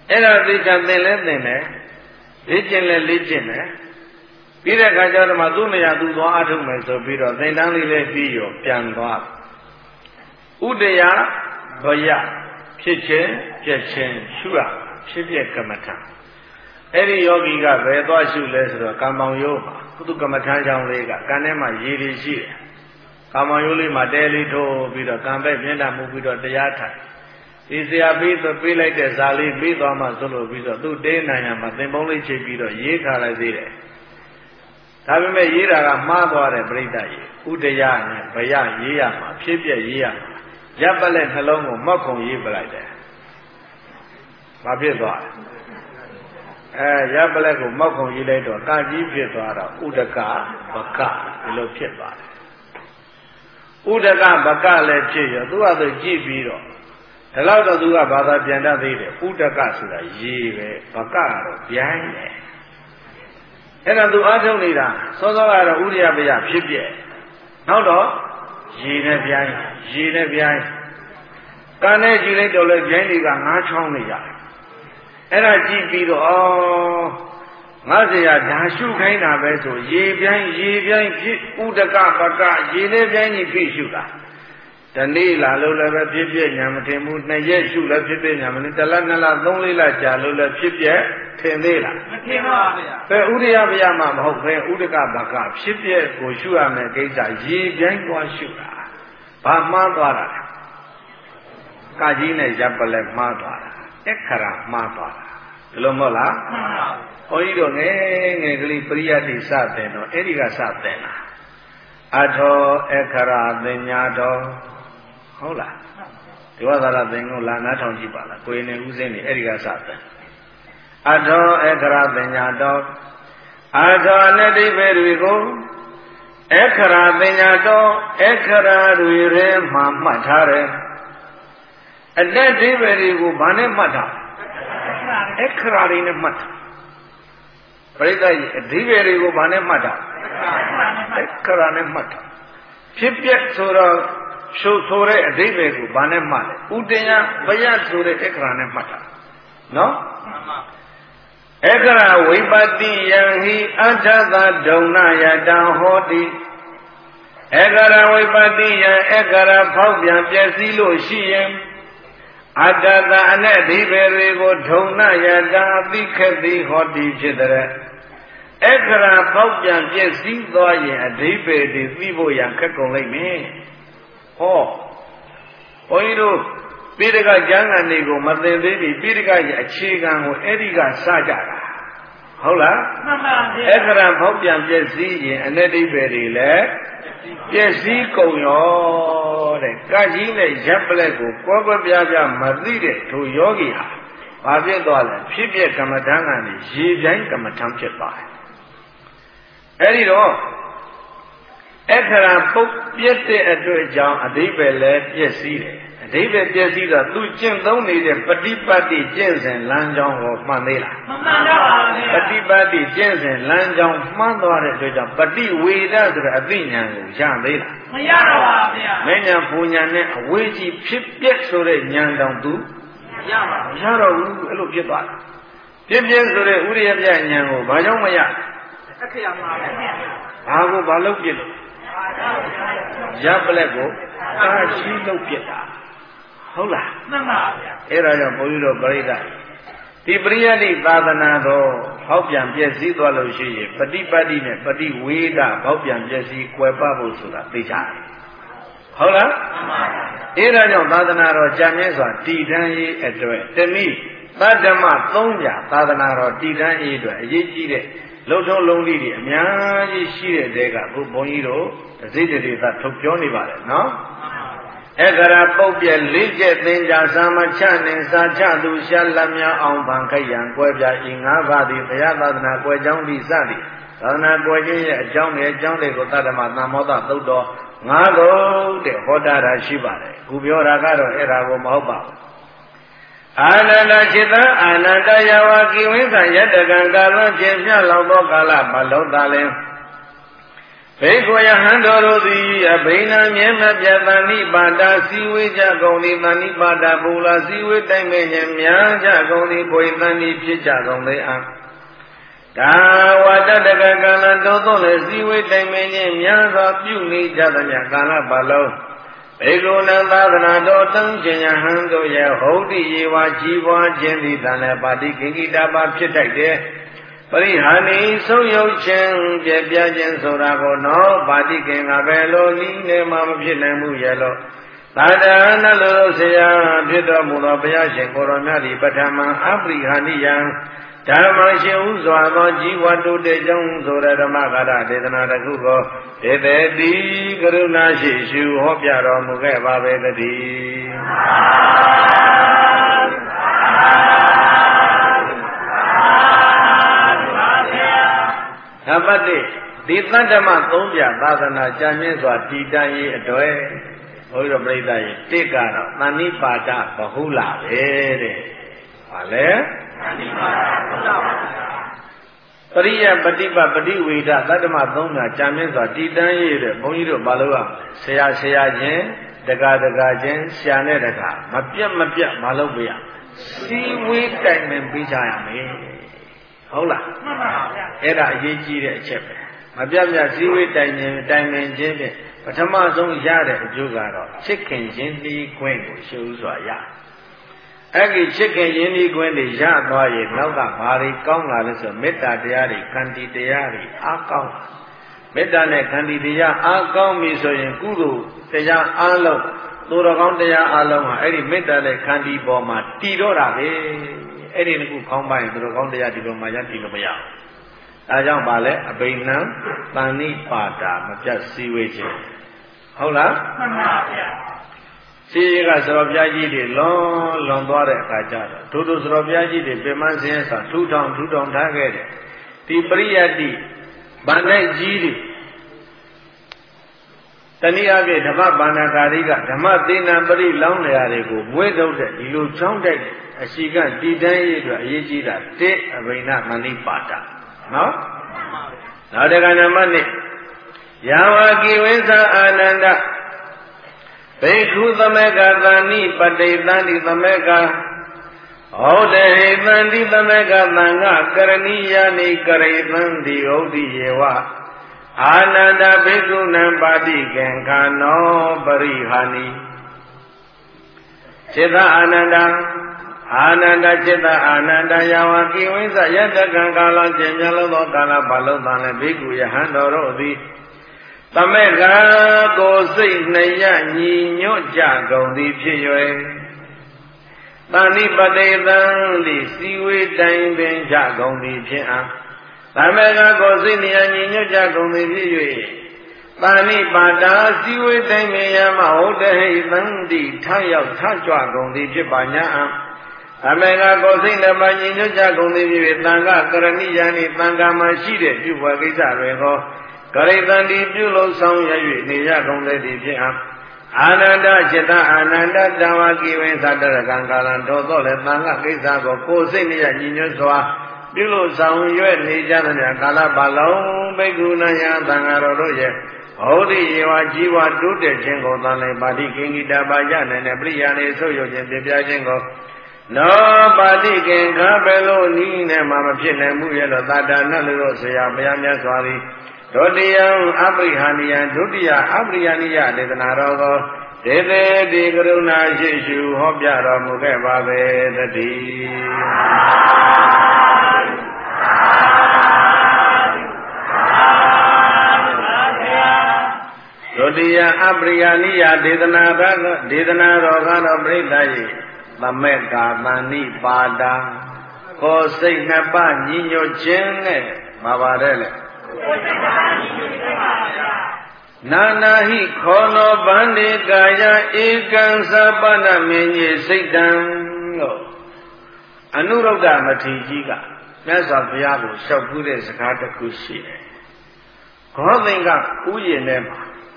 အဲ့ဒါသိချင်သင်လဲသင်တယ်လေ့ကျင့်လဲလေ့ကျင့်တယ်ပြီးတဲ့အခါကျတော့မှသူ့နေရာသူသွားအထုတ်မယ်ဆိုပြီးတော့သင်တန်းလေးလေးပြီးရောပြန်သွားဥဒယဘယဖြစ်ခြင်းပြည့်ခြင်းရှုရဖြစ်ပြကမ္မထံအဲ့ဒီယောဂီကဘယ်သွားရှုလဲဆိုတော့ကံမောင်ရိုးမှာကုသကမ္မထံကြောင့်လေးကကံထဲမှာရည်ရည်ရှိတယ်ကံမောင်ရိုးလေးမှာတဲလေးထိုးပြီးတော့ကံပဲ့မျက်နှာမူပြီးတော့တရားထိုင်ဒီဆရာပြီးဆိုပေးလိုက်တဲ့ဇာလေးပြီးသွားမှဆိုလို့ပြီးတော့သူ့တေးနိုင်ရမှာသင်ပုံးလေးချိန်ပြီးတော့ရေးထားလိုက်သေးတယ်ဒါပေမဲ့ရေးတာကမှားသွားတယ်ပြိတ္တရေးဥဒယနဲ့ဘယရေးရမှာဖြစ်ပြရေးရမှာရပ်ပလက်နှလုံးကိုမောက်ခုံရေးပလိုက်တယ်ဘာဖြစ်သွားလဲအဲရပ်ပလက်ကိုမောက်ခုံရေးလိုက်တော့ကာကြီးဖြစ်သွားတော့ဥဒကဘကဒီလိုဖြစ်သွားတယ်ဥဒကဘကလည်းဖြစ်ရောသူကသူကြည့်ပြီးတော့ဒါတော့သူကဘာသာပြန်တတ်သေးတယ်ဥဒကဆိုတာရေးပဲဘကကတော့ပြိုင်းတယ်အဲ့ဒါသူအားထုတ်နေတာစောစောကတော့ဥရိယပယဖြစ်ပြနောက်တော့ရေနဲ့ပြိုင်းရေနဲ့ပြိုင်းကံနဲ့ကြည့်လိုက်တော့လေပြိုင်းတွေကငါးချောင်းနေကြတယ်အဲ့ဒါကြည့်ပြီးတော့အော်ငါစရာဓာရှုခိုင်းတာပဲဆိုရေပြိုင်းရေပြိုင်းဖြစ်ဥဒကပကရေနဲ့ပြိုင်းကြီးဖြစ်ရှုတာတနေ့လာလို့လည်းပဲဖြစ်ပြညာမထင်ဘူးနှစ်ရက်ရှုလည်းဖြစ်ပြညာမထင်တလနှစ်လသုံးလေးလကြာလို့လည်းဖြစ်ပြထင်သေးလားမထင်ပါဘူးဗျာဘယ်ဥရိယပယမှာမဟုတ်ဘဲဥဒကဘကဖြစ်ပြကိုရှုရမယ်ကိစ္စရေပြိုင်းသွားရှုတာဘာမှားသွားတာကာကြီးနဲ့ရပ်ပလက်မှားသွားတာအခရာမှားသွားတာဒီလိုမဟုတ်လားမှန်ပါဘုန်းကြီးတို့ငယ်ငယ်ကလေးပရိယတ်တိစတဲ့တော့အဲ့ဒီကစတဲ့လားအထောအခရာသင်ညာတော်ဟုတ်လားဒီဝါဒရာသင်ကိုလာနားထောင်ကြည့်ပါလားကိုယ်နေဦးစင်းနေအဲ့ဒီကစတဲ့အထောအခရာသင်ညာတော်အထောနဲ့အိဗေတွေကိုအခရာသင်ညာတော်အခရာတွေထဲမှာမှတ်ထားတယ်အတက်အိဗေတွေကိုဘာနဲ့မှတ်ထားအခရာတွေနဲ့မှတ်ထားပရိသတ်ကြီးအဓိပ္ပာယ်တွေကိုဘာနဲ့မှတ်ထားအခရာနဲ့မှတ်ထားဖြစ်ပြဆိုတော့ရှုဆိုတဲ့အဓိပ္ပာယ်ကိုဘာနဲ့မှတ်လဲဥတယဘယဆိုတဲ့အခရာနဲ့မှတ်ထားနော်အခရာဝိပတိယံဟိအဋ္ဌသဒုံနယတံဟောတိအခရာဝိပတိယံအခရာဖောက်ပြန်ပျက်စီးလို့ရှိရင်အတ္တသအနဲ့အဓိပ္ပာယ်တွေကိုဒုံနယတံအသိခက်သည်ဟောတိဖြစ်တဲ့အခရာဖောက်ပြန်ပျက်စီးသွားရင်အဓိပ္ပာယ်တွေသိဖို့ရန်ခက်ကုန်လိမ့်မယ်ဟောဘုန်းကြီးတို့ပိဋကကျမ်းဂန်တွေကိုမသိသေးပြီပိဋကရဲ့အခြေခံကိုအဲ့ဒီကစကြတာဟုတ်လားမှန်ပါဗျာအခရာဖောက်ပြန်ပျက်စီးရင်အနတိပယ်တွေလည်းပျက်စီးကုန်ရောတဲ့ကကြီးနဲ့ရပ်ပလက်ကိုကွဲကွဲပြားပြားမသိတဲ့ထိုယောဂီဟာဘာဖြစ်သွားလဲဖြစ်ပြကမ္မဋ္ဌာန်းကနေရေပြိုင်းကမ္မဋ္ဌာန်းဖြစ်သွားတယ်အဲ့ဒီတော့အခရာပုတ်ပြည့်တဲ့အတွေ့အကြောင်းအဓိပ္ပာယ်လည်းပျက်စီးတယ်အဓိပ္ပာယ်ပျက်စီးတော့သူကျင့်သုံးနေတဲ့ပฏิပတ်တိကျင့်စဉ်လမ်းကြောင်းကိုမှန်သေးလားမှန်ပါပါဘုရားပฏิပတ်တိကျင့်စဉ်လမ်းကြောင်းမှန်သွားတဲ့အတွက်ကြောင့်ပฏิဝေဒဆိုတဲ့အသိဉာဏ်ကိုရသေးလားမရတော့ပါဗျာမဉဏ်ပူဉာဏ်နဲ့အဝေးကြီးဖြစ်ပြက်ဆိုတဲ့ဉာဏ်တောင်သူမရပါဘူးမရတော့ဘူးအဲ့လိုဖြစ်သွားတာပြည့်ပြည့်ဆိုတဲ့ဥရိယပြဉာဏ်ကိုဘာကြောင့်မရအခရာမှာပဲဘာကိုဘာလုပ်ပြစ်လို့ရပ်ပလက်ကိုအာရှိလုပ်ပြစ်တာဟုတ်လားမှန်ပါဗျာအဲ့ဒါကြောင့်ဘုန်းကြီးတို့ပရိသတ်ဒီပရိယတိသာသနာတော်ဟောက်ပြန်ပြည့်စည်သွားလို့ရှိရင်ပฏิပတ်တိနဲ့ပฏิဝေဒဟောက်ပြန်ပြည့်စည်ကွယ်ပဖို့ဆိုတာသိကြတယ်ဟုတ်လားမှန်ပါဗျာအဲ့ဒါကြောင့်သာသနာတော်ကြံမြဲစွာတည်တံ့ရေးအတွက်တနည်းသတ္တမသုံးပြသာသနာတော်တည်တံ့ရေးအတွက်အရေးကြီးတဲ့လုံထုံးလုံးလေးတွေအများကြီးရှိတဲ့တဲကဘုဘုန်းကြီးတို့တစိတ္တတွေသာထုတ်ပြောနေပါတယ်နော်အခရာပုတ်ပြက်လေးကျက်သင်္ကြန်သာမချနှင်စာချသူရှာလက်များအောင်ဗံခိုက်ရန်ကွဲပြားဤငါးပါးသည်ဘုရားသာသနာကွယ်ကြောင်းသည်စသည်သာသနာကွယ်ခြင်းရဲ့အကြောင်းနဲ့အကြောင်းတွေကိုသတ္တမသံမောဒသုတ်တော်ငါးခုတဲ့ဟောတာတာရှိပါတယ်ခုပြောတာကတော့အဲ့ဒါကိုမဟုတ်ပါဘူးအာနန္ဒจิตံအာနန္ဒယဝကိဝိသယတကံကာလဖြင့်မြတ်လောက်သောကာလမလုံးသာလင်ဘေကွယဟံတော်တို့သည်အဘိနာမြဲမပြတ်တဏိပါဒစီဝေကြကုန်သည်တဏိပါဒဘုလာစီဝေတိုင်မဲ့ခြင်းများကြကုန်သည်ဘွေတန်သည်ဖြစ်ကြကုန်လေအားဒါဝတတကကလတောသောလည်းစီဝေတိုင်မဲ့ခြင်းများစွာပြုနေကြသမျှကာလပတ်လုံးဘေကုဏသာသနာတော်တန်ခြင်းယဟံတို့ရဲ့ဟုတ်တိယေဝကြီးပွားခြင်းသည်တန်လည်းပါတိကိကိတာပါဖြစ်တတ်တယ်ပရိဟာနိဆုံးယုတ်ခြင်းပြပြခြင်းဆိုတာကိုနော်ပါတိကင်ကပဲလို့ဤနေမှာမဖြစ်နိုင်ဘူးရဲ့လို့သာဒနာလို့ဆရာဖြစ်တော်မူသောဘုရားရှင်ကိုရောမြတ်ဒီပထမအပရိဟာနိယံဓမ္မရှိဥစွာသောជីវတုတေကြောင့်ဆိုတဲ့ဓမ္မဂါရဒေသနာတစ်ခုကိုဧတေတိကရုဏာရှိရှုဟောပြတော်မူခဲ့ပါပဲတည်းနံပါတ်တစ်ဒီသတ္တမသုံးပြသာသနာကြံမြင့်စွာတည်တံ့ရေးအတွက်ဘုရားပြိဿရေတစ်ကတော့သန္နိပါဒဘဟုလာပဲတဲ့ဟာလေသန္နိပါဒဘဟုလာပါပရိယပฏิပတ်ပฏิဝေဒသတ္တမသုံးပြကြံမြင့်စွာတည်တံ့ရေးတဲ့ဘုန်းကြီးတို့ဘာလို့ရဆရာဆရာချင်းတက္ကတက္ကချင်းဆရာနဲ့တက္ကမပြတ်မပြတ်မလုပ်ပြရစီဝေးတိုင်ပင်ပြီးကြရမယ်ဟုတ်လားမှန်ပါဗျာအဲ့ဒါအရေးကြီးတဲ့အချက်ပဲမပြတ်ပြတ်စည်းဝေးတိုင်ခြင်းတိုင်ပင်ခြင်းဖြင့်ပထမဆုံးရတဲ့အကျိုးကတော့ချစ်ခင်ခြင်းဒီခွင့်ကိုရှုစွာရအဲ့ဒီချစ်ခင်ခြင်းဒီခွင့်တွေရသွားရင်နောက်ကဘာတွေကောင်းလာလဲဆိုမေတ္တာတရားတွေခန္တီတရားတွေအားကောင်းမေတ္တာနဲ့ခန္တီတရားအားကောင်းပြီဆိုရင်ကုသိုလ်တရားအားလုံးသူတော်ကောင်းတရားအားလုံးဟာအဲ့ဒီမေတ္တာနဲ့ခန္တီပေါ်မှာတည်တော့တာပဲအဲ့ဒီခုခေါင်းပိုင်းသူတော်ကောင်းတရားဒီလိုမှရတည်လို့မရဘူးဒါကြောင့်ပါလဲအဘိနံတဏိပါဒမပြတ်စည်းဝေးခြင်းဟုတ်လားမှန်ပါဗျာစီရီကသရောပြားကြီးတွေလွန်လွန်သွားတဲ့အခါကျတော့ထို့ထို့သရောပြားကြီးတွေပြမစင်းဆောင်ထူထောင်ထူထောင်ထားခဲ့တယ်ဒီပရိယတ္တိဗန္တိုက်ကြီးတွေတနည်းအားဖြင့်ဓမ္မဗန္ဒကာရိကဓမ္မသေနံပရိလောင်းလျာတွေကိုမွေးထုတ်တဲ့ဒီလိုချောင်းတိုက်အရှိကတည်တန်းရေးအတွက်အရေးကြီးတာတစ်အဘိနမဏိပါဒနော်နောက်တကနမနှစ်ယာဝကိဝိသအာနန္ဒဘိက္ခုသမက္ကသန္တိပဋိသန္တိသမက္ကဟောတေဟိသန္တိသမက္ကသံဃကရဏီယာနိကရိသန္တိဟုတ်တိယေဝအာနန္ဒဘိက္ခုနံပါတိကံခာနောပရိဟာနိစေတအာနန္ဒအာနန္ဒจิตအာနန္ဒယဝကိဝိသယတကံကာလကျင်မြတ်သောကာလဘာလုံးတန်လည်းဘိက္ခုယဟန်တော်တို့သည်သမက္ကကိုစိတ်နှစ်ရညီညွတ်ကြကုန်သည်ဖြစ်၍တဏိပတိသံသည်စီဝေတိုင်ပင်ကြကုန်သည်ဖြစ်အားသမက္ကကိုစိတ်နှစ်ရညီညွတ်ကြကုန်သည်ဖြစ်၍တဏိပါဒာစီဝေတိုင်ပင်ယမဟုတ်တဟိသံသည်ထရောက်ထကြွကုန်သည်ဖြစ်ပါ냐အားအမေကကိုစိတ်နှစ်ပါးညီညွတ်ကြကုန်သည်ဖြစ်၍သံဃကရဏိယံဤသံဃာမှာရှိတဲ့ပြုဘွယ်ကိစ္စတွေကိုကရိတန္တိပြုလို့ဆောင်ရ၍နေရကုန်သည်ဖြစ်အားအာနန္ဒจิตအာနန္ဒတဝကိဝိသတရကံကာလံတော်တော့လေသံဃကိစ္စကိုကိုစိတ်နဲ့ညီညွတ်စွာပြုလို့ဆောင်ရွက်နေကြတဲ့ကာလပတ်လုံးဘိက္ခုနယသံဃာတော်တို့ရဲ့ဟောဒီယေဝជីវတိုးတက်ခြင်းကိုသံလေပါတိကိဉ္ဂိတာပါရနိုင်တဲ့ပရိယာနေဆုပ်ယုတ်ခြင်းပြပြခြင်းကိုနောပါတိကင်္ခဘယ်လိုနည်းနဲ့မှမဖြစ်နိုင်ဘူးရဲ့လို့သာဒနာလို့ဆရာဘုရားမြတ်စွာဘုရားဒုတိယအပရိဟာနိယဒုတိယအပရိယာနိယဒေသနာတော်ကိုဒေသေတိကရုဏာရှိရှုဟောပြတော်မူခဲ့ပါပဲတည်းဒုတိယအပရိယာနိယဒေသနာတော်ဒေသနာတော်ကတော့ပြိဿယေသမက္ကာသန္တိပါဒာကိုယ်စိတ်နှစ်ပါးညီညွတ်ခြင်းနဲ့မှာပါတယ်လေနာနာဟိခောနောဗန္တိကာယဧကံသဗ္ဗနမင်းကြီးစိတ်တံလို့အနုရုဒ္ဓမထေရကြီးကမြတ်စွာဘုရားကိုလျှောက်ပူးတဲ့စကားတစ်ခုရှိတယ်။ဂေါသိင်္ဂဥယျာဉ်ထဲမှာ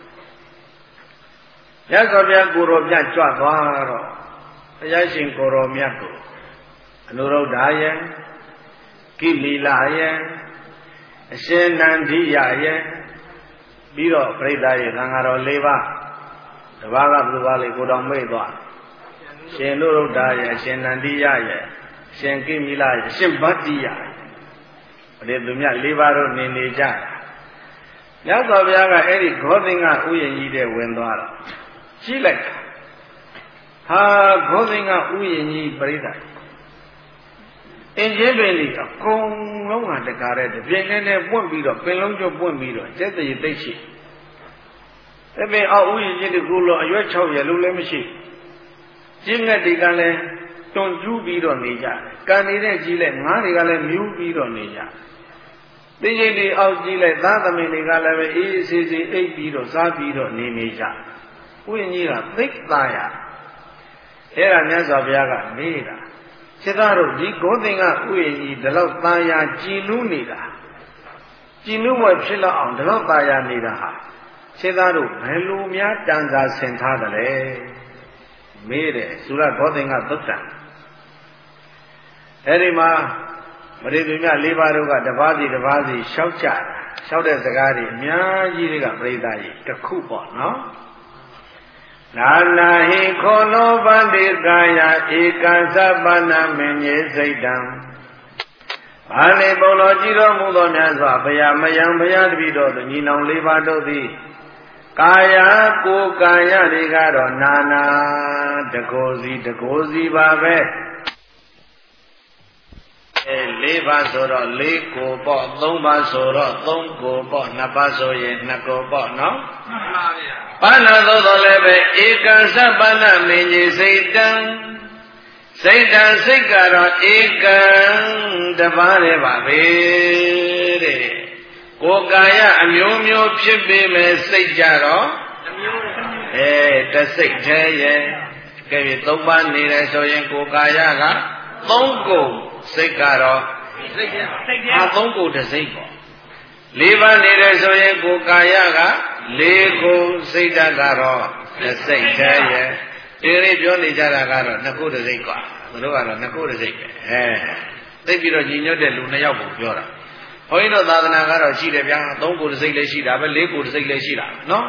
မြတ်စွာဘုရားကိုယ်တော်ပြကြွသွားတော့ဘုရားရှင်ကိုယ်တော်မြတ်ကိုအနုရုဒ္ဓယံကိလီလာယံအရှင်နန္ဒိယယံပြီးတော့ပြိဿရဲ့သံဃာတော်၄ပါးတပါးကဘယ်လိုပါလဲကိုတော်မေ့သွားရှင်နုရုဒ္ဓရဲ့အရှင်နန္ဒီယရဲ့အရှင်ကိမိလရဲ့အရှင်ဗတ္တိယရဲ့ဒီသူမြတ်၄ပါးတို့နေနေကြတာမြတ်စွာဘုရားကအဲ့ဒီဂေါသင်္ကဥယျာဉ်ကြီးတဲ့ဝင်သွားတော့ကြည့်လိုက်ဟာဂေါသင်္ကဥယျာဉ်ကြီးပြိဿအင်းချင်းပင်လေးအကုန်လုံးဟာတကားတဲ့တပြင်းနဲ့နဲ့ပွင့်ပြီးတော့ပင်လုံးကျွတ်ပွင့်ပြီးတော့ကျက်တည်းသိရှိတပင်အောက်ဥယျာဉ်ကြီးတကူလုံးအရွက်၆ရလို့လည်းမရှိကျင်းငက်တွေကလည်းတွန်ကျူးပြီးတော့နေကြတယ်။ကန်နေတဲ့ကြီးလက်ငါးတွေကလည်းမြူးပြီးတော့နေကြတယ်။သိစိတ်တွေအောက်ကြီးလိုက်သားသမင်တွေကလည်းပဲအေးအေးဆေးဆေးအိပ်ပြီးတော့စားပြီးတော့နေနေကြတယ်။ဥယျာဉ်ကြီးကသိပ်သားရ။အဲ့ဒါမြတ်စွာဘုရားကမေးတာခြေသားတို့ဒီဂေါသင်္ကဥယျာဉ်ကြီးဒီလောက်သားရကြည်နူးနေတာကြည်နူးမဖြစ်တော့အောင်ဒီလောက်သားရနေတာဟာခြေသားတို့ဘယ်လိုများတန်စာဆင်ထားတယ်လဲမေးတယ်သုရဂေါသင်္ကသုတ္တံအဲ့ဒီမှာမရိသူမြ၄ပါးတို့ကတပါးစီတပါးစီရှောက်ကြတာရှောက်တဲ့စကားတွေအများကြီးတွေကပြိဿကြီးတစ်ခုပေါ့နော်နာနာဟိခောနောဗန္တိကာယဧကံသဗ္ဗနာမင်းကြီးစိတ်တံဘာလေဘုံတော်ကြည်တော်မူသောမြတ်စွာဘုရားမယံဘုရားတပည့်တော်ညီနောင်၄ပါးတို့သည်ကာယကိုယ်ကာယတွေကတော့နာနာတကိုယ်စီတကိုယ်စီပါပဲအဲ၄ပါးဆိုတော့၄ကိုယ်ပေါ့၃ပါးဆိုတော့၃ကိုယ်ပေါ့နှစ်ပါးဆိုရင်နှစ်ကိုယ်ပေါ့နော်မှန်ပါဗျာဘာနာသောတော်လည်းပဲဧကံသဗ္ဗနာမင်းကြီးစိတ်တံစိတ်တံစိတ်ကတော့ဧကံတပါးလည်းပါပဲတဲ့ကိုယ်ကာယအမျိုးမျိုးဖြစ်ပေမဲ့စိတ်ကြတော့အမျိုးအဲတစိတ်သေးရဲ့ကဲပြီးသုံးပါးနေတယ်ဆိုရင်ကိုယ်ကာယကသုံးကိုယ်စိတ်ကတော့စိတ်စိတ်ဟာသုံးကိုယ်တစ်စိတ်ပေါ့လေးပါးနေတယ်ဆိုရင်ကိုယ်ကာယကလေးကိုယ်စိတ်ဓာတ်ကတော့တစ်စိတ်သေးရဲ့ဒီလေးပြောနေကြတာကတော့နှစ်ကိုယ်တစ်စိတ်กว่าသူတို့ကတော့နှစ်ကိုယ်တစ်စိတ်ပဲအဲသိပြီးတော့ညီညွတ်တဲ့လူနှစ်ယောက်ကိုပြောတာဘုန်းကြီးတို့သာသနာကတော့ရှိတယ်ဗျာသုံးကိုယ်တစ်စိတ်လည်းရှိတာပဲလေးကိုယ်တစ်စိတ်လည်းရှိတာနော်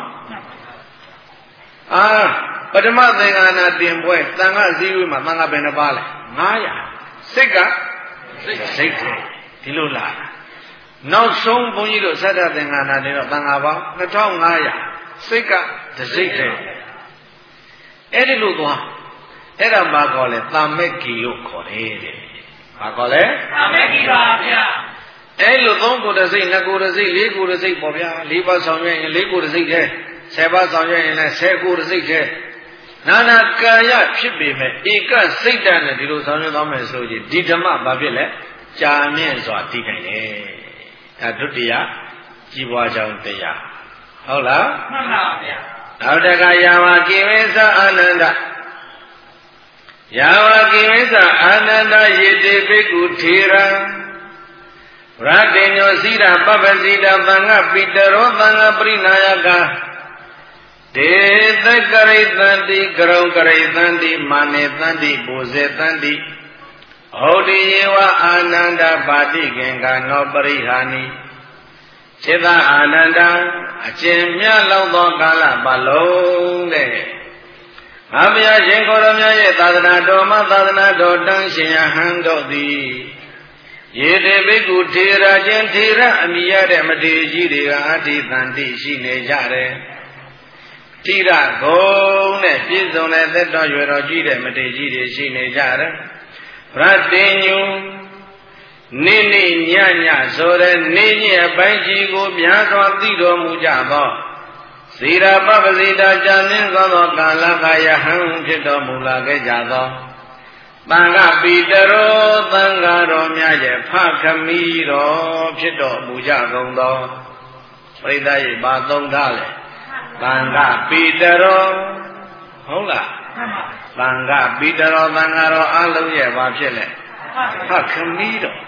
အာပထမသင်္ဃာနာတင်ပွဲသံဃာစည်းဝေးမှာသံဃာဘယ်နှပါလဲငါးရာစိတ်ကစိတ်စိတ်ဒီလိုလာနောက်ဆုံးဘုန်းကြီးတို့သတ္တသင်္ဃာနာတင်တော့သံဃာပေါင်းနှစ်ထောင်ငါးရာစိတ်ကတစ်စိတ်တည်းအဲ့ဒီလိုသွားအဲ့ဒါမှာခေါ်လဲတာမက်ကီလို့ခေါ်တယ်တဲ့ဘာခေါ်လဲတာမက်ကီပါဗျာအဲ့လိုသုံးကိုယ်တစ်စိတ်နှစ်ကိုယ်တစ်စိတ်လေးကိုယ်တစ်စိတ်ပေါ့ဗျာလေးပါးဆောင်ရွက်ရင်လေးကိုယ်တစ်စိတ်တည်းဆယ်ပါးဆောင်ရွက်ရင်လည်းဆယ်ကိုယ်တစ်စိတ်တည်းနာနာကာယဖြစ်ပေမဲ့ဧကစိတ်တန်နဲ့ဒီလိုဆောင်ရွက်သွားမယ်ဆိုရင်ဒီဓမ္မဘာဖြစ်လဲကြာမြင့်စွာတည်နိုင်တယ်ဒါဒုတိယကြီးပွားကြောင်းတရားဟုတ်လားမှန်ပါဗျာနောက်တကယာဝကိဝိသအာနန္ဒယာဝကိဝိသအာနန္ဒယေတိဘိက္ခုထေရံရတ္တေညောစီရပပ္ပစီတသံဃပိတရောသံဃပရိနာယကဒေသကရိသန္တိကရုံကရိသန္တိမာနေသန္တိပူဇေသန္တိဟောတိယေဝအာနန္ဒပါတိကင်္ဂနောပရိဟာနိခြေသာအာနန္ဒအကျဉ်မြတ်လောက်သောကာလပတ်လုံးတဲ့ငါဘုရားရှင်ကိုရမြတ်ရဲ့သာသနာတော်မှာသာသနာတော်တန်ရှင်ယဟန်တို့သည်ယေတေဘိက္ခုထေရချင်းထေရအမိရတဲ့မထေကြီးတွေကအဋ္ဌိသန္တိရှိနေကြတယ်တိရဂုံနဲ့ပြည့်စုံတဲ့သက်တော်ရွယ်တော်ကြီးတဲ့မထေကြီးတွေရှိနေကြတယ်ဗရတေညုနိနိညညဆိုတဲ့နေညအပိုင်းကြီးကိုများစွာသိတော်မူကြသောဇီရပပ္ပဇိတာဇာနင်းသောကာလကယဟံဖြစ်တော်မူလာခဲ့ကြသောသံဃပိတရောသံဃာတော်များရဲ့ဖခမီတော်ဖြစ်တော်မူကြကုန်သောပရိသတ်ရဲ့ဘာသုံးထားလဲသံဃပိတရောဟုတ်လားသံဃပိတရောသံဃာတော်အလုံးရဲ့ဘာဖြစ်လဲဖခမီတော်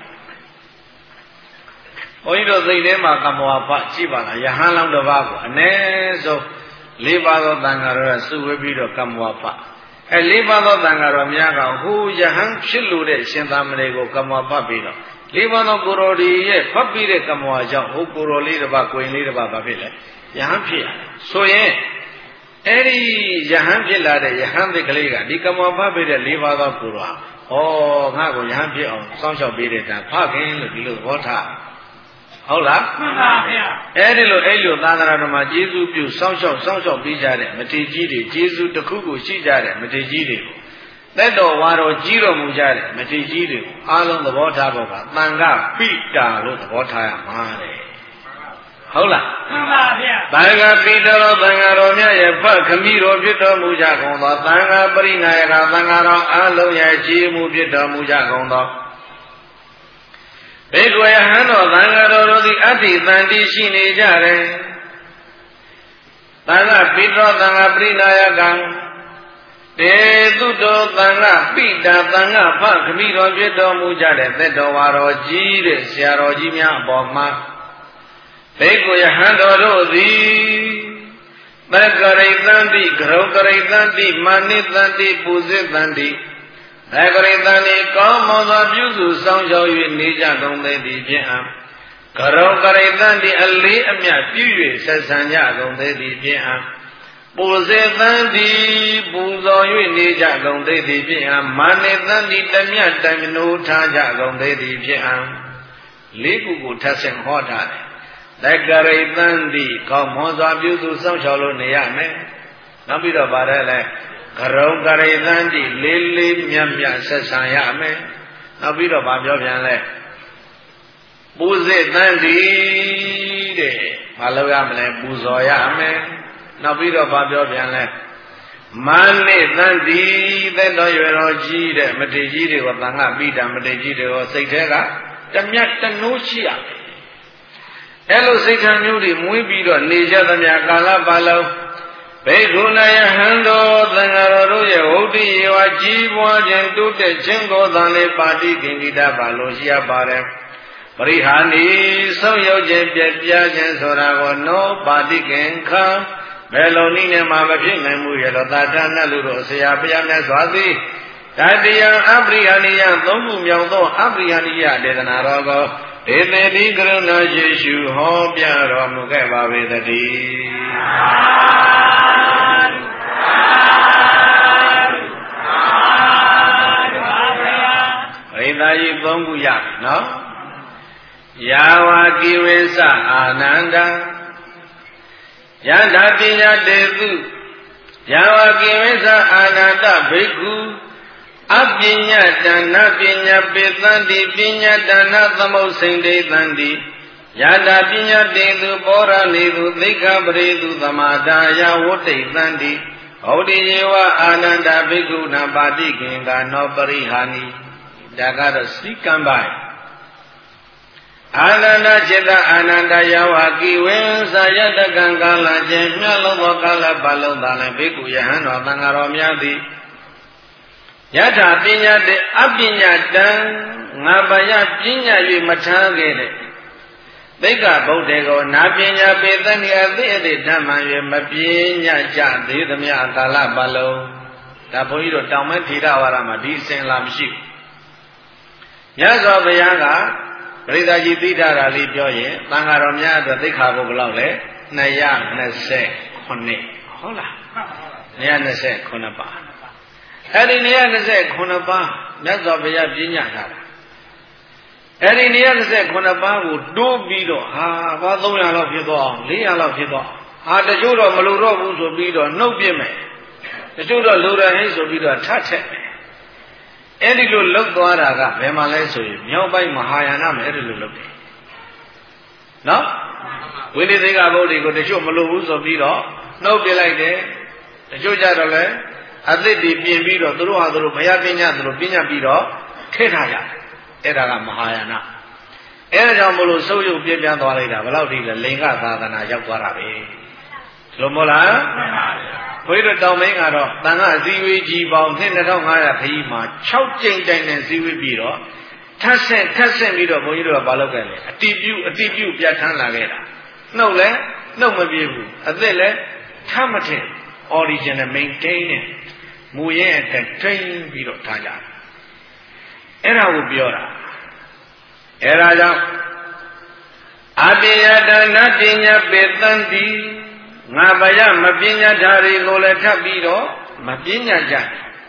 ဘုန်းကြီးတို့သိတဲ့မှာကမ္မဝါဖကြည့်ပါလားယဟန်လောင်းတစ်ပါးကိုအ ਨੇ ဆုံးလေးပါးသောသံဃာတော်ကစုဝေးပြီးတော့ကမ္မဝါဖအဲလေးပါးသောသံဃာတော်များကဟိုယဟန်ဖြစ်လို့တဲ့ရှင်သာမဏေကိုကမ္မဝါဖပြီးတော့လေးပါးသောကိုယ်တော်ဒီရဲ့ဖတ်ပြီးတဲ့ကမ္မဝါကြောင့်ဟိုကိုယ်တော်လေးတစ်ပါးကိုယ်လေးတစ်ပါးဘာဖြစ်လဲယဟန်ဖြစ်ရဆိုရင်အဲ့ဒီယဟန်ဖြစ်လာတဲ့ယဟန်သစ်ကလေးကဒီကမ္မဝါဖတ်ပြီးတဲ့လေးပါးသောကိုယ်တော်ဟောငါ့ကိုယဟန်ဖြစ်အောင်စောင့်ရှောက်ပေးတဲ့ဒါဖခင်လို့ဒီလိုသဘောထားဟုတ်လားမှန်ပါဗျာအဲ့ဒီလိုအဲ့လိုသာသနာတော်မှာကျေးဇူးပြုစောင့်ရှောက်စောင့်ရှောက်ပေးကြတဲ့မထေကြီးတွေကျေးဇူးတစ်ခုခုရှိကြတဲ့မထေကြီးတွေကိုသက်တော်ဝါတော်ကြီးတော်မူကြတဲ့မထေကြီးတွေကိုအားလုံးသဘောထားဖို့ကတန်ခပိတာလို့သဘောထားရမှာတဲ့ဟုတ်လားမှန်ပါဗျာတန်ခပိတော်သံဃာတော်များရဲ့ဖတ်ခမီးတော်ဖြစ်တော်မူကြကုန်သောသံဃာပရိနာယကသံဃာတော်အားလုံးရဲ့ကြီးမှုဖြစ်တော်မူကြကုန်သောဘေကွယ်ဟန်တော်သံဃာတော်တို့သည်အတ္တိတန်တိရှိနေကြတယ်သံဃာပိတော်သံဃာပရိနာယကံတေသူတော်သံဃာပိတာသံဃာဖခမိတော်ဖြစ်တော်မူကြတဲ့သက်တော်ဝါတော်ကြီးတဲ့ဆရာတော်ကြီးများအပေါ်မှာဘေကွယ်ဟန်တော်တို့သည်သက္ကရိတံတိဂရုကရိတံတိမာနိတံတိပူဇိတံတိသက္ကရိတံတိကောင်းမွန်သောပြုစုဆောင်ရှောက်၍နေကြကုန်သည်ဖြင့်အကရောကရိတံတိအလေးအမြတ်ပြု၍ဆက်ဆံကြကုန်သည်ဖြင့်အပူဇေတံတိပူဇော်၍နေကြကုန်သည်ဖြင့်အမာနိတံတိတမြတ်တမနိုးထားကြကုန်သည်ဖြင့်အလေးခုကိုထပ်ဆင့်ဟောထားတယ်သက္ကရိတံတိကောင်းမွန်စွာပြုစုဆောင်ရှောက်လို့နေရမယ်နောက်ပြီးတော့ဗါတယ်လဲကရုံကရိတံတိလေးလေးမြတ်မြတ်ဆက်ဆံရမယ်နောက်ပြီးတော့ဗာပြောပြန်လဲပူဇေတံတိတဲ့ဘာလို့ရမလဲပူဇော်ရမယ်နောက်ပြီးတော့ဗာပြောပြန်လဲမာနိတံတိသက်တော်ရွယ်တော်ကြီးတဲ့မထေကြီးတွေကိုသံဃာပိတာမထေကြီးတွေကိုစိတ်ထဲကတမြတ်တနိုးရှိရမယ်အဲ့လိုစိတ်ခံမျိုးတွေမွေးပြီးတော့နေကြသမျှကာလပတ်လုံးဘေကုဏယဟံတော်သံဃာတော်တို့ရဲ့ဝုဒ္ဓိယေဝကြီးပွားခြင်းတိုးတက်ခြင်းကိုသံလေးပါတိကိဉ္စိတပါလို့ရှိရပါတယ်ပရိဟာနိဆုံးရောက်ခြင်းပြပြခြင်းဆိုတာကိုနောပါတိကင်ခံဘယ်လိုနည်းနဲ့မှမဖြစ်နိုင်မှုရဲ့တော့သာတဏလူတို့ဆရာဘုရားမြတ်စွာသည်တတိယအပရိဟာနိယသုံးခုမြောက်သောအပရိဟာနိယဒေသနာတော်ကိုဒေသေတိကရုဏာယေရှုဟောပြတော်မူခဲ့ပါပေတည်းရိသယီသုံးခုရနော်ယာဝကိဝေသအာနန္ဒာယန္တာပညာတေသူယာဝကိဝေသအာနန္ဒဘိက္ခုအပညာတဏပညာပေသံတိပညာတဏသမုတ်စိန်တေသံတိယန္တာပညာတေသူပောရနေသူသိက္ခာပရိသူသမာဒါယဝတ္တိသံတိဟောတိယေဝအာနန္ဒဘိက္ခုနာပါတိကင်္ဂနောပရိဟာနိဒါကတော့စိကံပိုင်အာနန္ဒจิตအာနန္ဒယဝကိဝေသယတကံကာလခြင်းမြတ်လုံးသောကာလပတ်လုံးသာလည်းဘိက္ခုယဟန်တော်သံဃာတော်များသည်ယထာပညာတေအပညာတံငါပယပညာ၍မထားခဲ့တဲ့သိက္ခာဗုဒ္ဓေကိုနာပညာပေသနိအသိအတိဓမ္မ၍မပညာကြသေးသမျှကာလပတ်လုံးဒါဘုန်းကြီးတို့တောင်မဲထေရဝါဒမှာဒီအစဉ်လာမရှိဘူးမြတ်စွာဘုရားကပရိသတ်ကြီးသိတာလေးပြောရင်သံဃာတော်များအတွက်သိက္ခာပုဂ္ဂလောက်လဲနှစ်ရာနှစ်ဆယ်ခုနှစ်ဟုတ်လားနှစ်ရာနှစ်ဆယ်ခုနှစ်ပါးအဲ့ဒီနှစ်ရာနှစ်ဆယ်ခုနှစ်ပါးမြတ်စွာဘုရားပြညာထားတာအဲ့ဒီနှစ်ရာနှစ်ဆယ်ခုနှစ်ပါးကိုတိုးပြီးတော့ဟာဘာသုံးရာလောက်ဖြစ်သွားအောင်လေးရာလောက်ဖြစ်သွားဟာတချို့တော့မလိုတော့ဘူးဆိုပြီးတော့နှုတ်ပြစ်မယ်တချို့တော့လိုတယ်ဟိဆိုပြီးတော့ထထက်မယ်အဲ့ဒီလိုလှုပ်သွားတာကဘယ်မှာလဲဆိုရင်မြောက်ပိုင်းမဟာယာနမှာအဲ့ဒီလိုလှုပ်တယ်နော်ဝိနည်းသိက္ခာပုဒ်တွေကိုတချို့မလိုဘူးဆိုပြီးတော့နှုတ်ပြလိုက်တယ်တချို့ကြတော့လဲအသစ်တွေပြင်ပြီးတော့သူတို့ဟာသူတို့ဘုရားပညာသူတို့ပညာပြီးတော့ထည့်ထားကြတယ်အဲ့ဒါကမဟာယာနအဲ့ဒါကြောင့်မလို့ဆုပ်ယုပ်ပြင်းပြသွားလိုက်တာဘယ်လောက်ထိလဲလိင်္ဂသာသနာရောက်သွားတာပဲလို့မဟုတ်လားမှန်ပါဗျာဘုရားတောင်မင်းကတော့တန်ခါအစည်းအဝေးကြီးပေါင်းနှစ်နှစ်ထောင်ငါးရာခရီးမှာ၆ကြိမ်တိုင်နဲ့စည်းဝေးပြီးတော့ထပ်ဆင့်ထပ်ဆင့်ပြီးတော့ဘုန်းကြီးတို့ကဘာလုပ်ခဲ့လဲအတိပြုအတိပြုပြဋ္ဌာန်းလာခဲ့တာနှုတ်လဲနှုတ်မပြေဘူးအသက်လဲထမထင် original maintain နဲ့မူရဲ့အတထိန်ပြီးတော့ထားကြတယ်အဲ့ဒါကိုပြောတာအဲဒါကြောင့်အပိယတနာပညာပေတံတိငါဘယမပညာဓာရီကိုလည်းထပ်ပြီးတော့မပညာကြ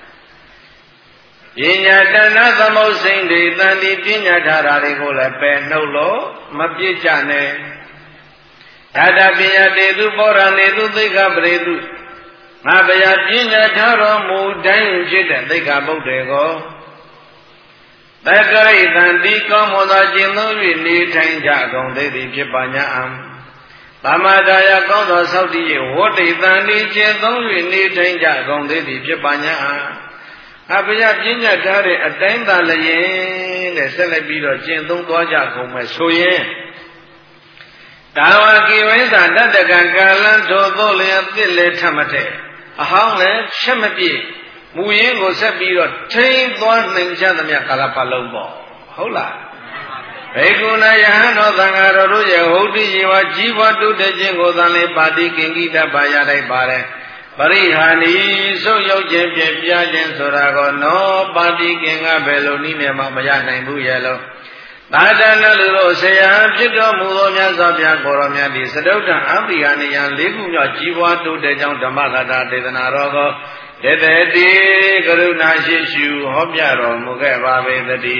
ပညာတဏသမုတ်စိန်တွေတန်ဒီပညာဓာရာတွေကိုလည်းပယ်နှုတ်လို့မပြစ်ကြနဲ့ဒါတပညာတေသူပောရဏေသူသိက္ခာပရိသူငါဘယပညာဓာတော်မူတိုင်းဖြစ်တဲ့သိက္ခာပုဒ်တွေကိုသက္ကရိတံဒီကောင်းမွန်သောကျင့်သုံး၍နေထိုင်ကြကုန်သေးသည်ဖြစ်ပါ냐အံသမဒါယကောင်းသောသောက်တည်၍ဝတ္တိတံဒီကျင့်သုံး၍နေထိုင်ကြကုန်သေးသည်ဖြစ်ပါ냐အံအဘယပညာဓာတ်တဲ့အတိုင်းသာလျင်တဲ့ဆက်လက်ပြီးတော့ကျင့်သုံးသွားကြကုန်မယ်ဆိုရင်တာဝကိဝိသတတ္တကံကာလံထိုသောလျင်ပြစ်လေထမတဲ့အဟောင်းလည်းချက်မပြည့်မူရင်းကိုဆက်ပြီးတော့ထိမ့်သွားနိုင်ကြသမျှကာလပတ်လုံးပေါ့ဟုတ်လားဘေကုဏယဟန်တော်သံဃာတော်တို့ရဲ့ဟုတ်တိယေဝကြီးပွားတုတခြင်းကိုသံလေပါတိကင်္ကိတပါရလိုက်ပါတယ်ပရိဟာနိဆုတ်ရောက်ခြင်းပြပြခြင်းဆိုတာကောနောပါတိကင်ကဘယ်လိုနည်းနဲ့မှမရနိုင်ဘူးရဲ့လို့သာတနာလူတို့ဆရာဖြစ်တော်မူသောမြတ်စွာဘုရားကိုရောမြတ်ဒီစတုတ္တအပိယနိယလေးခုမြောက်ကြီးပွားတိုးတဲ့ကြောင့်ဓမ္မဂတာဒေသနာတော်ကိုတတတိကရုဏာရှိရှုဟောပြတော်မူခဲ့ပါပေသတ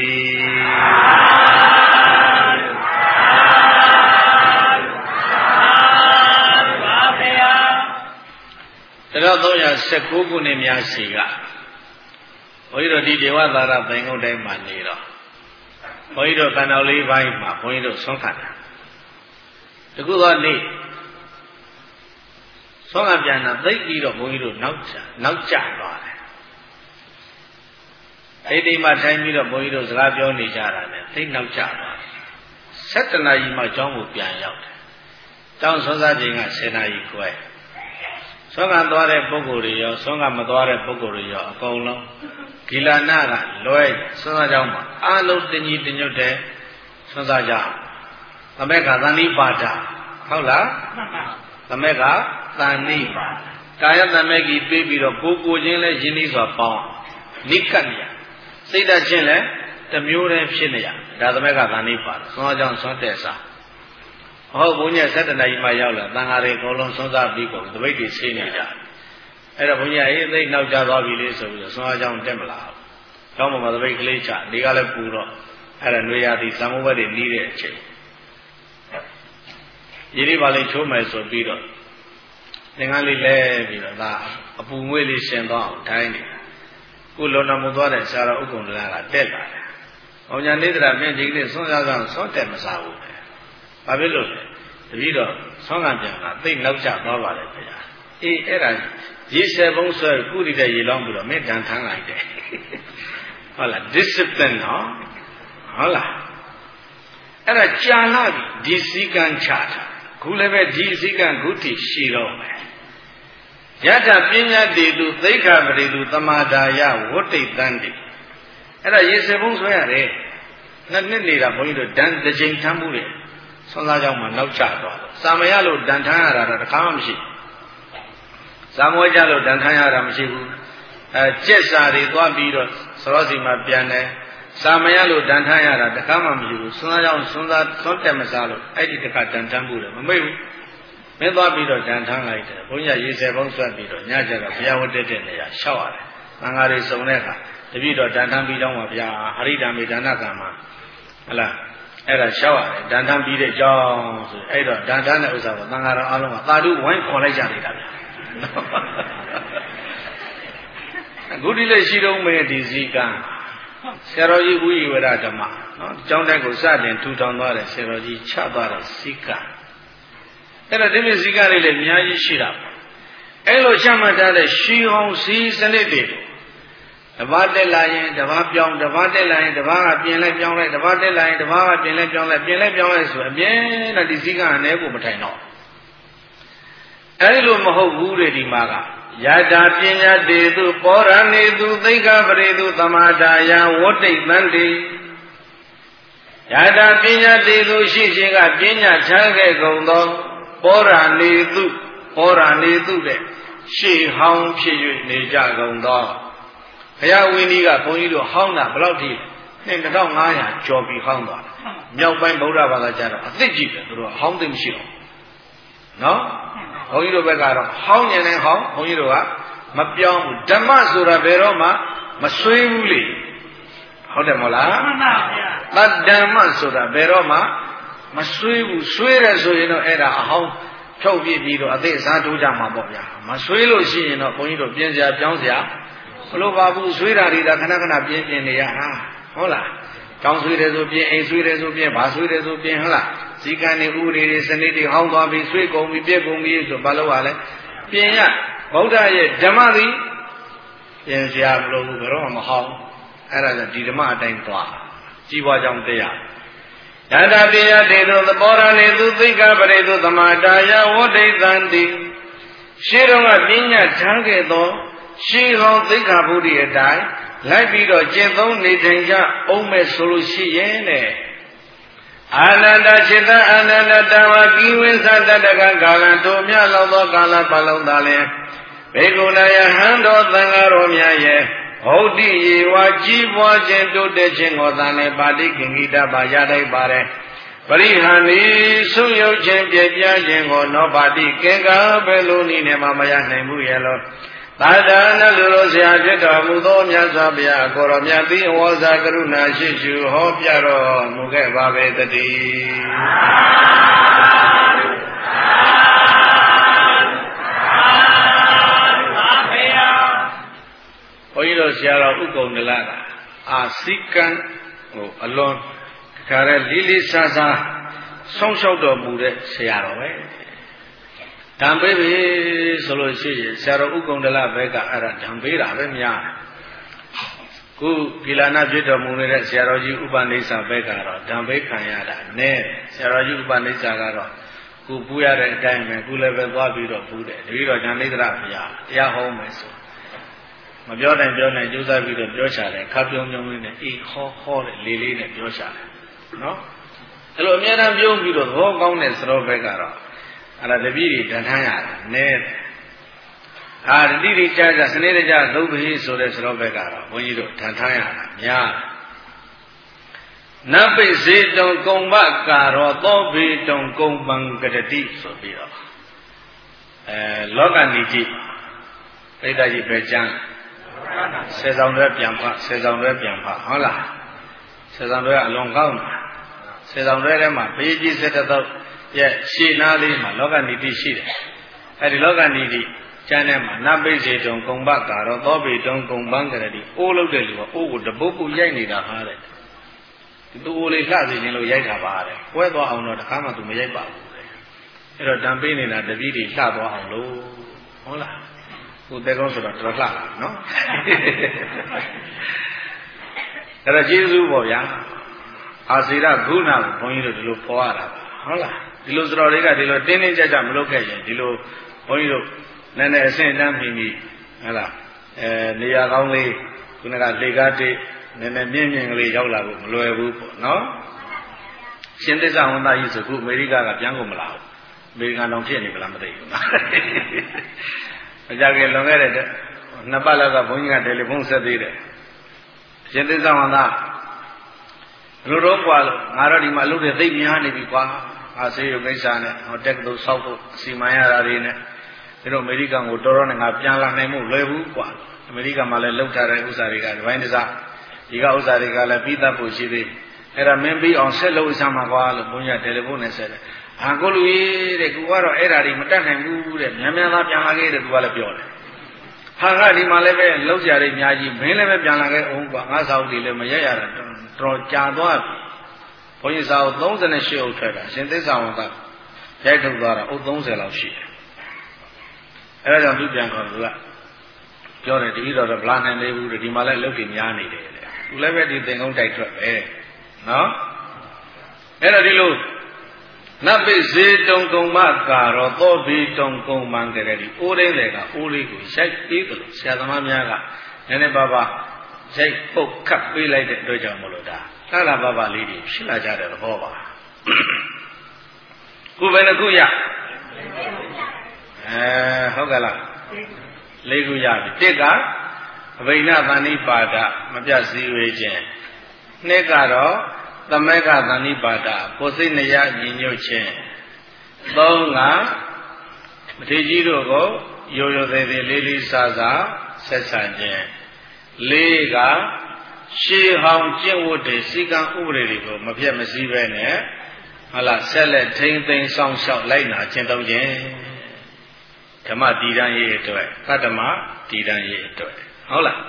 ည်းတတော့သုံးရာ၁၉ခုနှစ်များစီကဘုန်းကြီးတို့ဒီဒေဝသာရသင်္ကုန်းတိုင်းမှာနေတော့ဘုန်းကြီးတို့ကံတော်လေးပိုင်းမှာဘုန်းကြီးတို့ဆွမ်းခံတာတခုသောနေ့ဆွမ်းခံပြန်တာသိပြီးတော့ဘုန်းကြီးတို့နောက်ကျနောက်ကျသွားတယ်အဲ့ဒီမှာထိုင်ပြီးတော့ဘုန်းကြီးတို့စကားပြောနေကြတာနဲ့သိနောက်ကျသွားတယ်၁၇နာရီမှကျောင်းကိုပြန်ရောက်တယ်ကျောင်းဆွမ်းစားချိန်က၁၀နာရီခွဲဆွမ်းခံသွားတဲ့ပုဂ္ဂိုလ်တွေရောဆွမ်းခံမသွားတဲ့ပုဂ္ဂိုလ်တွေရောအကုန်လုံးဂီလာနာကလွဲဆွမ်းစားကြောင်းမှာအလုံးတညီတညွတ်တဲ့ဆွမ်းစားကြသမက်ကသန္တိပါဒဟုတ်လားသမက်ကသန္တိပါဒကာယသမက်ကြီးပြေးပြီးတော့ကိုကိုချင်းလဲယဉ်ဤစွာပေါင်းနိကတ်ရစိတ်ဓာတ်ချင်းလဲတမျိုးတည်းဖြစ်နေရဒါသမက်ကသန္တိပါဒဆွမ်းစားကြောင်းဆွမ်းတဲ့စားဟုတ်ဘုန်းကြီး၁၇နာရီမှရောက်လာတန်ဃာတွေအကုန်လုံးဆွမ်းစားပြီးကုန်တပိတ်တွေဆေးနေကြအဲ့တော့ဘုန်းကြီးအေးသိနောက်ကျသွားပြီလေဆိုပြီးတော့ဆွမ်းစားကြောင်းတက်မလာဘူးကျောင်းပေါ်မှာတပိတ်ကလေးချနေကလည်းပူတော့အဲ့ဒါຫນွေရသည်သံဃာဘက်တွေနီးတဲ့အချိန်ဒီလေးပါလေးချိုးမယ်ဆိုပြီးတော့သင်္ကန်းလေးလဲပြီးတော့ဒါအပူငွေ့လေးရှင်သွားအောင်တိုင်းနေခုလွန်တော်မူသွားတဲ့ဆရာတော်ဥက္ကုံတလားကတက်လာတယ်။ဘုံညာနေတရာမြင့်ဒီကနေ့ဆွမ်းစားဆောင်ဆွမ်းတက်မစားဘူးပဲ။ဘာဖြစ်လို့လဲ။တပည့်တော်ဆွမ်းကံပြန်ကသိနောက်ကျသွားပါလေခင်ဗျာ။အေးအဲ့ဒါရေဆယ်ဘုံဆွဲကုရီတဲ့ရေလောင်းပြီးတော့မင်းတန်ထမ်းလိုက်တယ်။ဟုတ်လား discipline နော်။ဟုတ်လား။အဲ့ဒါကြာလာပြီဒီစည်းကမ်းချတာခုလည်းပဲဒီစည်းကမ်းခုတည်ရှိတော့မယ်ယထာပညာတေသူသိက္ခာပရိသူသမာဒါယဝတ္တိတံတိအဲ့ဒါရေစယ်ဘုံဆွဲရတယ်နှစ်နှစ်နေတာဘုန်းကြီးတို့ဒဏ်တစ်ချိန်ထမ်းမှုတယ်ဆွမ်းစားကြောင်းမှာနောက်ကျသွားတယ်စာမရလို့ဒဏ်ထမ်းရတာတော့တစ်ခါမှမရှိစာမွေးကြလို့ဒဏ်ထမ်းရတာမရှိဘူးအဲကျက်စာတွေသွားပြီးတော့သရောစီမှာပြန်တယ်စာမရလို့ဒဏ်ထမ်းရတာတစ်ခါမှမရှိဘူးဆွမ်းစားကြောင်းဆွမ်းစားဆွမ်းတက်မစားလို့အဲ့ဒီတစ်ခါဒဏ်ထမ်းမှုတယ်မမိတ်ဘူးမင်းသွားပြီးတော့ဒဏ်ထမ်းလိုက်တယ်ဘုန်းကြီးရေဆယ်ဘုံဆွတ်ပြီးတော့ညကျတော့ဘုရားဝတ်တဲ့တဲ့နေရာရှောက်ရတယ်သံဃာတွေစုံတဲ့အခါတပည့်တော်ဒဏ်ထမ်းပြီးတော့မှဗျာဟရိတံမေဒါနကံမှာဟလားအဲ့ဒါရှောက်ရတယ်ဒဏ်ထမ်းပြီးတဲ့အကြောင်းဆိုအဲ့တော့ဒဏ်ထမ်းတဲ့ဥစ္စာကိုသံဃာတော်အားလုံးကသာဓုဝိုင်းခေါ်လိုက်ကြနေတာဗျာအခုဒီလေရှိတော့မယ်ဒီစည်းကံဆရာတော်ကြီးဝိဝရဓမ္မနော်ကျောင်းတိုင်းကိုစတင်ထူထောင်သွားတယ်ဆရာတော်ကြီးချသွားတဲ့စည်းကံအဲ့တော့ဒီလိုစည်းကမ်းလေးလည်းအများကြီးရှိတာပေါ့အဲ့လိုချမှတ်ထားတဲ့ရှီဟောင်းစည်းစနစ်တွေတပတ်တက်လာရင်တပတ်ပြောင်းတပတ်တက်လာရင်တပတ်ကပြင်လိုက်ပြောင်းလိုက်တပတ်တက်လာရင်တပတ်ကပြင်လိုက်ပြောင်းလိုက်ပြင်လိုက်ပြောင်းလိုက်ဆိုအပြင်းနဲ့ဒီစည်းကမ်းအနေကိုမထိုင်တော့အဲ့လိုမဟုတ်ဘူးတဲ့ဒီမှာကယတာပညာတေသူပောရဏေသူသိက္ခာပရိသူသမာဒါယဝတ္တိတံတိယတာပညာတေသူရှိခြင်းကပညာချမ်းခဲ့ကုန်သောပောရဏေသူပောရဏေသူတဲ့ရှေ့ဟောင်းဖြစ်၍နေကြကုန်သောဘုရားဝင်းကြီးကဘုန်းကြီးတို့ဟောင်းတာဘယ်လောက်ထိနှစ်တစ်ထောင်ငါးရာကျော်ပြီးဟောင်းသွားတယ်မြောက်ပိုင်းဗုဒ္ဓဘာသာကျတော့အသိကြည့်တယ်သူတို့ဟောင်းသိမရှိတော့နော်ဘုန်းကြီးတို့ဘက်ကတော့ဟောင်းညင်နေဟောင်းဘုန်းကြီးတို့ကမပြောင်းဘူးဓမ္မဆိုတာဘယ်တော့မှမဆွေးဘူးလေဟုတ်တယ်မဟုတ်လားမှန်ပါဗျာတတ္တမဆိုတာဘယ်တော့မှမဆွေးဘူးဆွေးတယ်ဆိုရင်တော့အဲ့ဒါအဟောင်းဖြုတ်ပြပြီးတော့အသိစားထိုးကြမှာပေါ့ဗျာမဆွေးလို့ရှိရင်တော့ဘုန်းကြီးတို့ပြင်းစရာပြောင်းစရာမလိုပါဘူးဆွေးတာတွေဒါခဏခဏပြင်းပြင်းနေရတာဟုတ်လားကြောင်းဆွေးတယ်ဆိုပြင်းအိမ်ဆွေးတယ်ဆိုပြင်းဘာဆွေးတယ်ဆိုပြင်းဟုတ်လားဇီကံတွေဥတွေတွေစနစ်တွေဟောင်းသွားပြီးဆွေးကုန်ပြီးပြက်ကုန်ပြီးဆိုဘာလို့ ਆ လဲပြင်ရဗုဒ္ဓရဲ့ဓမ္မသည်ပြင်စရာမလိုဘူးဘယ်တော့မှမဟောင်းအဲ့ဒါကြောင့်ဒီဓမ္မအတိုင်းသွားကြီးပွားကြောင်းတရားယတတိယတေသောသဘောရဏေသူသိက္ခာပရိသုသမာတာယဝဋ္ဌိတံတိရှင်းတော့ကပညာထားခဲ့သောရှင်းဟောသိက္ခာပုဒ်ရဲ့အတိုင်းလိုက်ပြီးတော့ကျင့်သုံးနေထိုင်ကြအောင်မဲ့ဆိုလို့ရှိရင်တဲ့အာနန္ဒจิตအာနန္ဒတဝကိဝိသတတကကာလံတို့မြလောက်သောကာလပတ်လုံးသာလျှင်ဘေကုဏယဟံတော်သံဃာတော်များရဲ့ဟုတ်တိယေဝကြီးပွားခြင်းတိုးတက်ခြင်းကိုသာလည်းပါဠိကင်္ဂိတပါရတိုက်ပါတယ်ပရိဟန်ဤဆုံးယုတ်ခြင်းပြည့်ပြားခြင်းကိုနောပါတိကင်္ဂါဘယ်လိုနည်းနဲ့မှမရနိုင်ဘူးရဲ့လို့သာဒနာလူလိုဆရာဖြစ်တော်မူသောမြတ်စွာဘုရားကိုရောမြတ်သည်ဝေါဇာကရုဏာရှိရှုဟောပြတော်မူခဲ့ပါပေတည်းဘုန်းကြီးတို့ဆရာတော်ဥက္ကုံဒလကအာစိကံဟိုအလွန်ခါရဲလေးလေးစားစားဆုံးရှုံးတော်မူတဲ့ဆရာတော်ပဲဓမ္ပေးပြီဆိုလို့ရှိရင်ဆရာတော်ဥက္ကုံဒလဘက်ကအဲ့ဒါဓမ္ပေးတာပဲများခုကိလနာဖြစ်တော်မူနေတဲ့ဆရာတော်ကြီးဥပနိစ္စဘက်ကတော့ဓမ္ပေးခံရတာနဲ့ဆရာတော်ကြီးဥပနိစ္စကတော့ခုပူရတဲ့အတိုင်းပဲခုလည်းပဲသွားပြီးတော့ပူတယ်တပည့်တော်ဉာဏ်လိဒ္ဓရဘုရားတရားဟောမယ်ဆိုမပြောနိုင်ပြောနိုင်ကြိုးစားပြီးတော့ပြောချတယ်ခပ်ပြုံးပြုံးလေးနဲ့အေးခေါ်ခေါ်တဲ့လေးလေးနဲ့ပြောချတယ်နော်အဲ့လိုအများအားပြုံးပြီးတော့သဘောကောင်းတဲ့သရောဘက်ကတော့အဲ့ဒါတပည့်တွေတန်ထမ်းရတယ်နဲ့အာတတိတိကြကြစနေတကြသုတ်ပိဆိုတဲ့သရောဘက်ကတော့ဘုန်းကြီးတို့တန်ထမ်းရတာများနပိစေတုံကုံဘကာရောသောဘိတုံကုံပံကတတိဆိုပြီးတော့အဲလောကနိတိပိဋကကြီးပဲကျမ်းဆယ်ဆောင်တွေပြန်ဖဆယ်ဆောင်တွေပြန်ဖဟုတ်လားဆယ်ဆောင်တွေကအလွန်ကောင်းတာဆယ်ဆောင်တွေထဲမှာဘေးကြီးစက်တော့ရဲ့ရှေ့နားလေးမှာလောကနိတိရှိတယ်အဲဒီလောကနိတိကျမ်းထဲမှာနပိစေတုံကုံဘကာရောသောဘိတုံကုံပံကတတိအိုးလို့တဲ့လူကအိုးကိုတပုတ်ပုတ်ရိုက်နေတာဟာတဲ့ဒီသူအိုးလေးလှစေခြင်းလို့ရိုက်တာပါတဲ့ကွဲသွားအောင်တော့တခါမှသူမရိုက်ပါဘူးတဲ့အဲ့တော့တံပေးနေတာတပည့်တွေလှသွားအောင်လို့ဟုတ်လားဟိုတဲကောင်းဆိုတော့တော်လှလာနော်အဲ့တော့ကျေးဇူးပေါ့ဗျာအာစေရဂုဏကိုဘုန်းကြီးတို့ဒီလိုပေါ်ရတာပါဟုတ်လားဒီလိုစတော်လေးကဒီလိုတင်းတင်းကြပ်ကြပ်မလုပ်ခဲ့ရင်ဒီလိုဘုန်းကြီးတို့နည်းနည်းအဆင့်တန်းပြီးပြီးဟုတ်လားအဲနေရာကောင်းလေးခုနကလေကားတိနည်းနည်းမြင့်မြင့်ကလေးရောက်လာဖို့မလွယ်ဘူးပေါ့နော်ရှင်သစ္စာဝန်သားကြီးဆိုခုအမေရိကကပြန်ကုန်မလာဘူးအမေရိကန်တောင်ဖြစ်နေကြလားမသိဘူးနော်အကြကလွန်ခဲ့တဲ့နှစ်ပတ်လောက်ကဘုန်းကြီးကတယ်လီဖုန်းဆက်သေးတယ်ရှင်သစ္စာဝန်သားလူတော့ကွာလို့ငါတော့ဒီမှာလုပ်တဲ့သိပ်များနေပြီကွာအာဆေးရုံကိစ္စနဲ့ဟောတက်ကတူဆောက်ဖို့အစီမံရတာတွေနဲ့ဒီတော့အမေရိကန်ကိုတော်တော်နဲ့ငါပြန်လာနိုင်မှုလွယ်ဘူးကွာအမေရိကန်မှာလည်းလှုပ်ထားတဲ့ဥစ္စာတွေကဒီပိုင်းတစားဒီကဥစ္စာတွေကလည်းပြီးသက်ဖို့ရှိသေးအဲ့ဒါမင်းပြီးအောင်ဆက်လုပ်စမ်းမှာကွာလို့ဘုန်းကြီးကတယ်လီဖုန်းနဲ့ဆက်တယ်ဟာကိုလူကြီးတဲ့ကူကတော့အဲ့ဒါတွေမတတ်နိုင်ဘူးတဲ့မြန်မြန်သာပြန်လာခဲ့တဲ့သူကလည်းပြောတယ်ဟာကဒီမှာလည်းပဲလှုပ်ကြရည်အများကြီးမင်းလည်းပဲပြန်လာခဲ့အောင်ကွာငါစာအုပ်တွေလည်းမရက်ရတာတော်ကြာသွားပြီဘုန်းကြီးစာအုပ်သုံး၈အုပ်ထွက်တာရှင်သစ္စာဝန်ကရိုက်ထုတ်သွားတာအုပ်သုံးဆယ်လောက်ရှိတယ်အဲ့ဒါကြောင့်သူပြန်ခေါ်သူကပြောတယ်တတိတော်တော့ဗလာနိုင်သေးဘူးဒီမှာလည်းလှုပ်တွေများနေတယ်တဲ့သူလည်းပဲဒီသင်္ကုန်းတိုက်ထွက်ပဲနော်အဲ့တော့ဒီလိုနပိစေတုံကုံမကာရောသောဘိတုံကုံမံကရတိအိုးတိုင်းတွေကအိုးလေးကိုရိုက်ပြီးတယ်ဆရာသမားများကနည်းနည်းပါးပါးရိုက်ပုတ်ခတ်ပေးလိုက်တဲ့အတွက်ကြောင့်မလို့ဒါလှလာပါပါလေးတွေဖြစ်လာကြတဲ့သဘောပါခုဘယ်နှခုရအဲဟုတ်ကဲ့လားလေးခုရပြီတစ်ကအဘိနသန္တိပါဒမပြတ်စည်းဝေးခြင်းနှစ်ကတော့သမက္ကသဏိပါဒကိုယ်စိတ်နှရညီညွတ်ခြင်းသုံးကမထေရကြီးတို့ကိုရိုးရိုးသေးသေးလေးလေးစားစားဆက်ဆံခြင်းလေးကရှေးဟောင်းကျင့်ဝတ်တွေစီကံဥပဒေတွေကိုမပြတ်မစည်းပဲနဲ့ဟုတ်လားဆက်လက်ထိမ့်သိမ်းဆောင်ရှောက်လိုက်နာခြင်းသုံးခြင်းဓမ္မတည်တံ့ရေးအတွက်သတ္တမတည်တံ့ရေးအတွက်ဟုတ်လား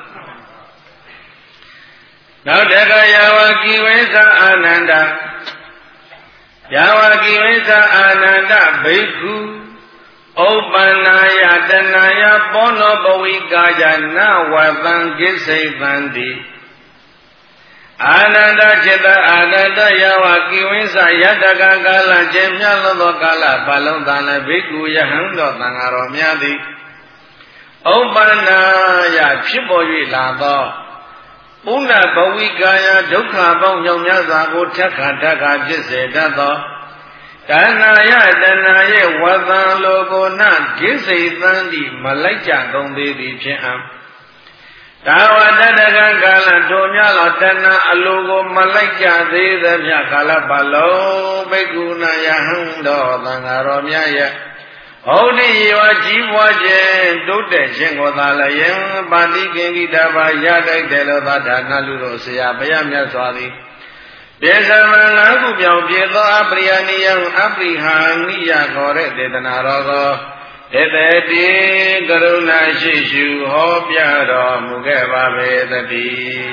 နောက်တခါယာဝကိဝိသအာနန္ဒယာဝကိဝိသအာနန္ဒဘိက္ခုဥပ္ပန္နာယတနာယပောနောပဝိကာယနဝသံကိစ္စိတံတိအာနန္ဒจิตအာနန္ဒယာဝကိဝိသယတကကာလခြင်းမြတ်သောကာလဘလုံးသံလည်းဘိက္ခုယဟံတော်သံဃာတော်များသည်ဥပ္ပန္နာယဖြစ်ပေါ်၍လာသောပုဏ္ဏဘဝိကာယဒုက္ခပေါင်းညောင်များစွာကိုထက်ခါထက်ခါဖြစ်စေတတ်သောတဏှာယတဏှာရဲ့ဝသံလောကိုနဂိစိသံတိမလိုက်ကြကုန်သေးသည်ဖြင့်အံဒါဝတတကကာလထိုများသောတဏှာအလိုကိုမလိုက်ကြသေးသဖြင့်ကာလပတ်လုံးဘိက္ခုနာယဟံတော်သံဃာတော်များရဲ့ဟုတ်ဒီရောကြီးပွားခြင်းတိုးတက်ခြင်းကိုသာလျင်ပါဠိကင်္ဂိတပါရတိုက်တယ်လို့သာဒါနလူတို့ဆရာဘုရားမြတ်စွာသည်ပြေသမံငါးခုပြောင်ပြေသောအပရိယနိယံအပရိဟာနိယခေါ်တဲ့ဒေသနာတော်ကိုဧတတိကရုဏာရှိရှုဟောပြတော်မူခဲ့ပါပေသတည်း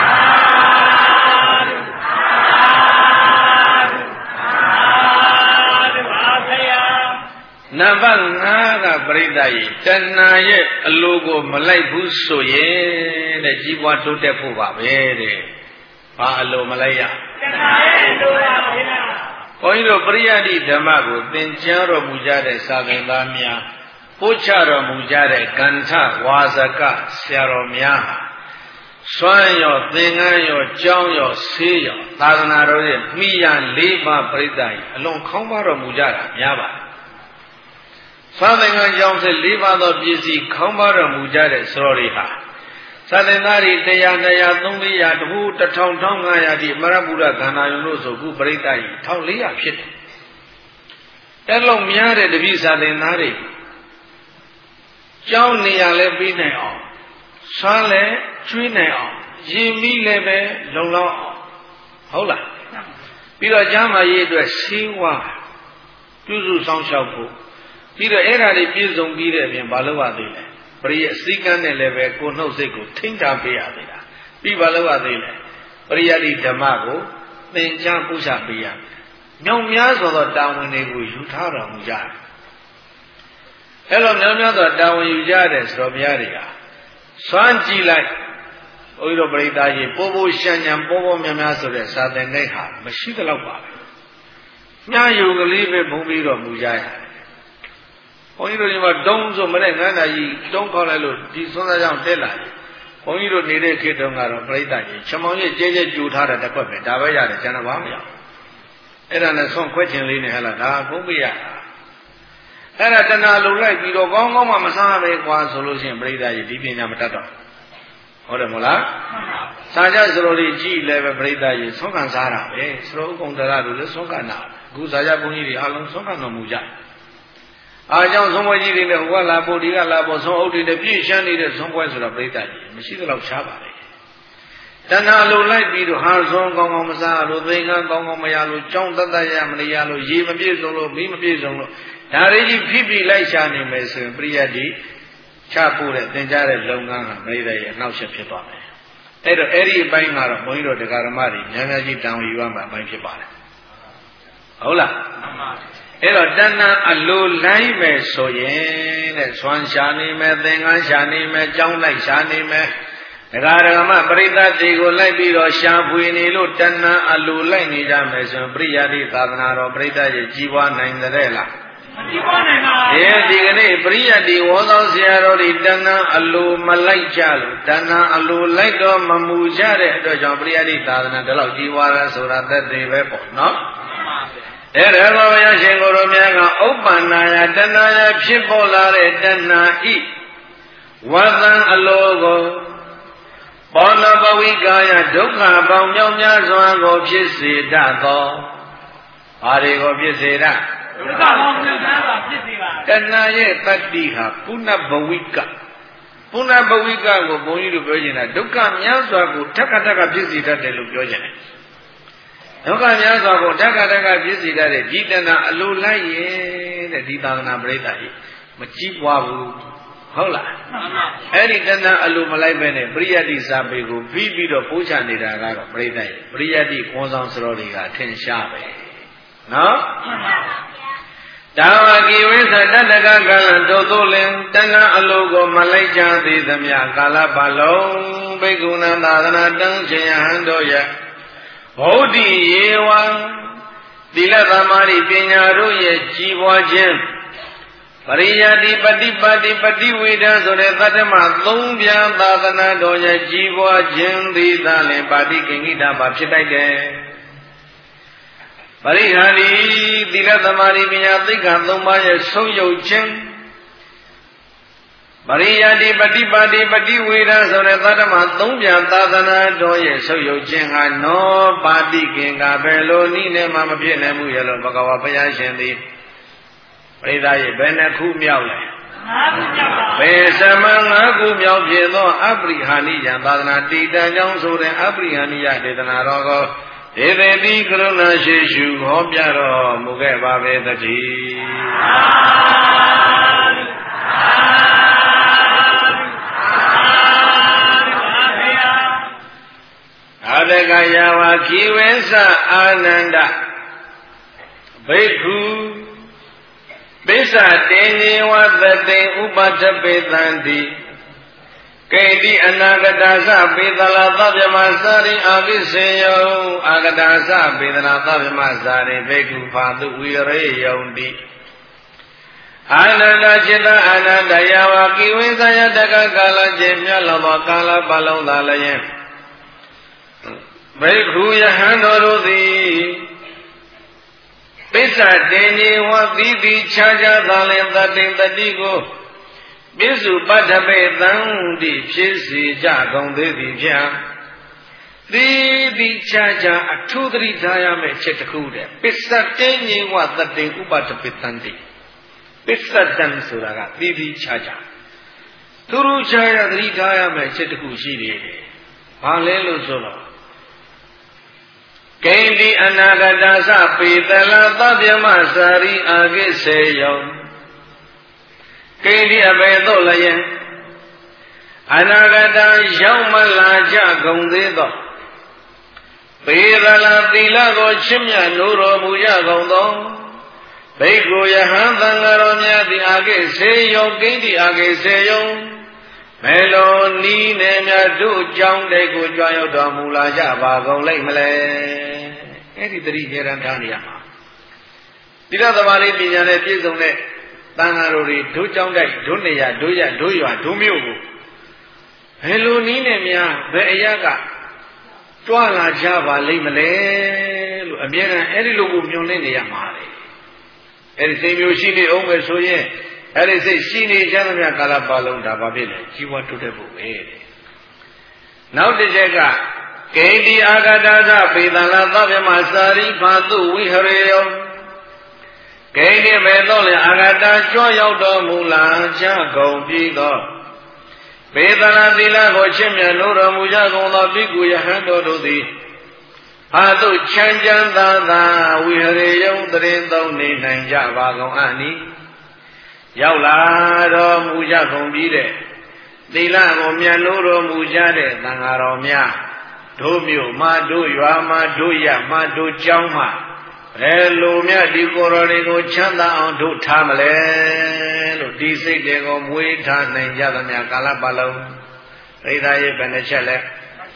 နံပါတ်ငါးကပရိသတ်ကြီးတဏှာရဲ့အလိုကိုမလိုက်ဘူးဆိုရင်တဲ့ကြီးပွားတိုးတက်ဖို့ပါပဲတဲ့ဘာအလိုမလိုက်ရတဏှာရဲ့အလိုပါဘုရားဘုန်းကြီးတို့ပရိယတ္တိဓမ္မကိုသင်ကြားတော်မူကြတဲ့စာသင်သားများပို့ချတော်မူကြတဲ့ကန္ထဝါစကဆရာတော်များစွမ်းရောသင်္ကန်းရောကြောင်းရောဆေးရောသာသနာတော်ရဲ့မိယာလေးပါးပရိသတ်ကြီးအလွန်ခေါင်းပါတော်မူကြတာများပါတယ်သာသနာ့ကြောင့်ဆက်လေးပါးသောပစ္စည်းခေါင်းပါတော်မူကြတဲ့ဆိုတော်တွေဟာသာသနာ့တွေတရားတရားသုံးလေးရာတခုတစ်ထောင်ထောင်ငါးရာဒီမရပုရခန္ဓာယုံလို့ဆိုခုပရိသတ်ကြီးတစ်ထောင်လေးရာဖြစ်တယ်။အဲ့လောက်များတဲ့တပိသာသနာ့တွေကြောင်းနေရာလဲပြီးနိုင်အောင်ဆန်းလဲကျွေးနိုင်အောင်ရင်မီးလည်းပဲလုံလောက်အောင်ဟုတ်လားပြီးတော့ကျမ်းမာရေးအတွက်ဆေးဝါးပြုစုဆောင်ရှောက်ဖို့ပြီးတော့အဲ့ဓာတွေပြည့်စုံပြီးတဲ့အပြင်ဘာလို့ရသေးလဲပရိယအစည်းကမ်းနဲ့လည်းပဲကိုယ်နှုတ်စိတ်ကိုထိန်းထားပေးရသေးတာပြီးဘာလို့ရသေးလဲပရိယတိဓမ္မကိုသင်ကြားပူဇော်ပေးရမြောင်များစွာသောတာဝန်တွေကိုယူထားတော်မူကြတယ်အဲ့လိုမြောင်များစွာတာဝန်ယူကြတဲ့ဆိုတော်ဘုရားတွေကစွမ်းကြည့်လိုက်ဘုန်းကြီးတို့ပရိသတ်ကြီးပိုးပိုးရှမ်းညံပိုးပိုးများများဆိုတဲ့စာသင်တဲ့ဟာမရှိသလောက်ပါပဲညာယုံကလေးပဲဘုံပြီးတော်မူကြရတယ်ဘုန်းကြီးတို့ဒီမှာဒုံဆိုမနဲ့ငန်းသာကြီးတုံးခေါက်လိုက်လို့ဒီသွန်းသားကြောင့်တက်လာတယ်ဘုန်းကြီးတို့နေတဲ့ခေတ်တုန်းကတော့ပြိဿကြီးချမောင်ကြီးကျဲကျဲကြူထားတဲ့တစ်ခွက်ပဲဒါပဲရတယ်ကျန်တော့ဘာမရအဲ့ဒါနဲ့ဆုံးခွက်ချင်လေးနဲ့ဟဲ့လားဒါဘုံပြရအဲ့ဒါတဏှာလုံလိုက်ပြီးတော့ကောင်းကောင်းမှမစားပဲကွာဆိုလို့ရှိရင်ပြိဿကြီးဒီပညာမတတ်တော့ဟုတ်တယ်မို့လားစာကြစရိုတွေကြည့်လည်းပဲပြိဿကြီးဆုံးခံစားတာပဲစရိုဥက္ကုံတရတို့လည်းဆုံးခံတာအခုစာကြဘုန်းကြီးတွေအလုံးဆုံးခံတော်မူကြအားကြောင့်သုံးပွဲကြီးတွေနဲ့ဟိုကလာဖို့ဒီကလာဖို့သုံးအုပ်တွေနဲ့ပြည့်ရှမ်းနေတဲ့သုံးပွဲဆိုတော့ပြိဿကြီးမရှိသလောက်ရှားပါလေတဏှာလိုလိုက်ပြီးတော့ဟာဆုံးကောင်းကောင်းမစားလို့သိငန်းကောင်းကောင်းမရလို့ကြောင်းတတ်တတ်ရမရလို့ရေမပြည့်စုံလို့မီးမပြည့်စုံလို့ဒါတွေကြီးဖိဖိလိုက်ရှာနေမယ်ဆိုရင်ပရိယတ်ဒီချပို့တဲ့သင်ကြားတဲ့လုပ်ငန်းဟာပြိဿရဲ့အနောက်ရှက်ဖြစ်သွားမယ်အဲ့တော့အဲ့ဒီအပိုင်းကတော့ဘုန်းကြီးတို့တရားဓမ္မတွေများများကြီးတောင်းယူရမှာအပိုင်းဖြစ်ပါတယ်ဟုတ်လားအဲ့တော့တဏှာအလိုလိုက်မယ်ဆိုရင်တဲ့ဆွမ်းရှာနေမယ်သင်္ကန်းရှာနေမယ်ကြောင်းလိုက်ရှာနေမယ်ဒကာဒကမပရိသတ်တွေကိုလိုက်ပြီးတော့ရှာဖွေနေလို့တဏှာအလိုလိုက်နေကြမယ်ဆိုရင်ပရိယတိသာသနာတော်ပရိသတ်ရဲ့ကြီးပွားနိုင်တဲ့လားကြီးပွားနိုင်ပါဘူးအဲဒီကနေ့ပရိယတိဝေါသောဆရာတော်တွေတဏှာအလိုမလိုက်ကြလို့တဏှာအလိုလိုက်တော့မမူကြတဲ့အတွက်ကြောင့်ပရိယတိသာသနာတလောက်ကြီးပွားရဆိုတာသက်သေပဲပေါ့နော်အဲ့ဒါဘုရားရှင်ကိုယ်တော်များကဥပ္ပန္နာယတဏှာယဖြစ်ပေါ်လာတဲ့တဏှာဤဝသံအလိုကိုပဘောနဘဝိကာယဒုက္ခပေါင်းမြောက်များစွာကိုဖြစ်စေတတ်သောဘာတွေကိုဖြစ်စေတတ်ဒုက္ခပေါင်းမြောက်များစွာဖြစ်စေပါတဏှာရဲ့တတ္တိဟာပုဏ္ဏဘဝိကပုဏ္ဏဘဝိကကိုဘုန်းကြီးတို့ပြောချင်တာဒုက္ခများစွာကိုထက်ကထက်ကဖြစ်စေတတ်တယ်လို့ပြောချင်တယ်ဒုက္ခများစွာကိုထက်ကထက်ကဖြစ်စေတတ်တဲ့ဒီတဏှာအလိုလိုက်ရဲ့တဲ့ဒီသာသနာပရိသတ်ကြီးမကြည့်ပွားဘူးဟုတ်လားအဲ့ဒီတဏှာအလိုမလိုက်ပဲနဲ့ပရိယတ္တိစာပေကိုပြီးပြီးတော့ပို့ချနေတာကတော့ပရိသတ်ရဲ့ပရိယတ္တိခွန်ဆောင်စရောတွေကထင်ရှားပဲနော်ဒါဝကိဝိသတတကကာလတို့သို့လင်တဏှာအလိုကိုမလိုက်ကြသေးသမျှကာလပတ်လုံးဘိက္ခုနာသာသနာတံချေယဟန်တို့ရဲ့ဗုဒ္ဓိယေဝံသီလသမာဓိပညာတို့ရဲ့ကြီးပွားခြင်းပရိယတိပฏิပါတိပฏิဝေဒဆိုတဲ့သတ္တမသုံးပြသာသနာတော်ရဲ့ကြီးပွားခြင်းသည်သာလင်ပါတိကိဉ္စိတာပါဖြစ်တတ်တယ်ပရိဟာတိသီလသမာဓိပညာသိက္ခာသုံးပါးရဲ့ဆုံးယုတ်ခြင်းပရိယတိပฏิပါတိပฏิဝေဒဆိုတဲ့သတ္တမသုံးပြသာသနာတော်ရဲ့ဆုံးယုတ်ခြင်းဟာနောပါတိကင်္ဂဘယ်လိုနည်းနဲ့မှမဖြစ်နိုင်ဘူးရလို့ဘဂဝါဘုရားရှင်သည်ပရိသတ်ရဲ့ဘယ်နှခုမြောက်လဲငါးခုမြောက်ပါဘယ်သမငါးခုမြောက်ဖြစ်သောအပရိဟာနိယသာသနာတိတံကြောင့်ဆိုတဲ့အပရိဟာနိယဒေသနာတော်ကိုဒေဝတိကရုဏာရှိရှုဟောပြတော်မူခဲ့ပါပေသတည်းအာတကယဝခိဝေသအာနန္ဒဘိက္ခုပိစ္ဆတေနေဝသတေဥပထပေတံတိကေတိအနာဂတာသပေသလာသဗ္ဗမစာရိအာကိစေယောအာဂတာသပေသနာသဗ္ဗမစာရိဘိက္ခုဖာတုဝိရေယုံတိအာနန္ဒจิตအာနန္ဒယဝကိဝေသယတကကာလကျေမြတ်လောသောကာလပတ်လုံးသာလျင်ဘိက္ခုယဟန်တော်တို့သည်ပိစ္ဆတေနေဝသီတိခြားခြားသာလင်တတိတတိကိုပိစုပတ္ထပေတံတိဖြစ်စီကြကုန်သေးသည်ဖြင့်သီတိခြားခြားအထုသတိထားရမယ့်ချက်တစ်ခုတည်းပိစ္ဆတေနေဝသတိဥပတ္ထပေတံတိပိစ္ဆတံဆိုတာကသီတိခြားခြားသူတို့ခြားခြားသတိထားရမယ့်ချက်တစ်ခုရှိတယ်ဘာလဲလို့ဆိုတော့ကိန္တိအနာဂတသပေတလသဗ္ဗမစာရိအာကိစေယောကိန္တိအဘေသောလျင်အနာဂတရောက်မလာကြကုန်သေးသောပေတလသီလကိုချစ်မြတ်နိုးတော်မူကြကုန်သောဘိက္ခုယဟန်သံဃာတော်များသည်အာကိစေယောကိန္တိအာကိစေယောမေလိုနီးနေမြတ်တို့ကြောင့်တဲ့ကိုကြွရောက်တော်မူလာကြပါကုန်လိမ့်မလဲအဲ့ဒီတတိရေရန်ထားနေရမှာသီလသမာဓိပညာနဲ့ပြည့်စုံတဲ့တန်ဃာတော်တွေဒုကြောင့်တိုက်ဒုနေရဒုရဒုရွာဒုမြို့ကိုဘယ်လိုနီးနေများဘယ်အရာကကြွလာကြပါလိမ့်မလဲလို့အမြဲတမ်းအဲ့ဒီလိုကိုမျှော်လင့်နေရမှာလေအဲ့ဒီစိတ်မျိုးရှိနေအောင်ပဲဆိုရင်အဲ့ဒီစိတ်ရှိနေကြသမျှကာလပတ်လုံးဒါဘာဖြစ်လဲជីវတိုးတက်ဖို့ပဲတဲ့နောက်တစ်ချက်ကကေတိအာဂတာသပေတလာသဗ္ဗမစာရိဖာတုဝိဟရေယောကေတိဘေသောလေအာဂတာကြွရောက်တော်မူလာကြကုန်ပြီးသောပေတလာသီလကိုချစ်မြတ်လို့တော်မူကြကုန်သောပိကုယဟန်တော်တို့သည်အာတုချမ်းချမ်းသာသာဝိဟရေယောတရင်သုံးနေနိုင်ကြပါကုန်အနိရောက်လာတော်မူကြကုန်ပြီးတဲ့သီလကိုမြတ်လို့တော်မူကြတဲ့သံဃာတော်များတို့မြို့မှာတို့ရွာမှာတို့ရမှာတို့ကျောင်းမှာဘယ်လိုမြတ်ဒီကိုယ်တော်တွေကိုချမ်းသာအောင်တို့ထားမလဲလို့ဒီစိတ်တွေကိုမွေးထားနိုင်ကြသမျှကာလပတ်လုံးသိသာရေးဘယ်နှချက်လဲ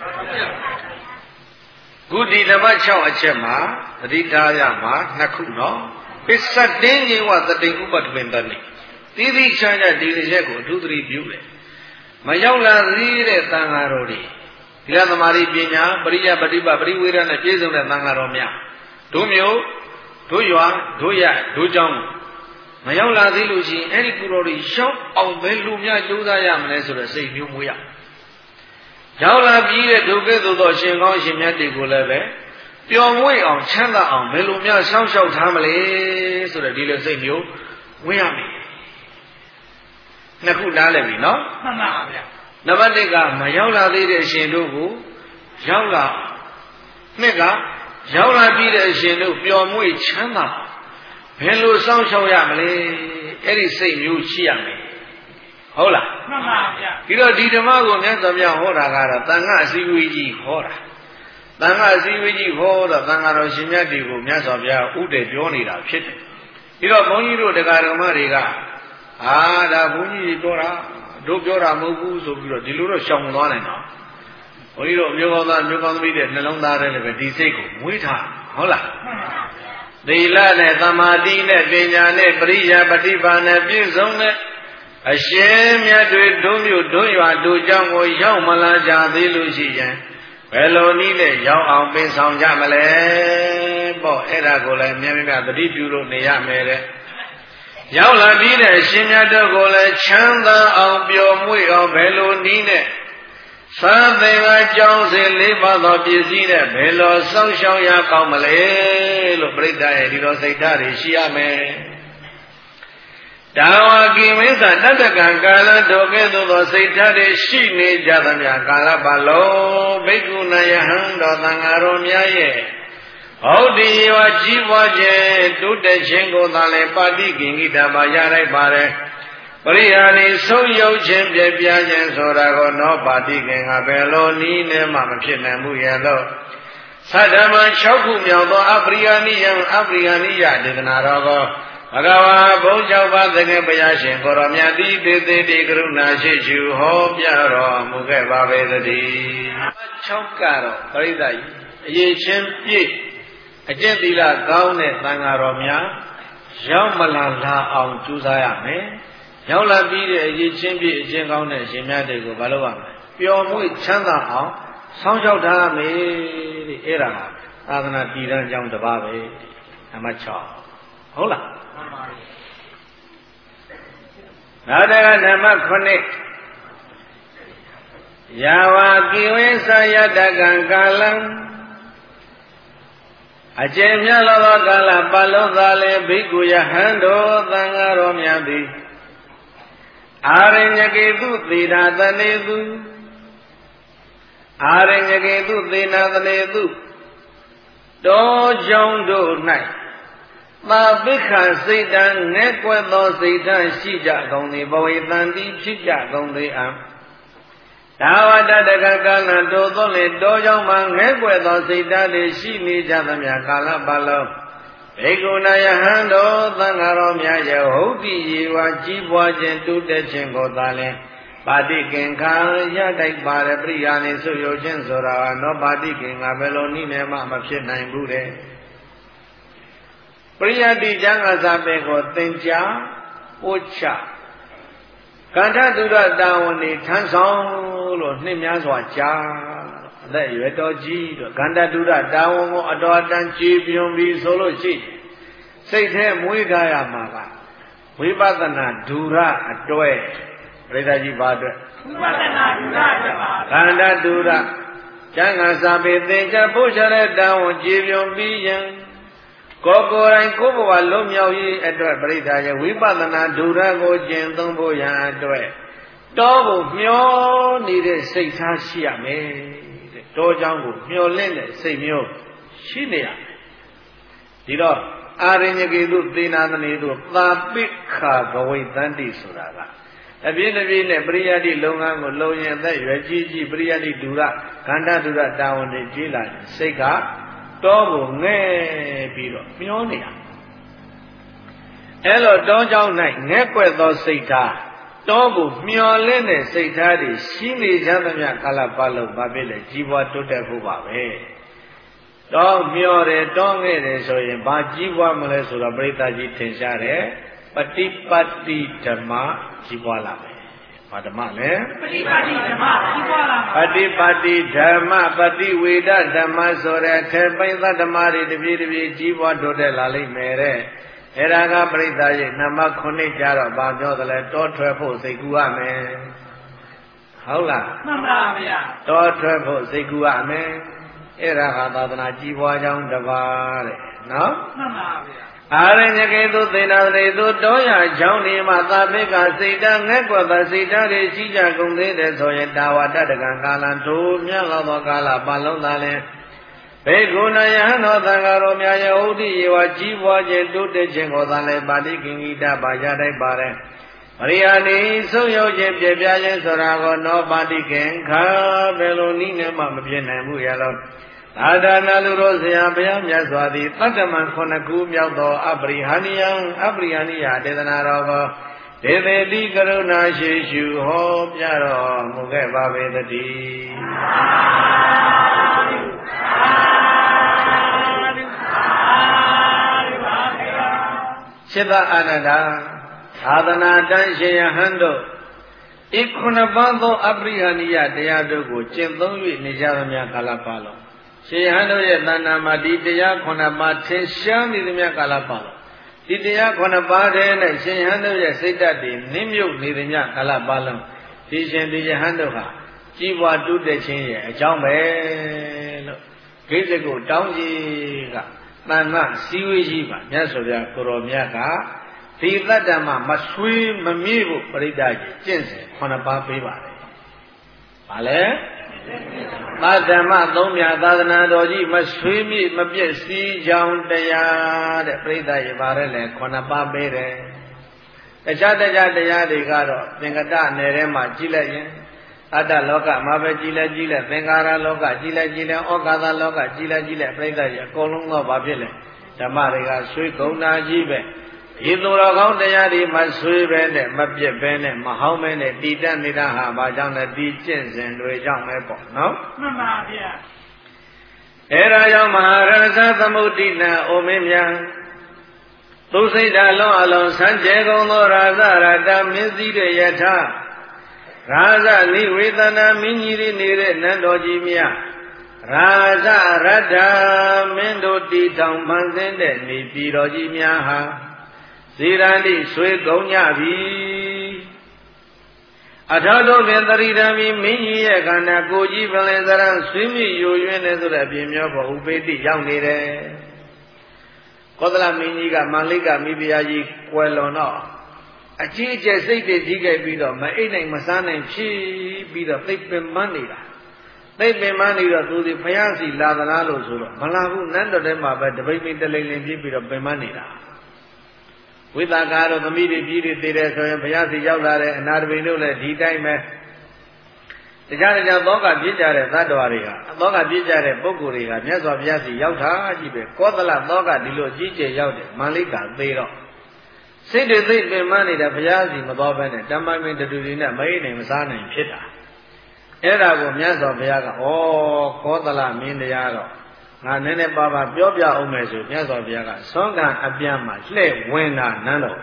ခုဒီဓမ္မ၆အချက်မှာသတိထားရမှာနှစ်ခုနော်ပိစ္ဆတင်းကြီးဝသတိဥပတ္တပင်တတိတိတိချာချာဒီတစ်ချက်ကိုအထူးသတိပြုတယ်မရောက်လာသေးတဲ့သံဃာတော်တွေဒီလသမารိပညာပရိယပฏิပတ်ပရိဝေဒနဲ့ပြည့်စုံတဲ့သံဃာတော်များတို့မျိုးတို့ရွာတို့ရတို့เจ้าမရောက်လာသေးလို့ရှိရင်အဲ့ဒီကုတော်တွေရှောက်အောင်ပဲလူများကြိုးစားရမလဲဆိုတော့စိတ်မျိုးမွေးရရောက်လာပြီးတဲ့ဒုက္ခသို့သောရှင်ကောင်းရှင်မြတ်တွေကိုလည်းပဲပျော်မွေ့အောင်ချမ်းသာအောင်ဘယ်လိုများစောင့်ရှောက်ထားမလဲဆိုတဲ့ဒီလိုစိတ်မျိုးဝင်ရမယ်နှစ်ခုနားလည်ပြီနော်မှန်ပါဗျာနံပါတ်တစ်ကမရောက်လာသေးတဲ့အရှင်တို့ကိုရောက်လာနှစ်ကရောက်လာပြီးတဲ့အရှင်တို့ပျော်မွေ့ချမ်းသာဘယ်လိုစောင့်ရှောက်ရမလဲအဲ့ဒီစိတ်မျိုးရှိရမယ်ဟုတ်လားမှန်ပါဗျာဒီတော့ဒီဓမ္မကိုမြတ်စွာဘုရားဟောတာကတော့သံဃာအစည်းအဝေးကြီးဟောတာသံဃာအစည်းအဝေးကြီးဟောတော့သံဃာတော်ရှင်မြတ်တွေကိုမြတ်စွာဘုရားဥတည်ပြောနေတာဖြစ်တယ်ဒီတော့ဘုန်းကြီးတို့တရားဓမ္မတွေကအာဒါဘုန်းကြီးပြောတာတို့ပြောတာမဟုတ်ဘူးဆိုပြီးတော့ဒီလိုတော့ရှောင်သွားနိုင်တော့ဘုန်းကြီးတို့အမျိုးကောင်းသားအမျိုးကောင်းသမီးတဲ့နှလုံးသားထဲလည်းပဲဒီစိတ်ကိုမွေးထားဟုတ်လားသီလနဲ့သမာဓိနဲ့ပညာနဲ့ပရိယာပฏิပါနဲ့ပြည့်စုံတဲ့အရှင်မြတ်တွေဒုမြို့ဒုရွာဒုကြောင့်ကိုရောက်မလာကြသေးလို့ရှိရင်ဘယ်လိုနည်းနဲ့ရောက်အောင်ပင်ဆောင်ကြမလဲပေါ့အဲ့ဒါကိုလည်းမြတ်မြတ်သတိပြုလို့နေရမယ်တဲ့ရောက်လာပြီးတဲ့အရှင်မြတ်တို့ကိုလည်းချမ်းသာအောင်ပျော်မွေ့အောင်ဘယ်လိုနည်းနဲ့သာသေဝကြောင်းစဉ်လေးပါးသောပစ္စည်းနဲ့ဘယ်လိုစောင့်ရှောက်ရကောင်းမလဲလို့ပြိတ္တရဲ့ဒီလိုစိတ်ဓာတ်တွေရှိရမယ်ဒါဝကိဝိသတတ္တကံကာလတို့ကဲ့သို့သောစိတ်ဓာတ်တွေရှိနေကြသမျှကာလပတ်လုံးဘိက္ခုနယဟံတော်သံဃာတော်များရဲ့ဟုတ်ဒီဝကြီးပွားခြင်းတိုးတက်ခြင်းကိုသာလဲပါဠိကိဉ္ဂိတပါရလိုက်ပါတယ်ပရိယာနိဆုံးယုတ်ခြင်းပြပြခြင်းဆိုတာကိုနောပါဠိကိဉ္ဂဘယ်လိုနည်းနဲ့မှမဖြစ်နိုင်ဘူးရဲ့လို့သတ္တမ၆ခုမြောက်သောအပရိယာနိယံအပရိယာနိယဒေသနာတော်ကိုဘဂဝါဘုံ၆ပါးသခင်ဘုရားရှင်ကိုရောမြတ်တိတေသေးတိကရုဏာရှိချူဟောပြတော်မူခဲ့ပါပေသတည်း၆ကတော့ပရိသတ်ကြီးအရေးချင်းပြည့်အကျင့်သီလကောင်းတဲ့သံဃာတော်များရောက်မလာလာအောင်ကြိုးစားရမယ်ရောက်လာပြီးတဲ့အရေးချင်းပြည့်အကျင့်ကောင်းတဲ့ရှင်မြတ်တွေကိုမလုပ်ရမယ်ပျော်မွေ့ချမ်းသာအောင်စောင့်ရှောက်ထားရမယ်တဲ့အဲ့ဒါသာသနာတည်တံ့ကြောင်းတစ်ပါးပဲနံပါတ်၆ဟုတ်လားနောက်တကနံပါတ်ခုနှစ်ယာဝကိဝိသယတကံကာလံအကျဉ်းမြတ်သောကာလပတ်လုံးသာလေဘိက္ခုယဟန်တို့သံဃာတော်များသည်အာရညကေတုသေနာတနေတုအာရညကေတုသေနာတနေတုတောကြောင့်တို့၌သာပိခာစိတ်တံငဲ့ကွက်သောစိတ်ဓာတ်ရှိကြကုန်သည်ဘဝေတန်တိဖြစ်ကြကုန်သည်အံဒါဝတတကကာလတောသောလေတောကြောင့်မှငဲ့ကွက်သောစိတ်ဓာတ်တွေရှိနေကြသမျှကာလပတ်လုံးဘေကုဏယဟံတော်သံဃာတော်များရဲ့ဟုတ်တိယေဝကြီးပွားခြင်းတိုးတက်ခြင်းကိုသာလင်ပါတိကင်္ခာရတိုက်ပါရပရိယာနေဆုယုတ်ခြင်းဆိုတာနောပါတိကင်္ခာဘယ်လိုနည်းနဲ့မှမဖြစ်နိုင်ဘူးတဲ့ပရိယတိကျမ်းဂစာပေကိုသင်ကြားပို့ချကန္ထတုရတာဝန်နေထမ်းဆောင်လို့နှိမ့်များစွာကြားအသက်ရွယ်တော်ကြီးတို့ကန္ထတုရတာဝန်ကိုအတော်တန်ကြည်ပြွန်ပြီးဆိုလို့ရှိစိတ်ထဲမွေးထားရမှာကဝိပဿနာဒူရအတွဲပရိသတ်ကြီးပါအတွက်ဝိပဿနာဒူရအတွက်ပါကန္ထတုရကျမ်းဂစာပေသင်ကြားပို့ချတဲ့တာဝန်ကြည်ပြွန်ပြီးရင်ကိုယ်ကိုယ်တိုင်ကိုယ်ဘဝလုံးမြောက်ရေးအတွက်ပရိသတ်ရဲ့ဝိပဿနာဒုရကိုကျင့်သုံးဖို့ရန်အတွက်တောကိုမျောနေတဲ့စိတ်ထားရှိရမယ်တဲ့တောเจ้าကိုမျောလင့်တဲ့စိတ်မျိုးရှိနေရမယ်ဒီတော့အာရညကေတုသေနာသနေတုသာပိခာဘဝိတန္တိဆိုတာကအပြည့်အပြည့်နဲ့ပရိယတိလုံငန်းကိုလုံရင်သက်ရွယ်ကြီးကြီးပရိယတိဒုရခန္ဓာဒုရတာဝန်တွေကြီးလာတယ်စိတ်ကတောကိုငဲ့ပြီးတော့မျောနေရအဲ့လိုတောเจ้า၌ငဲ့ကွက်သောစိတ်ဓာတ်တောကိုမျောလင့်တဲ့စိတ်ဓာတ်တွေရှိနေကြသမျှကာလပတ်လုံးပါပဲလေကြီးပွားတိုးတက်ဖို့ပါပဲတောမျောတယ်တောငဲ့တယ်ဆိုရင်ဘာကြီးပွားမလဲဆိုတော့ပြိဿကြီးထင်ရှားတယ်ပฏิပတ်တိဓမ္မကြီးပွားလာမယ်ဘာဓမ္မလဲပฏิပတ်တိဓမ္မကြီးပွားလာမယ်ပฏิပတ်တိဓမ္မပฏิဝေဒဓမ္မဆိုတဲ့ထေပိသဓမ္မတွေတပြေးတပြေးကြီးပွားတိုးတက်လာလိမ့်မယ်တဲ့အဲ့ဒါကပြိဿရဲ့နံပါတ်ခုနှစ်ကျတော့ဘာပြောသလဲတောထွက်ဖို့စိတ်ကူရမယ်ဟဟုတ်လားမှန်ပါဗျာတော်ထွက်ဖို့စိတ်ကူရမယ်အဲ့ဒါဟာသာသနာကြီးပွားကြောင်းတစ်ပါးတဲ့နော်မှန်ပါဗျာအာရညကေသူသေနာတိသူတောရချောင်းဒီမှာသာပိကစိတ်တငဲ့ကွက်ပါစိတ်တတွေရှိကြကုန်သေးတယ်ဆိုရင်တာဝတ္တတကံကာလတို့မြတ်သောကာလပါလုံးသာလဲဘေကုဏယဟသောသံဃာတော်များရဲ့ဥဒိယေဝကြီးပွားခြင်းတိုးတက်ခြင်းကိုသာလဲပါဠိကိငိတပါရတိုက်ပါတယ်ပရိယာနိဆုံးရောက်ခြင်းပြပြခြင်းဆိုတာကိုနောပါဠိကင်ခါဘယ်လိုနည်းနဲ့မှမပြည့်နိုင်ဘူးရလို့သာဒနာလူတို့ဆရာဘုရားမြတ်စွာဘုရားတတ္တမံခုနှစ်ခုမြောက်သောအပရိဟာနိယံအပရိဟာနိယဒေသနာတော်ကိုဒေဝတိကရုဏာရှိရှုဟောပြတော်မူခဲ့ပါပေတည်းစိတ္တအာနန္ဒာသာသနာတန်ရှင်ယဟန်တို့ဤခုနှစ်ပါးသောအပရိဟာနိယတရားတို့ကိုကျင့်သုံး၍နေကြသမျှကာလပါလုံးရှင်ဟန်တို့ရဲ့တဏ္ဍာမှာဒီတရားခုနှစ်ပါးထင်ရှားနေသမျှကာလပါလုံးဒီတရားခုနှစ်ပါးတည်းနဲ့ရှင်ဟန်တို့ရဲ့စိတ်ဓာတ်တွေနင်းမြုပ်နေသမျှကာလပါလုံးဒီရှင်ဒီယဟန်တို့ဟာကြီးပွားတိုးတက်ခြင်းရဲ့အကြောင်းပဲလို့ဂိဇ္ဇကိုတောင်းကြီးကတန်ခါစည်းဝေးကြီးပါမြတ်စွာဘုရားကိုရောမြတ်ကဒီတတ္တမမဆွေးမမြေ့ဖို့ပရိသတ်ကြီးကျင့်စဉ်ခုနှစ်ပါးပေးပါတယ်။ဘာလဲသတ္တမသုံးမြတ်သာသနာတော်ကြီးမဆွေးမြေ့မပြည့်စည်ကြောင်းတရားတဲ့ပရိသတ်ကြီးပါတယ်လေခုနှစ်ပါးပေးတယ်။တခြားတခြားတရားတွေကတော့သင်္ကတနယ်ထဲမှာကြည့်လိုက်ရင်အတ္တလောကမှာပဲကြည်လဲကြည်လဲသင်္ခါရလောကကြည်လဲကြည်လဲဩကာသလောကကြည်လဲကြည်လဲပြိဿကြီးအကုန်လုံးတော့ဘာဖြစ်လဲဓမ္မတွေကဆွေးကုန်တာကြီးပဲဒီသူတော်ကောင်းတရားတွေမဆွေးပဲနဲ့မပြစ်ပဲနဲ့မဟောင်းပဲနဲ့တည်တတ်နေတာဟာဘာကြောင့်လဲဒီကျင့်စဉ်တွေကြောင့်ပဲပေါ့နော်မှန်ပါဗျာအဲဒါကြောင့်မဟာရဏသမုဒ္ဒိနအိုမင်းများသူစိတ်ဓာတ်လုံးအလုံးစံကြဲကုန်သောရာဇရတမင်းစည်းတဲ့ယထာရာဇနိဝေဒနာမင်းကြီးတွေနေတဲ့နန်းတော်ကြီးမြတ်ရာဇရတ္တမင်းတို့တည်ထောင်ဖန်ဆင်းတဲ့နေပြည်တော်ကြီးများဟာဇေရဏိဆွေကုန်ကြပြီအထောက်တို့ဖြင့်တရိဓမ္မီမင်းကြီးရဲ့ခန္ဓာကိုယ်ကြီးပလင်စရံဆွေးမိယိုယွင်းနေဆိုတဲ့အပြင်မျိုးဘုပေတိရောက်နေတယ်ကောသလမင်းကြီးကမန္လိကမိဖုရားကြီးကွယ်လွန်တော့အကြီးအကျယ်စိတ်တွေကြီးခဲ့ပြီးတော့မအိတ်နိုင်မစားနိုင်ဖြစ်ပြီးတော့သိပ်ပင်ပန်းနေတာသိပ်ပင်ပန်းနေတော့သူဒီဘုရားစီလာသလားလို့ဆိုတော့မလာဘူးနန်းတော်ထဲမှာပဲတပိတ်ပိတ်တလိမ့်လိမ့်ပြပြီးတော့ပင်ပန်းနေတာဝိသကာတို့သမီးတွေကြီးတွေသေးတယ်ဆိုရင်ဘုရားစီရောက်လာတဲ့အနာတပိန်တို့လည်းဒီတိုင်းပဲတခြားတခြားသောကပြည့်ကြတဲ့သတ္တဝါတွေဟာသောကပြည့်ကြတဲ့ပုဂ္ဂိုလ်တွေကမြတ်စွာဘုရားစီရောက်တာကြီးပဲကောသလသောကဒီလိုကြီးကျယ်ရောက်တယ်မန္လိကသေးတော့စိတ်တွေသိပင်မနေတဲ့ဘုရားစီမတော်ဘဲနဲ့တမ္ပမင်းတူတူနဲ့မအိနိုင်မစားနိုင်ဖြစ်တာအဲ့ဒါကိုမြတ်စွာဘုရားကဩကောသလမင်းတရားတော့ငါနည်းနည်းပါးပါးပြောပြအောင်မယ်ဆိုမြတ်စွာဘုရားကသွန်ကံအပြန်မှာလှဲ့ဝင်တာနန်းတော်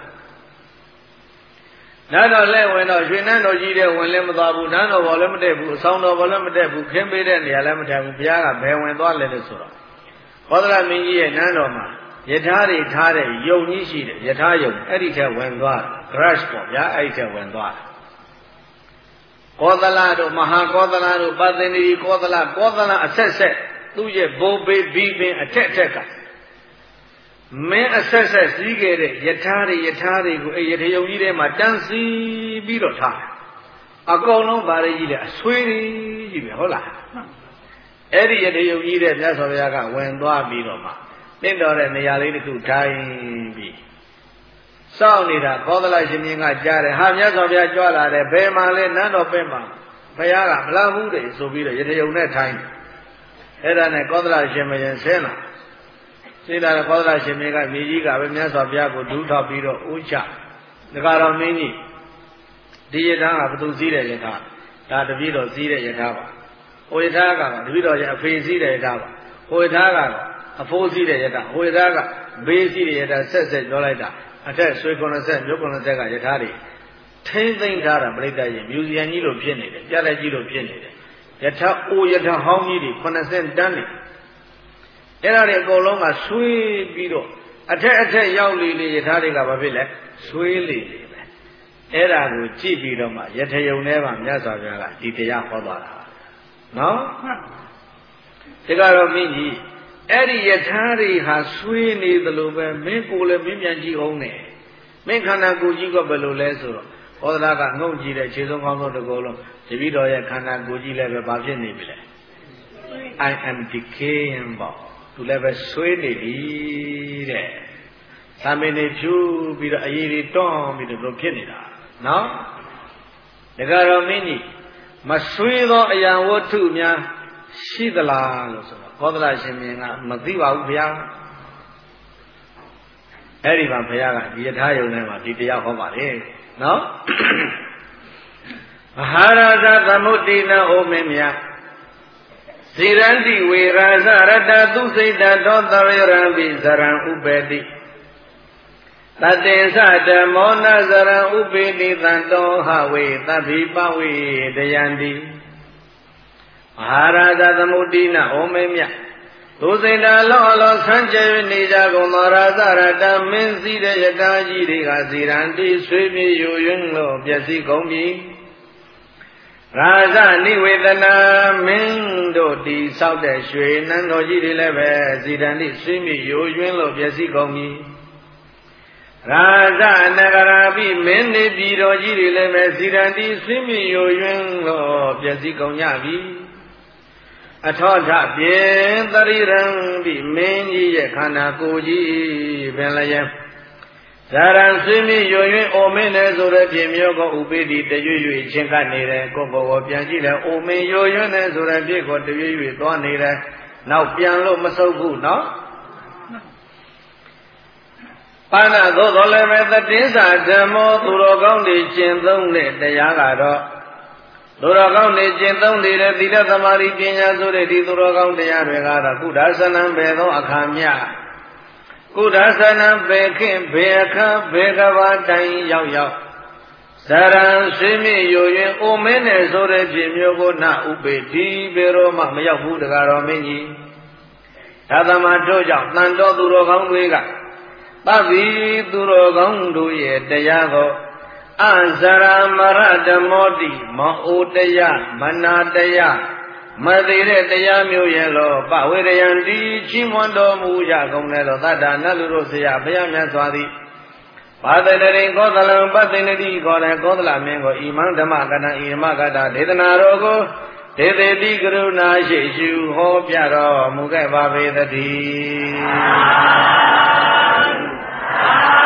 နန်းတော်လှဲ့ဝင်တော့ရွှေနန်းတော်ကြီးတဲ့ဝင်လည်းမသွားဘူးနန်းတော်ဘောလည်းမတက်ဘူးအဆောင်တော်ဘောလည်းမတက်ဘူးခင်းပေးတဲ့နေရာလည်းမတက်ဘူးဘုရားကဘယ်ဝင်သွားလဲလို့ဆိုတော့ကောသလမင်းကြီးရဲ့နန်းတော်မှာယထာတွေထားတဲ့ယုံကြီးရှိတယ်ယထာယုံအဲ့ဒီထက်ဝင်သွား crash ပေါ့ဗျာအဲ့ဒီထက်ဝင်သွားကောသလတို့မဟာကောသလတို့ပသင်္တိကောသလကောသလအဆက်ဆက်သူ့ရဲ့ဘိုးဘေးဘီပင်အထက်ထက်ကမင်းအဆက်ဆက်စည်းခဲ့တဲ့ယထာတွေယထာတွေကိုအဲ့ယထာယုံကြီးထဲမှာတန်းစီပြီးတော့ထားအကုန်လုံးဗာရကြီးလေအဆွေးကြီးပဲဟုတ်လားအဲ့ဒီယထာယုံကြီးတဲ့မြတ်စွာဘုရားကဝင်သွားပြီးတော့မှတင့်တော်တဲ့နေရာလေးတစ်ခုထိုင်ပြီးစောင့်နေတာကောသလရှင်မြင်းကကြားတယ်ဟာမြတ်စွာဘုရားကြွလာတယ်ဘယ်မှာလဲနန်းတော်ပဲမှာဘုရားကမလာဘူးတဲ့ဆိုပြီးတော့ရတယုံနဲ့ထိုင်အဲ့ဒါနဲ့ကောသလရှင်မရင်ဆင်းလာဆင်းလာတဲ့ကောသလရှင်မြင်းကမြေကြီးကပဲမြတ်စွာဘုရားကိုဒူးထောက်ပြီးတော့ဥချဒကာတော်မင်းကြီးဒီယထာကဘသူစည်းတဲ့ယထာဒါတပည့်တော်စည်းတဲ့ယထာပါဟိုယထာကတပည့်တော်ရဲ့အဖေစည်းတဲ့ယထာပါဟိုယထာကတော့အဖိုးစည်းတဲ့ယထာဟိုယထာကဘေးစည်းတဲ့ယထာဆက်ဆက်ပြောလိုက်တာအထက်ဆွေကုနှစ်ဆက်မြို့ကုနှစ်ဆက်ကယထာတွေထိမ့်သိမ့်ထားတာပြိတ္တရဲ့မြူဇီယံကြီးလိုဖြစ်နေတယ်ပြလက်ကြီးလိုဖြစ်နေတယ်ယထာအိုယထာဟောင်းကြီးတွေခုနှစ်ဆက်တန်းနေအဲ့ဒါတွေအကုန်လုံးကဆွေးပြီးတော့အထက်အထက်ရောက်လေလေယထာတွေကဘာဖြစ်လဲဆွေးလေလေပဲအဲ့ဒါကိုကြည့်ပြီးတော့မှယထယုံထဲမှာမြတ်စွာဘုရားကဒီတရားဟောသွားတာနော်ဒီကတော့မင်းကြီးအဲ့ဒီယထာတွေဟာဆွေးနေသလိုပဲမင်းကိုယ်လည်းမင်းပြန်ကြည့်အောင်နဲ့မင်းခန္ဓာကိုယ်ကြီးကဘယ်လိုလဲဆိုတော့ဟောဒနာကငုံကြည့်တဲ့ခြေဆုံးကောင်းဆုံးတစ်ကိုယ်လုံးတပည့်တော်ရဲ့ခန္ဓာကိုယ်ကြီးလည်းပဲဘာဖြစ်နေပြီလဲ I am decaying ပေါ့သူလည်းပဲဆွေးနေပြီတဲ့သာမင်းတွေဖြူပြီးတော့အရေးတွေတွန်းပြီးတော့ဖြစ်နေတာနော်ဒါကတော့မင်းကြီးမဆွေးသောအရာဝတ္ထုများရှိသလားလို့ဆိုတော့ကောသလရှင်မြင်ကမသိပါဘူးဗျာအဲ့ဒီမှာဘုရားကဒီယထာယုံထဲမှာဒီတရားဟောပါတယ်နော်မဟာရာဇသမုဒ္ဒိနဩမင်းမြတ်ဇိရန္တိဝေရာဇရတသုစိတ်တောသရေရံပိဇရံဥပေတိတတေသဓမ္မောနဇရံဥပေတိတံတောဟဝေသဗ္ဗိပဝေတယန္တိမဟာရာဇသမုဒ္ဒိနဩမင်းမြတ်သူစိတ်တလောအလောဆန်းကျဲနေကြကုန်သောရာဇရတမင်းစည်းတဲ့ယထာကြီးတွေကဇိရန္တိဆွေမြေယွယွင်းလို့ပျက်စီးကုန်ပြီရာဇနိဝေဒနာမင်းတို့တိဆောက်တဲ့ရွှေနန်းတော်ကြီးတွေလည်းပဲဇိရန္တိဆွေမြေယွယွင်းလို့ပျက်စီးကုန်ပြီရာဇနဂရာပိမင်းနေပြည်တော်ကြီးတွေလည်းပဲဇိရန္တိဆွေမြေယွယွင်းလို့ပျက်စီးကုန်ကြပြီအထောထပြေသရိရံပိမင်းကြီးရဲ့ခန္ဓာကိုယ်ကြီးပင်လည်းဇာရံဆွေးမြေယွယွင်းအိုမင်းနဲ့ဆိုတဲ့ပြင်မျိုးကိုဥပိတိတရွေ့ရွေ့ချင်းကပ်နေတယ်ကိုယ့်ကိုယ်ကိုပြန်ကြည့်တယ်အိုမင်းယွယွင်းနဲ့ဆိုတဲ့ဖြစ်ကိုတရွေ့ရွေ့သွားနေတယ်နောက်ပြန်လို့မဆုပ်ဘူးနော်ပါဏသို့တော်လည်းပဲသတိစာဓမ္မောသူတော်ကောင်းတွေကျင့်သုံးတဲ့တရားကတော့သူတော်ကောင်းတွေကျင့်သုံးနေတဲ့သီလသမာဓိပညာဆိုတဲ့ဒီသူတော်ကောင်းတရားတွေကတော့ကုဒါသနံဘယ်သောအခါမြကုဒါသနံဘယ်ခင်ဘယ်အခါဘယ်ကဘာတိုင်ရောက်ရောက်ဇရံဆွေးမြေယိုရင်အိုမင်းနဲ့ဆိုတဲ့ဖြစ်မျိုးကိုနဥပေတိဘေရောမှမရောက်ဘူးတကားတော်မင်းကြီးသာသမတို့ကြောင့်တန်တော်သူတော်ကောင်းတွေကသဗ္ဗိသူတော်ကောင်းတို့ရဲ့တရားကိုအဇရာမရဓမ္မောတိမအိုတရားမနာတရားမသေးတဲ့တရားမျိုးရဲ့လောပဝေရယံတိချီးမွမ်းတော်မူရကုန်တယ်လို့သတ္တနလူတို့ဆရာဘုရားမြတ်စွာသည်ဘာတတရိကောသလံပတ္တိနတိခေါ်တဲ့ကောသလမင်းကိုဣမံဓမ္မကတံဣမကတဒေသနာတော်ကိုဒေသေတိကရုဏာရှိရှုဟောပြတော်မူခဲ့ပါပေသတည်း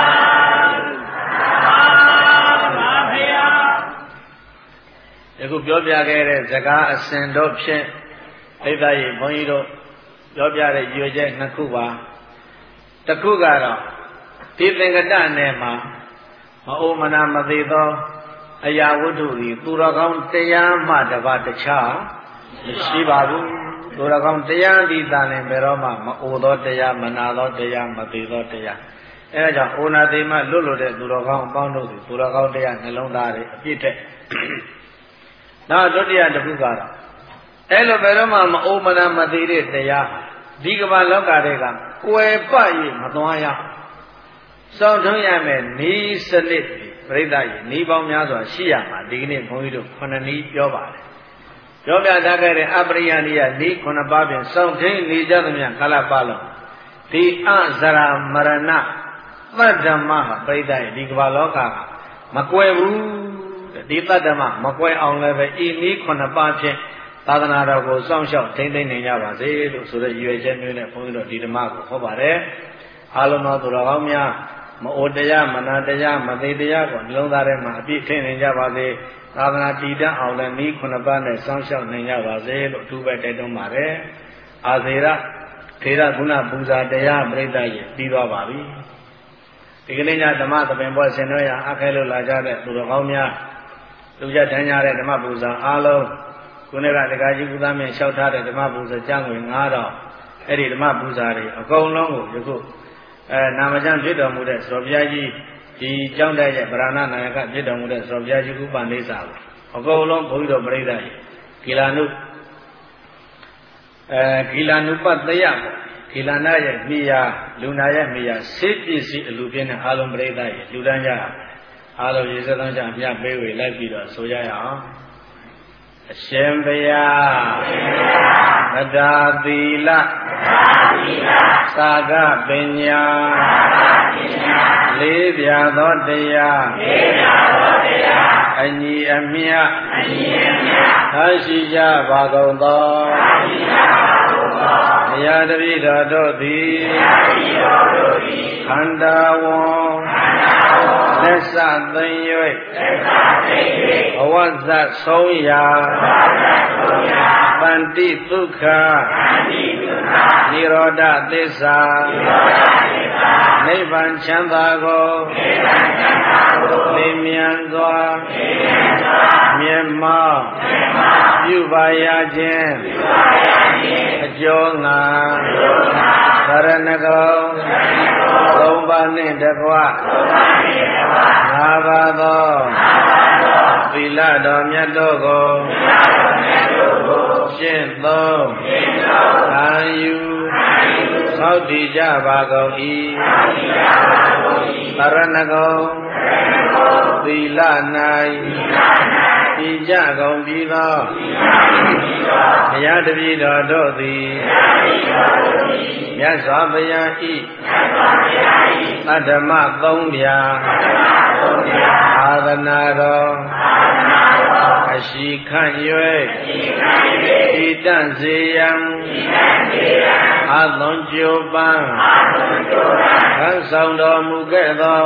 ယခုပြောပြခဲ့တဲ့ဇကားအစဉ်တို့ဖြင့်သိဒ္ဓရေဘုန်းကြီးတို့ပြောပြတဲ့ရွေချက်နှစ်ခုပါတစ်ခုကတော့ဒီသင်္ကတနယ်မှာမအိုမနာမသေးသောအရာဝတ္ထုသည်သူတော်ကောင်းတရားမှတပါးတခြားမရှိပါဘူးသူတော်ကောင်းတရားဒီသာလင်ဘယ်တော့မှမအိုသောတရားမနာသောတရားမသေးသောတရားအဲဒါကြောင့်အိုနာသေးမှလွတ်လွတ်တဲ့သူတော်ကောင်းအပေါင်းတို့သည်သူတော်ကောင်းတရားနှလုံးသားတွေအပြည့်တဲ့နောက်ဒုတိယတစ်ခုကတော့အဲ့လိုဘယ်တော့မှမအိုမနာမသေးတဲ့တရားဒီကမ္ဘာလောကတွေကကွယ်ပ၍မသွားရစောင့်ထုံးရမယ်နီးစနစ်ပြိဿရေနီးပေါင်းများစွာရှိရမှာဒီကနေ့ဘုန်းကြီးတို့ခုနှစ်နည်းပြောပါတယ်ပြောပြထားခဲ့တဲ့အပရိယနိယနီးခုနှစ်ပါးဖြင့်စောင့်ထိန်နေကြသမျှကာလပတ်လုံးဒီအဇရာမရဏသတ္တမဟာပြိဿရေဒီကမ္ဘာလောကကမကွယ်ဘူးဒီတတ္တမမကွယ်အောင်လည်းပဲဤနည်းခုနှစ်ပါးဖြင့်သာသနာတော်ကိုစောင့်ရှောက်ထိန်းသိမ်းနေကြပါစေလို့ဆိုတဲ့ရွေချက်မျိုးနဲ့ဘုန်းကြီးတို့ဒီဓမ္မကိုဟောပါတယ်အားလုံးသောသူတော်ကောင်းများမအိုတရားမနာတရားမသိတရားကိုနှလုံးသားထဲမှာအပြည့်ထည့်နေကြပါစေသာသနာတည်တတ်အောင်လည်းနည်းခုနှစ်ပါးနဲ့စောင့်ရှောက်နေကြပါစေလို့အထူးပဲတိုက်တွန်းပါတယ်အာသေရထေရဂုဏပူဇာတရားပြိဿရဲ့ပြီးသွားပါပြီဒီကနေ့ညဓမ္မသဘင်ပွဲဆင်နွှဲရအခက်လို့လာကြတဲ့သူတော်ကောင်းများလူကြတန်းကြတဲ့ဓမ္မပူဇာအားလုံးခုနေ့ကတက္ကကြီးကုသမင်းလျှောက်ထားတဲ့ဓမ္မပူဇာကျမ်းဝင်ငါးတော့အဲ့ဒီဓမ္မပူဇာတွေအကုန်လုံးကိုယခုအဲနာမကျမ်းဖြစ်တော်မူတဲ့စောဘုရားကြီးဒီကျောင်းတိုက်ရဲ့ဗရဏနာယကဖြစ်တော်မူတဲ့စောဘုရားကြီးဥပနိစ္စကိုအကုန်လုံးဘုန်းကြီးတော်ပြိဿကြီးဂီလာနုအဲဂီလာနုပတ္တယပေါ့ဂီလာနာရဲ့မိယာလူနာရဲ့မိယာစေပစ္စည်းအလူပြင်းတဲ့အာလုံးပြိဿကြီးလူတန်းကြအားလုံးရေစက်သုံးချမြတ်ပေးဝေလိုက်ပြီးတော့ဆိုကြရအောင်အရှင်ဘုရားသဒ္ဒါသီလသာကပညာလေးပြသောတရားအညီအမျှသာရှိကြပါကုန်သောဘုရားတပည့်တော်တို့သည်ခန္ဓာဝံလက်စသိမ့်၍ဘဝဇတ်ဆုံးရာပန္တိဒုက္ခနိရောဓသစ္စာနိဗ္ဗာန်ချမ်းသာကိုလင်းမြန်စွာမြတ်မောပြုပါရခြင်းအကျိုးငါသရဏဂုံသုံးပါးနှင့်တကွငါးပါးသောသီလတော်မြတ်တို့ကိုရှင်းသုံးခံယူသောက်တည်ကြပါကုန်၏သရဏဂုံသီလ၌တည်ကြကုန်ပြီးသောဘုရားတပည့်တော်တို့သည်မြတ်စွာဘုရား၏အဓမ္မသုံးပြအာသနာတော်အရှိခန့်၍တည်တံ့စေရန်အသွန်ကြိုးပန်းခန်းဆောင်တော်မူခဲ့သော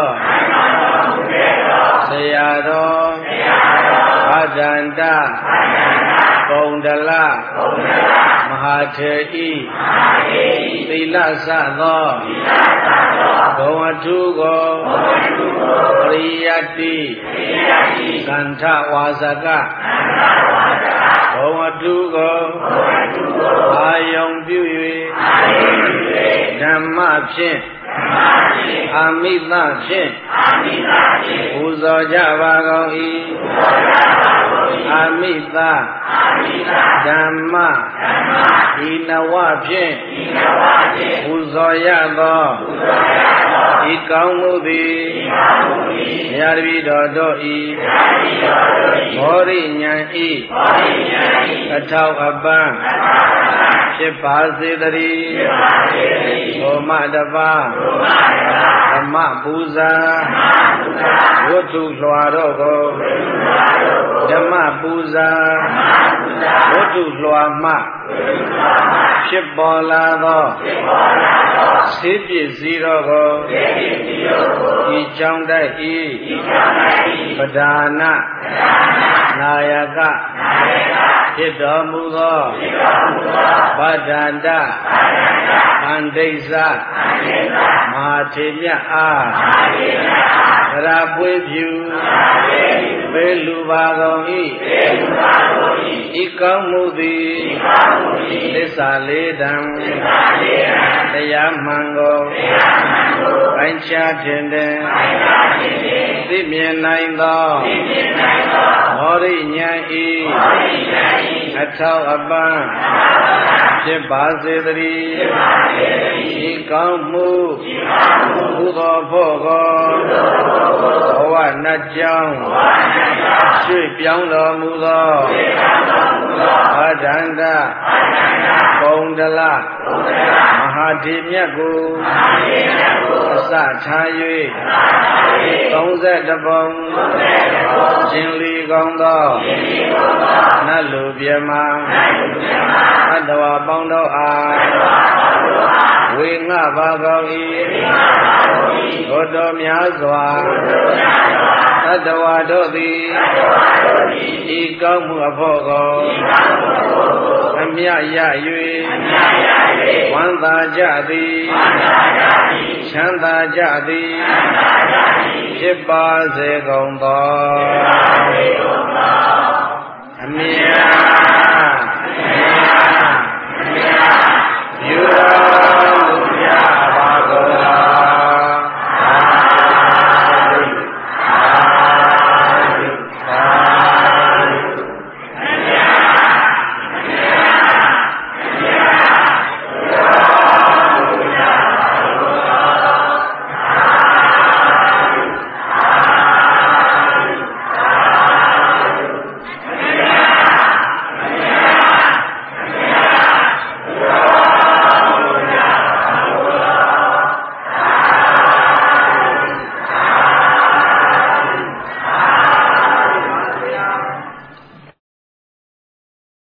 ဆရာတော်ဘဒန္တကုန္ဒလမဟာထေဤသီလစသောဘုံအထုကိုပရိယတ္တိကန္ထဝါစကဘုံအထုကိုအာယုံပြု၍ဓမ္မဖြင့်အာမိသဖြင့်ပူဇော်ကြပါကုန်၏အာမိသဓမ္မဤနဝဖြင့်ပူဇော်ရသောဤကောင်းမှုသည်ဘုရားတပည့်တော်တို့၏ဘောရိညာဏ်၏အထောက်အပံ့ဖြစ်ပါစေတည်းဘုမတပါဓမ္မပူဇာဝတ္ထုလွှာတို့ကိုဓမ္မပူဇာဝတ္ထုလွှာမှဖြစ်ပေါ်လာသောဆေးပစ္စည်းတို့ကိုဤကြောင့်တိုက်ဤပဓာနနာယကဖြစ်တော်မူသောဗဒန္တအန္တိစ္ဆမဟာထေမြတ်အားသရပွေးဖြူပေလူပါကုန်၏ဤကောင်းမှုသည်သစ္စာလေးတံတရားမှန်ကိုအင်္ချာတင်တဲ့သိမြင်နိုင်သောဘောရိညာဏ်ဤအထောက်အပံ့ဖြစ်ပါစေတည်းဤကောင်းမှုဘုသောဖို့ကိုဘဝနတ်ကြောင်းရွှေ့ပြောင်းတော်မူသောဘဒန္တကုန္ဒလမဟာထေမြတ်ကိုအစထား၍သုံးဆယ်တပုံရှင်လီကောင်းသောနတ်လူပြမအတ္တဝါပေါင်းတို့အားဝေငှပါကောင်း၏ဘုဒ္ဓများစွာသတ္တဝါတို့သည်ဤကောင်းမှုအဖို့ကိုအမြတ်ရ၍ဝမ်းသာကြသည်ချမ်းသာကြသည်ဖြစ်ပါစေကုန်သောအမြတ်